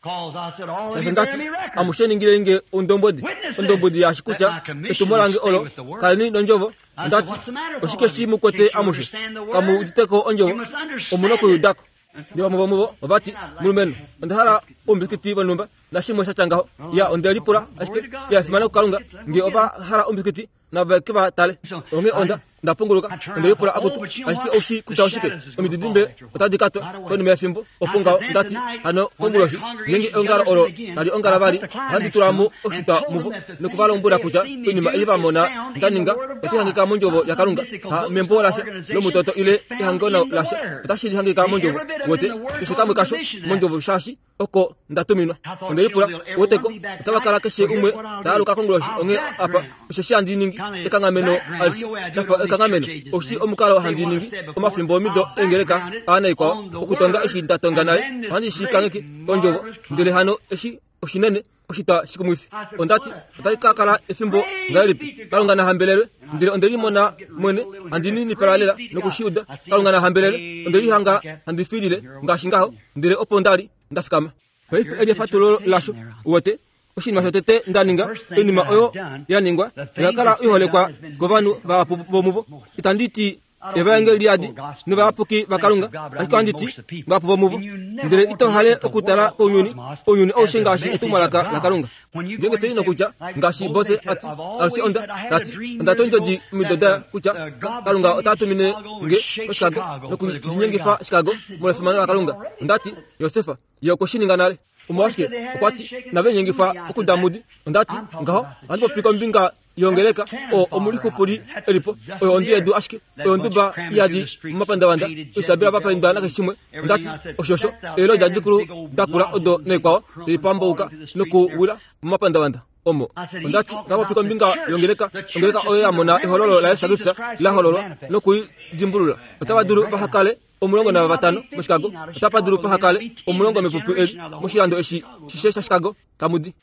sasa ndati amusheni ngirenge ondombodi ya shikucha etumolange olo kalini donjovo ndati oshike simu kote amushe kamu uteko onjovo omunoko yudako ndiwa mubo vati mulumeno ndahara ombikiti banumba nashimo shachangaho ya ondelipura ashike ya simana kalunga ngi oba hara ombikiti na bakiba tale onge onda ndapunguluka ondelipura akutu ashike oshi kutawashike omididimbe otadikatwa koni mefimbo opunga ndati ano konguloshi ngi ongara oro tali ongara bali handi turamu oshita muvo nekuvala umbura kuja inima iba mona ndaninga etihangika munjovo ya kalunga ha membo lasha lo mutoto ile ihangona lasha tashi hangika munjovo wote ishikamwe kasho munjovo shashi oko ndatuminwa ondelipura woteko tabakala keshe umwe daluka konguloshi onge apa sheshi andiningi ekangameno alisi chafa ekangameno oshi omukalo handiningi omafimbo mido engereka ana iko okutonga eshi ndatonga naye handi shikangeki onjovo ndele hano eshi oshinene oshita shikumwifi ondati kakala efimbo ngalipi kalunga na hambelele ndele ondeli mona mwene andini ni paralela nokushuda kalunga na hambelele ondeli hanga handifilile ngashingaho ndele opondali ndafikama paifu elia fatulo lasho wote oshinwa shotete ndaninga enima oyo yaningwa yakala ihole kwa govanu va pomuvo itanditi evange liadi no va poki vakalunga akanditi va pomuvo ndele ito hale okutala onyuni oshingashi etumalaka la kalunga ngenge tino kuja ngashi bose ati alsi onda ati ndatonjo di midoda kuja kalunga otatu mine nge Chicago noku jinyenge fa Chicago mole fumana la kalunga ndati Yosefa yokoshininga nale umwashike okwati nabenye ngifa okudamudi ndati ngaho andi piko mbinga yongeleka o omuliko puri elipo o ondiye du ashike o nduba yadi mapanda wanda usabira bapanda na kashimwe ndati oshosho elo jadikuru dakura odo nekwa lipambouka nuku wira mapanda wanda omo ndati ngabo piko mbinga yongeleka o yamona ihololo la sagutsa la hololo nuku dimbulula otabaduru bahakale omulongo na batano mu Chicago tapaduru pahakale omulongo mepupu eli mushirando eshi shisha Chicago kamudi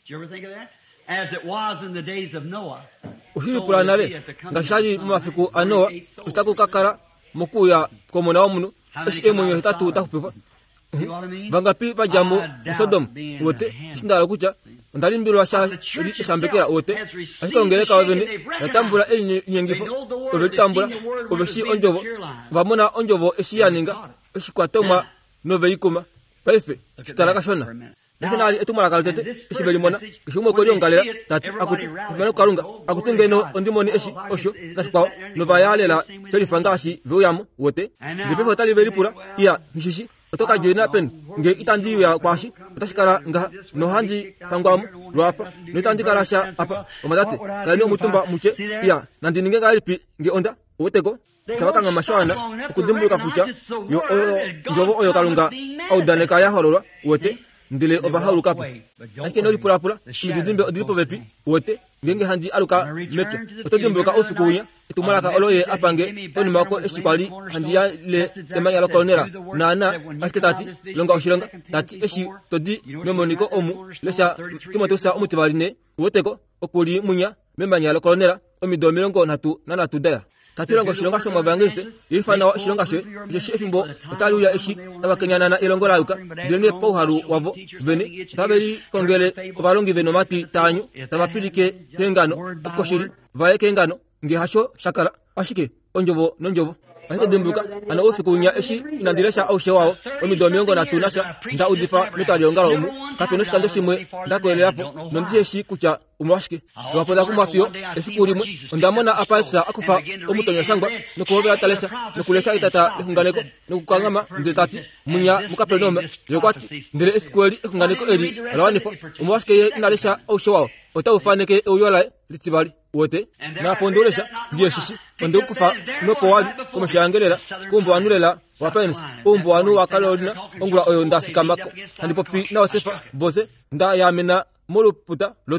as it was in the days of Noah. Uhibi pulanale ngashali mafiku anoa utaku kakara mukuya komona omuno eshi emonyo hitatu takupiva vangapi pajamu Sodom wote shindala kucha ndalimbiro asha shambekera wote ashikaongeleka wavene yatambula enyengifo ovetambula oveshi onjovo vamona onjovo eshi yaninga eshi kwatoma noveikuma paife shitaraka shona Nakinali etumala kaltete eshi belimona kishumo ko yongalera tati akuti mano kalunga akutungeno ondimoni eshi osho naspaw no vayalela telifangashi vuyamo wote ndipefo tali velipura iya hishishi otoka jena pen nge itandi ya kwashi utashikala nga no hanji pangwamu lwapa nitandikala sha apa omadate kali omutumba muche iya nandininge ngalipi nge onda wotego kabaka ngamashwana ukudimbuka kucha yo njovo oyo kalunga audaneka ya hololwa wote ndile overhaul kapo ake noli pura mididimbe odipo bepi wote ngenge handi aluka mepe otodimbuka ofikunya itumala ka oloye apange oni mako eshikwali handi ya le temanya lo kolonera nana asketati longa oshilonga tati eshi todi memoniko omu lesha timotosa omutivaline woteko okuli munya memanya lo kolonera omidomilongo natu daya Katirongo shilonga shomo evangeliste ifana shilonga she shefimbo otali ya eshi tabakenya na ilongo lauka dene pauharu wavo vene tabeli kongele obalongi veno mati tanyu tabapilike tengano koshiri vaeke ngano ngi hasho shakara ashike onjovo nonjovo Ake dimbuka ana ofikunya eshi inandiresha au shewao omidomiongo na tunasha nda udifa mitaliongala omu kapenoshi kando shimwe ndakwele hapo nondiye shi kucha umwashike wapoda kumafio efikurimu ndamona apalsa akufa omutonya sangwa nukuobera talesa nukulesha itata ekunganeko nukukangama ndetati munya mukaprenome yokwati ndele efikweli ekunganeko eri alawanifo umwashike ye inalesha au shewao otaufaneke euyola litibali wote na pondolesha ndiye shishi ondo kufa nopo wali kumushangelela kumbo anulela wapensi umbo anu wakalodina ongula oyo ndafika mako handi popi na Yosefa boze nda yamena moluputa lotwa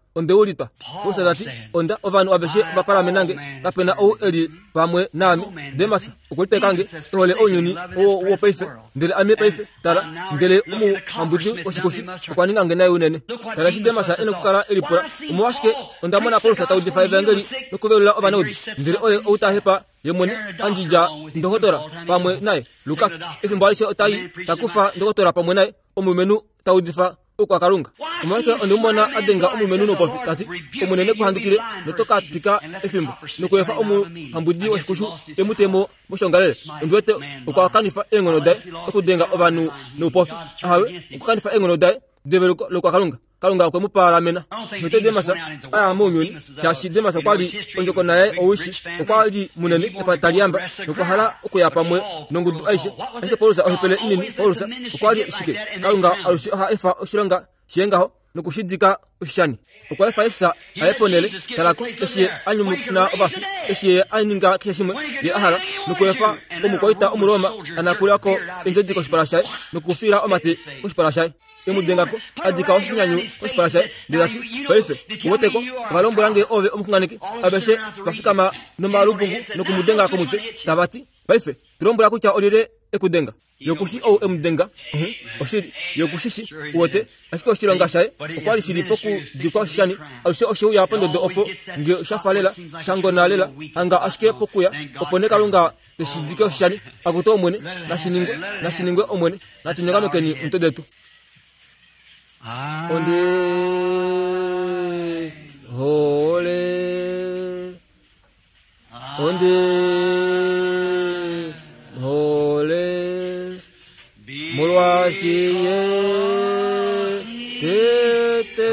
onde ulipa usazati onda ovanu aveshe vapala menange kapena o eri pamwe nami demasa ukulite kange ole onyuni o paife ndele ame paife tala ndele umu ambudi oshikoshi kwaninga ngenayo unene tala shi demasa ene kukala elipura umwashike onda mona polo sata udi 5 angeli nokuvela obanodi ndele ole utahepa yemoni anjija ndohotora pamwe naye Lucas ifimbalise otai takufa ndohotora pamwe naye omumenu taudifa ukwa kalunga umwake ondumona adenga omumenu no profitati omunene kuhandukire notoka tika efimbo nokuefa hambudi oshikushu emutemo mushongalele ndwete ukwa kanifa engono dai okudenga obanu no profi awe ukanifa engono dai develo lokwa kalunga okwe mupala mena note demasa aya munyoni chashi demasa kwali onjoko naye owishi okwali munene epataliamba nokuhala okuyapa mwe nongudu aisha ake polusa ohipele inini polusa okwali shike kalunga alushi ha efa oshilanga shiengaho nokushidika ushishani okwefa isa ayeponele talako eshiye anyumu na obafi eshiye aninga kishashimwe ye ahala nokwefa omukwaita omuroma anakulako enjodiko shiparashai nokufira omate kushiparashai emudengako adika oshinyanyu oshiparashai ndezati baife uwoteko valombolange ove omukunganiki abeshe bafikama nomalubungu nokumudenga komute tabati baife tulombola kucha olire ekudenga yokushi au emudenga oshiri yokushishi uwote asiko oshilonga shaye okwali shili poku dikwa shani aluse oshiu ya pondo do opo nge shafalela shangonalela anga ashike pokuya opone kalunga teshidike oshani aguto omwene nashiningwe omwene natinyogano keni mtodetu onde hole onde hole mulwashiye tete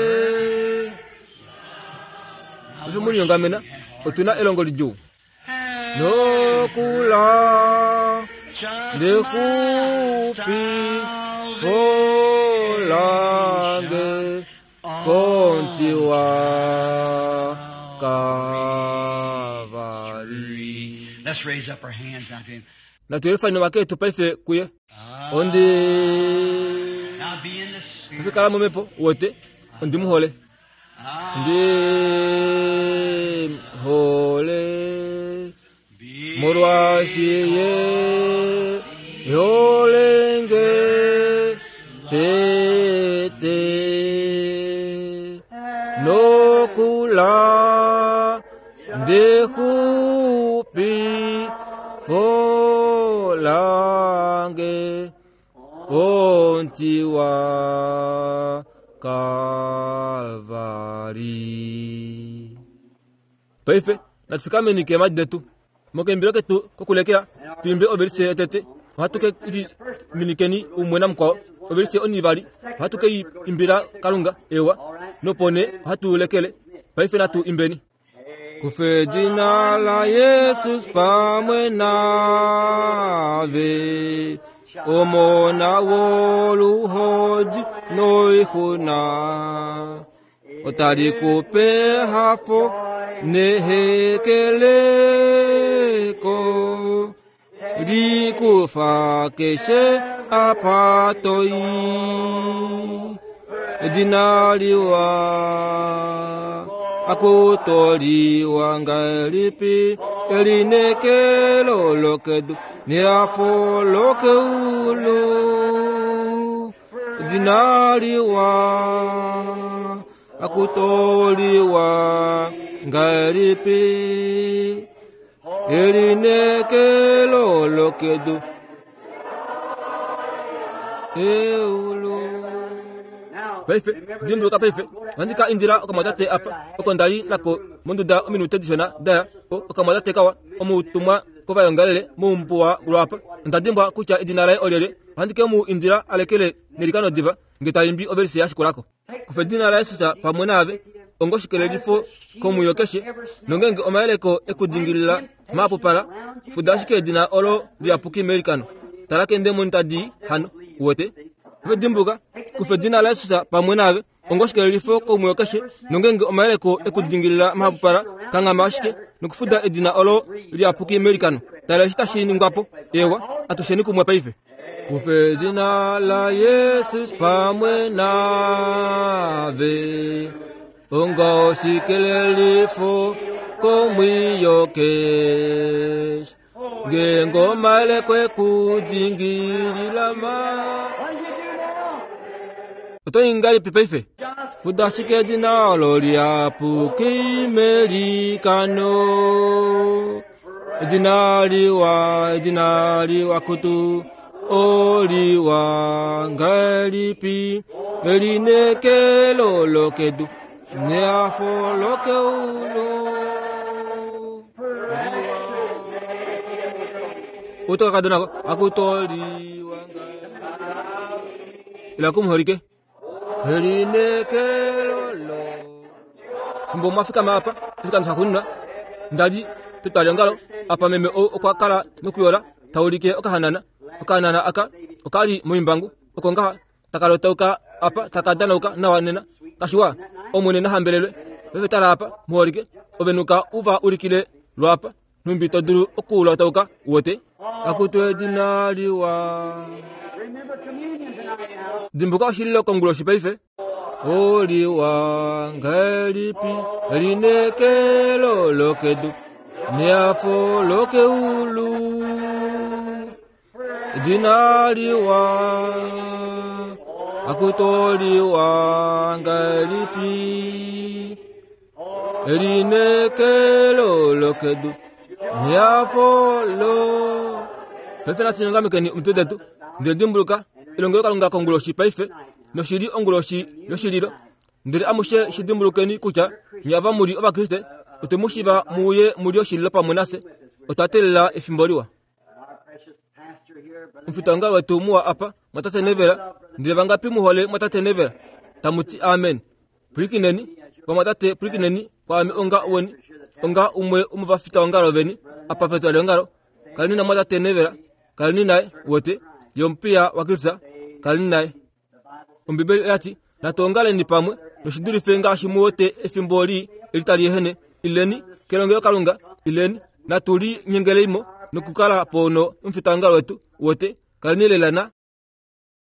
usumuni yongamena otuna elongo lijo nokula ndekupi folange kontiwa kavari. Let's raise up our hands now to him. Na tuelefanya wake tupaife kuye onde kufikala mumepo wote ondi muhole ndi hole morwashiye yolenge tete nokula ndehupi folange kontiwa kalvari paife natsikameni ke madetu mokembiro ketu kokulekera timbe oberise tete hatuke idi minikeni umwena mko oberise onivali hatuke imbira kalunga ewa nopone hatulekele paife natu imbeni kufe jina la Yesus pamwe nave omona wolu hoji noihuna otari kupe hafo nehekeleko dikufa keshe apatoi dinaliwa akutoliwa ngalipi elinekelo lokedu niafo lokeulu dinaliwa akutoliwa ngalipi elinekelo lokedu eulu paife dimbu ka paife andika indira okamata apa okondali nako munduda minute dishona da okamata kawa omutumwa kova yongalele mumpuwa ulapa ndadimba kucha idinala olele andike mu indira alekele nilikano diva ngetaimbi overse yashikolako kufedina la Yesusa pamwenave ongoshikele difo komu yokeshe nongenge omaeleko ekudingilila mapopala fudashike dina olo liapuki amerikano talake ndemo ntadi hano wote fedimbuga kufedina la Yesusa pamwenave ongoshikele difo komu yokeshe nongenge omaeleko ekudingilila mapopala kanga mashike nukufuda edina olo liapuki amerikano talashita shini ngapo ewa atusheni kumwe paife kufedina la Yesus pamwe nave onga sikelelifo komwiyokesh gengo male kwe kudingililama oto ingali pipeife fudashike dinalo liapu kimerikano dinali wa kutu oliwa ngalipi elinekelo lokedu neafo lokeulo uto kadona akutoliwa ila kumhorike elinekelo lo simbo mafika mapa fika nsakunna ndali tutalengalo apa meme okwakala nukuyola taulike okahanana aka okali muimbangu okonga takalotoka apa takadanoka nawanena kashwa omune na hambelelwe bebetala apa muholike obenuka uva ulikile lwapa numbito duru okula toka wote akutwe dinaliwa dimbuka shililo kongulo shipeife oliwa ngalipi elinekelo lokedu neafo lokeulu dinaliwa akutoliwa ngalipi elinekelo lokedu niafolo pefena tinangamikeni umtudetu ndiri dimbuluka ilongelo kalunga kongulo shipaife no shiri ongulo shi no shiriro ndiri amushe shidimbulukeni kucha nyava muri oba kriste utemushiba muye muri oshililo pamunase otatelela ifimboliwa mfitanga watumua apa matate nevera ndiri vangapi muhole matate nevera tamuti amen prikineni wa matate prikineni kwa onga woni onga umwe umuvafita wangalo veni apa peto alengalo kalini na matate nevera kalini nae wote yompia wakilsa kalini nae umbibeli yati natongale ni pamwe noshiduri fenga shimuote efimboli ilitali hene ileni kelongeo kalunga ileni natuli nyengeleimo nukukala pono mfitangalo wetu wote kalini lelana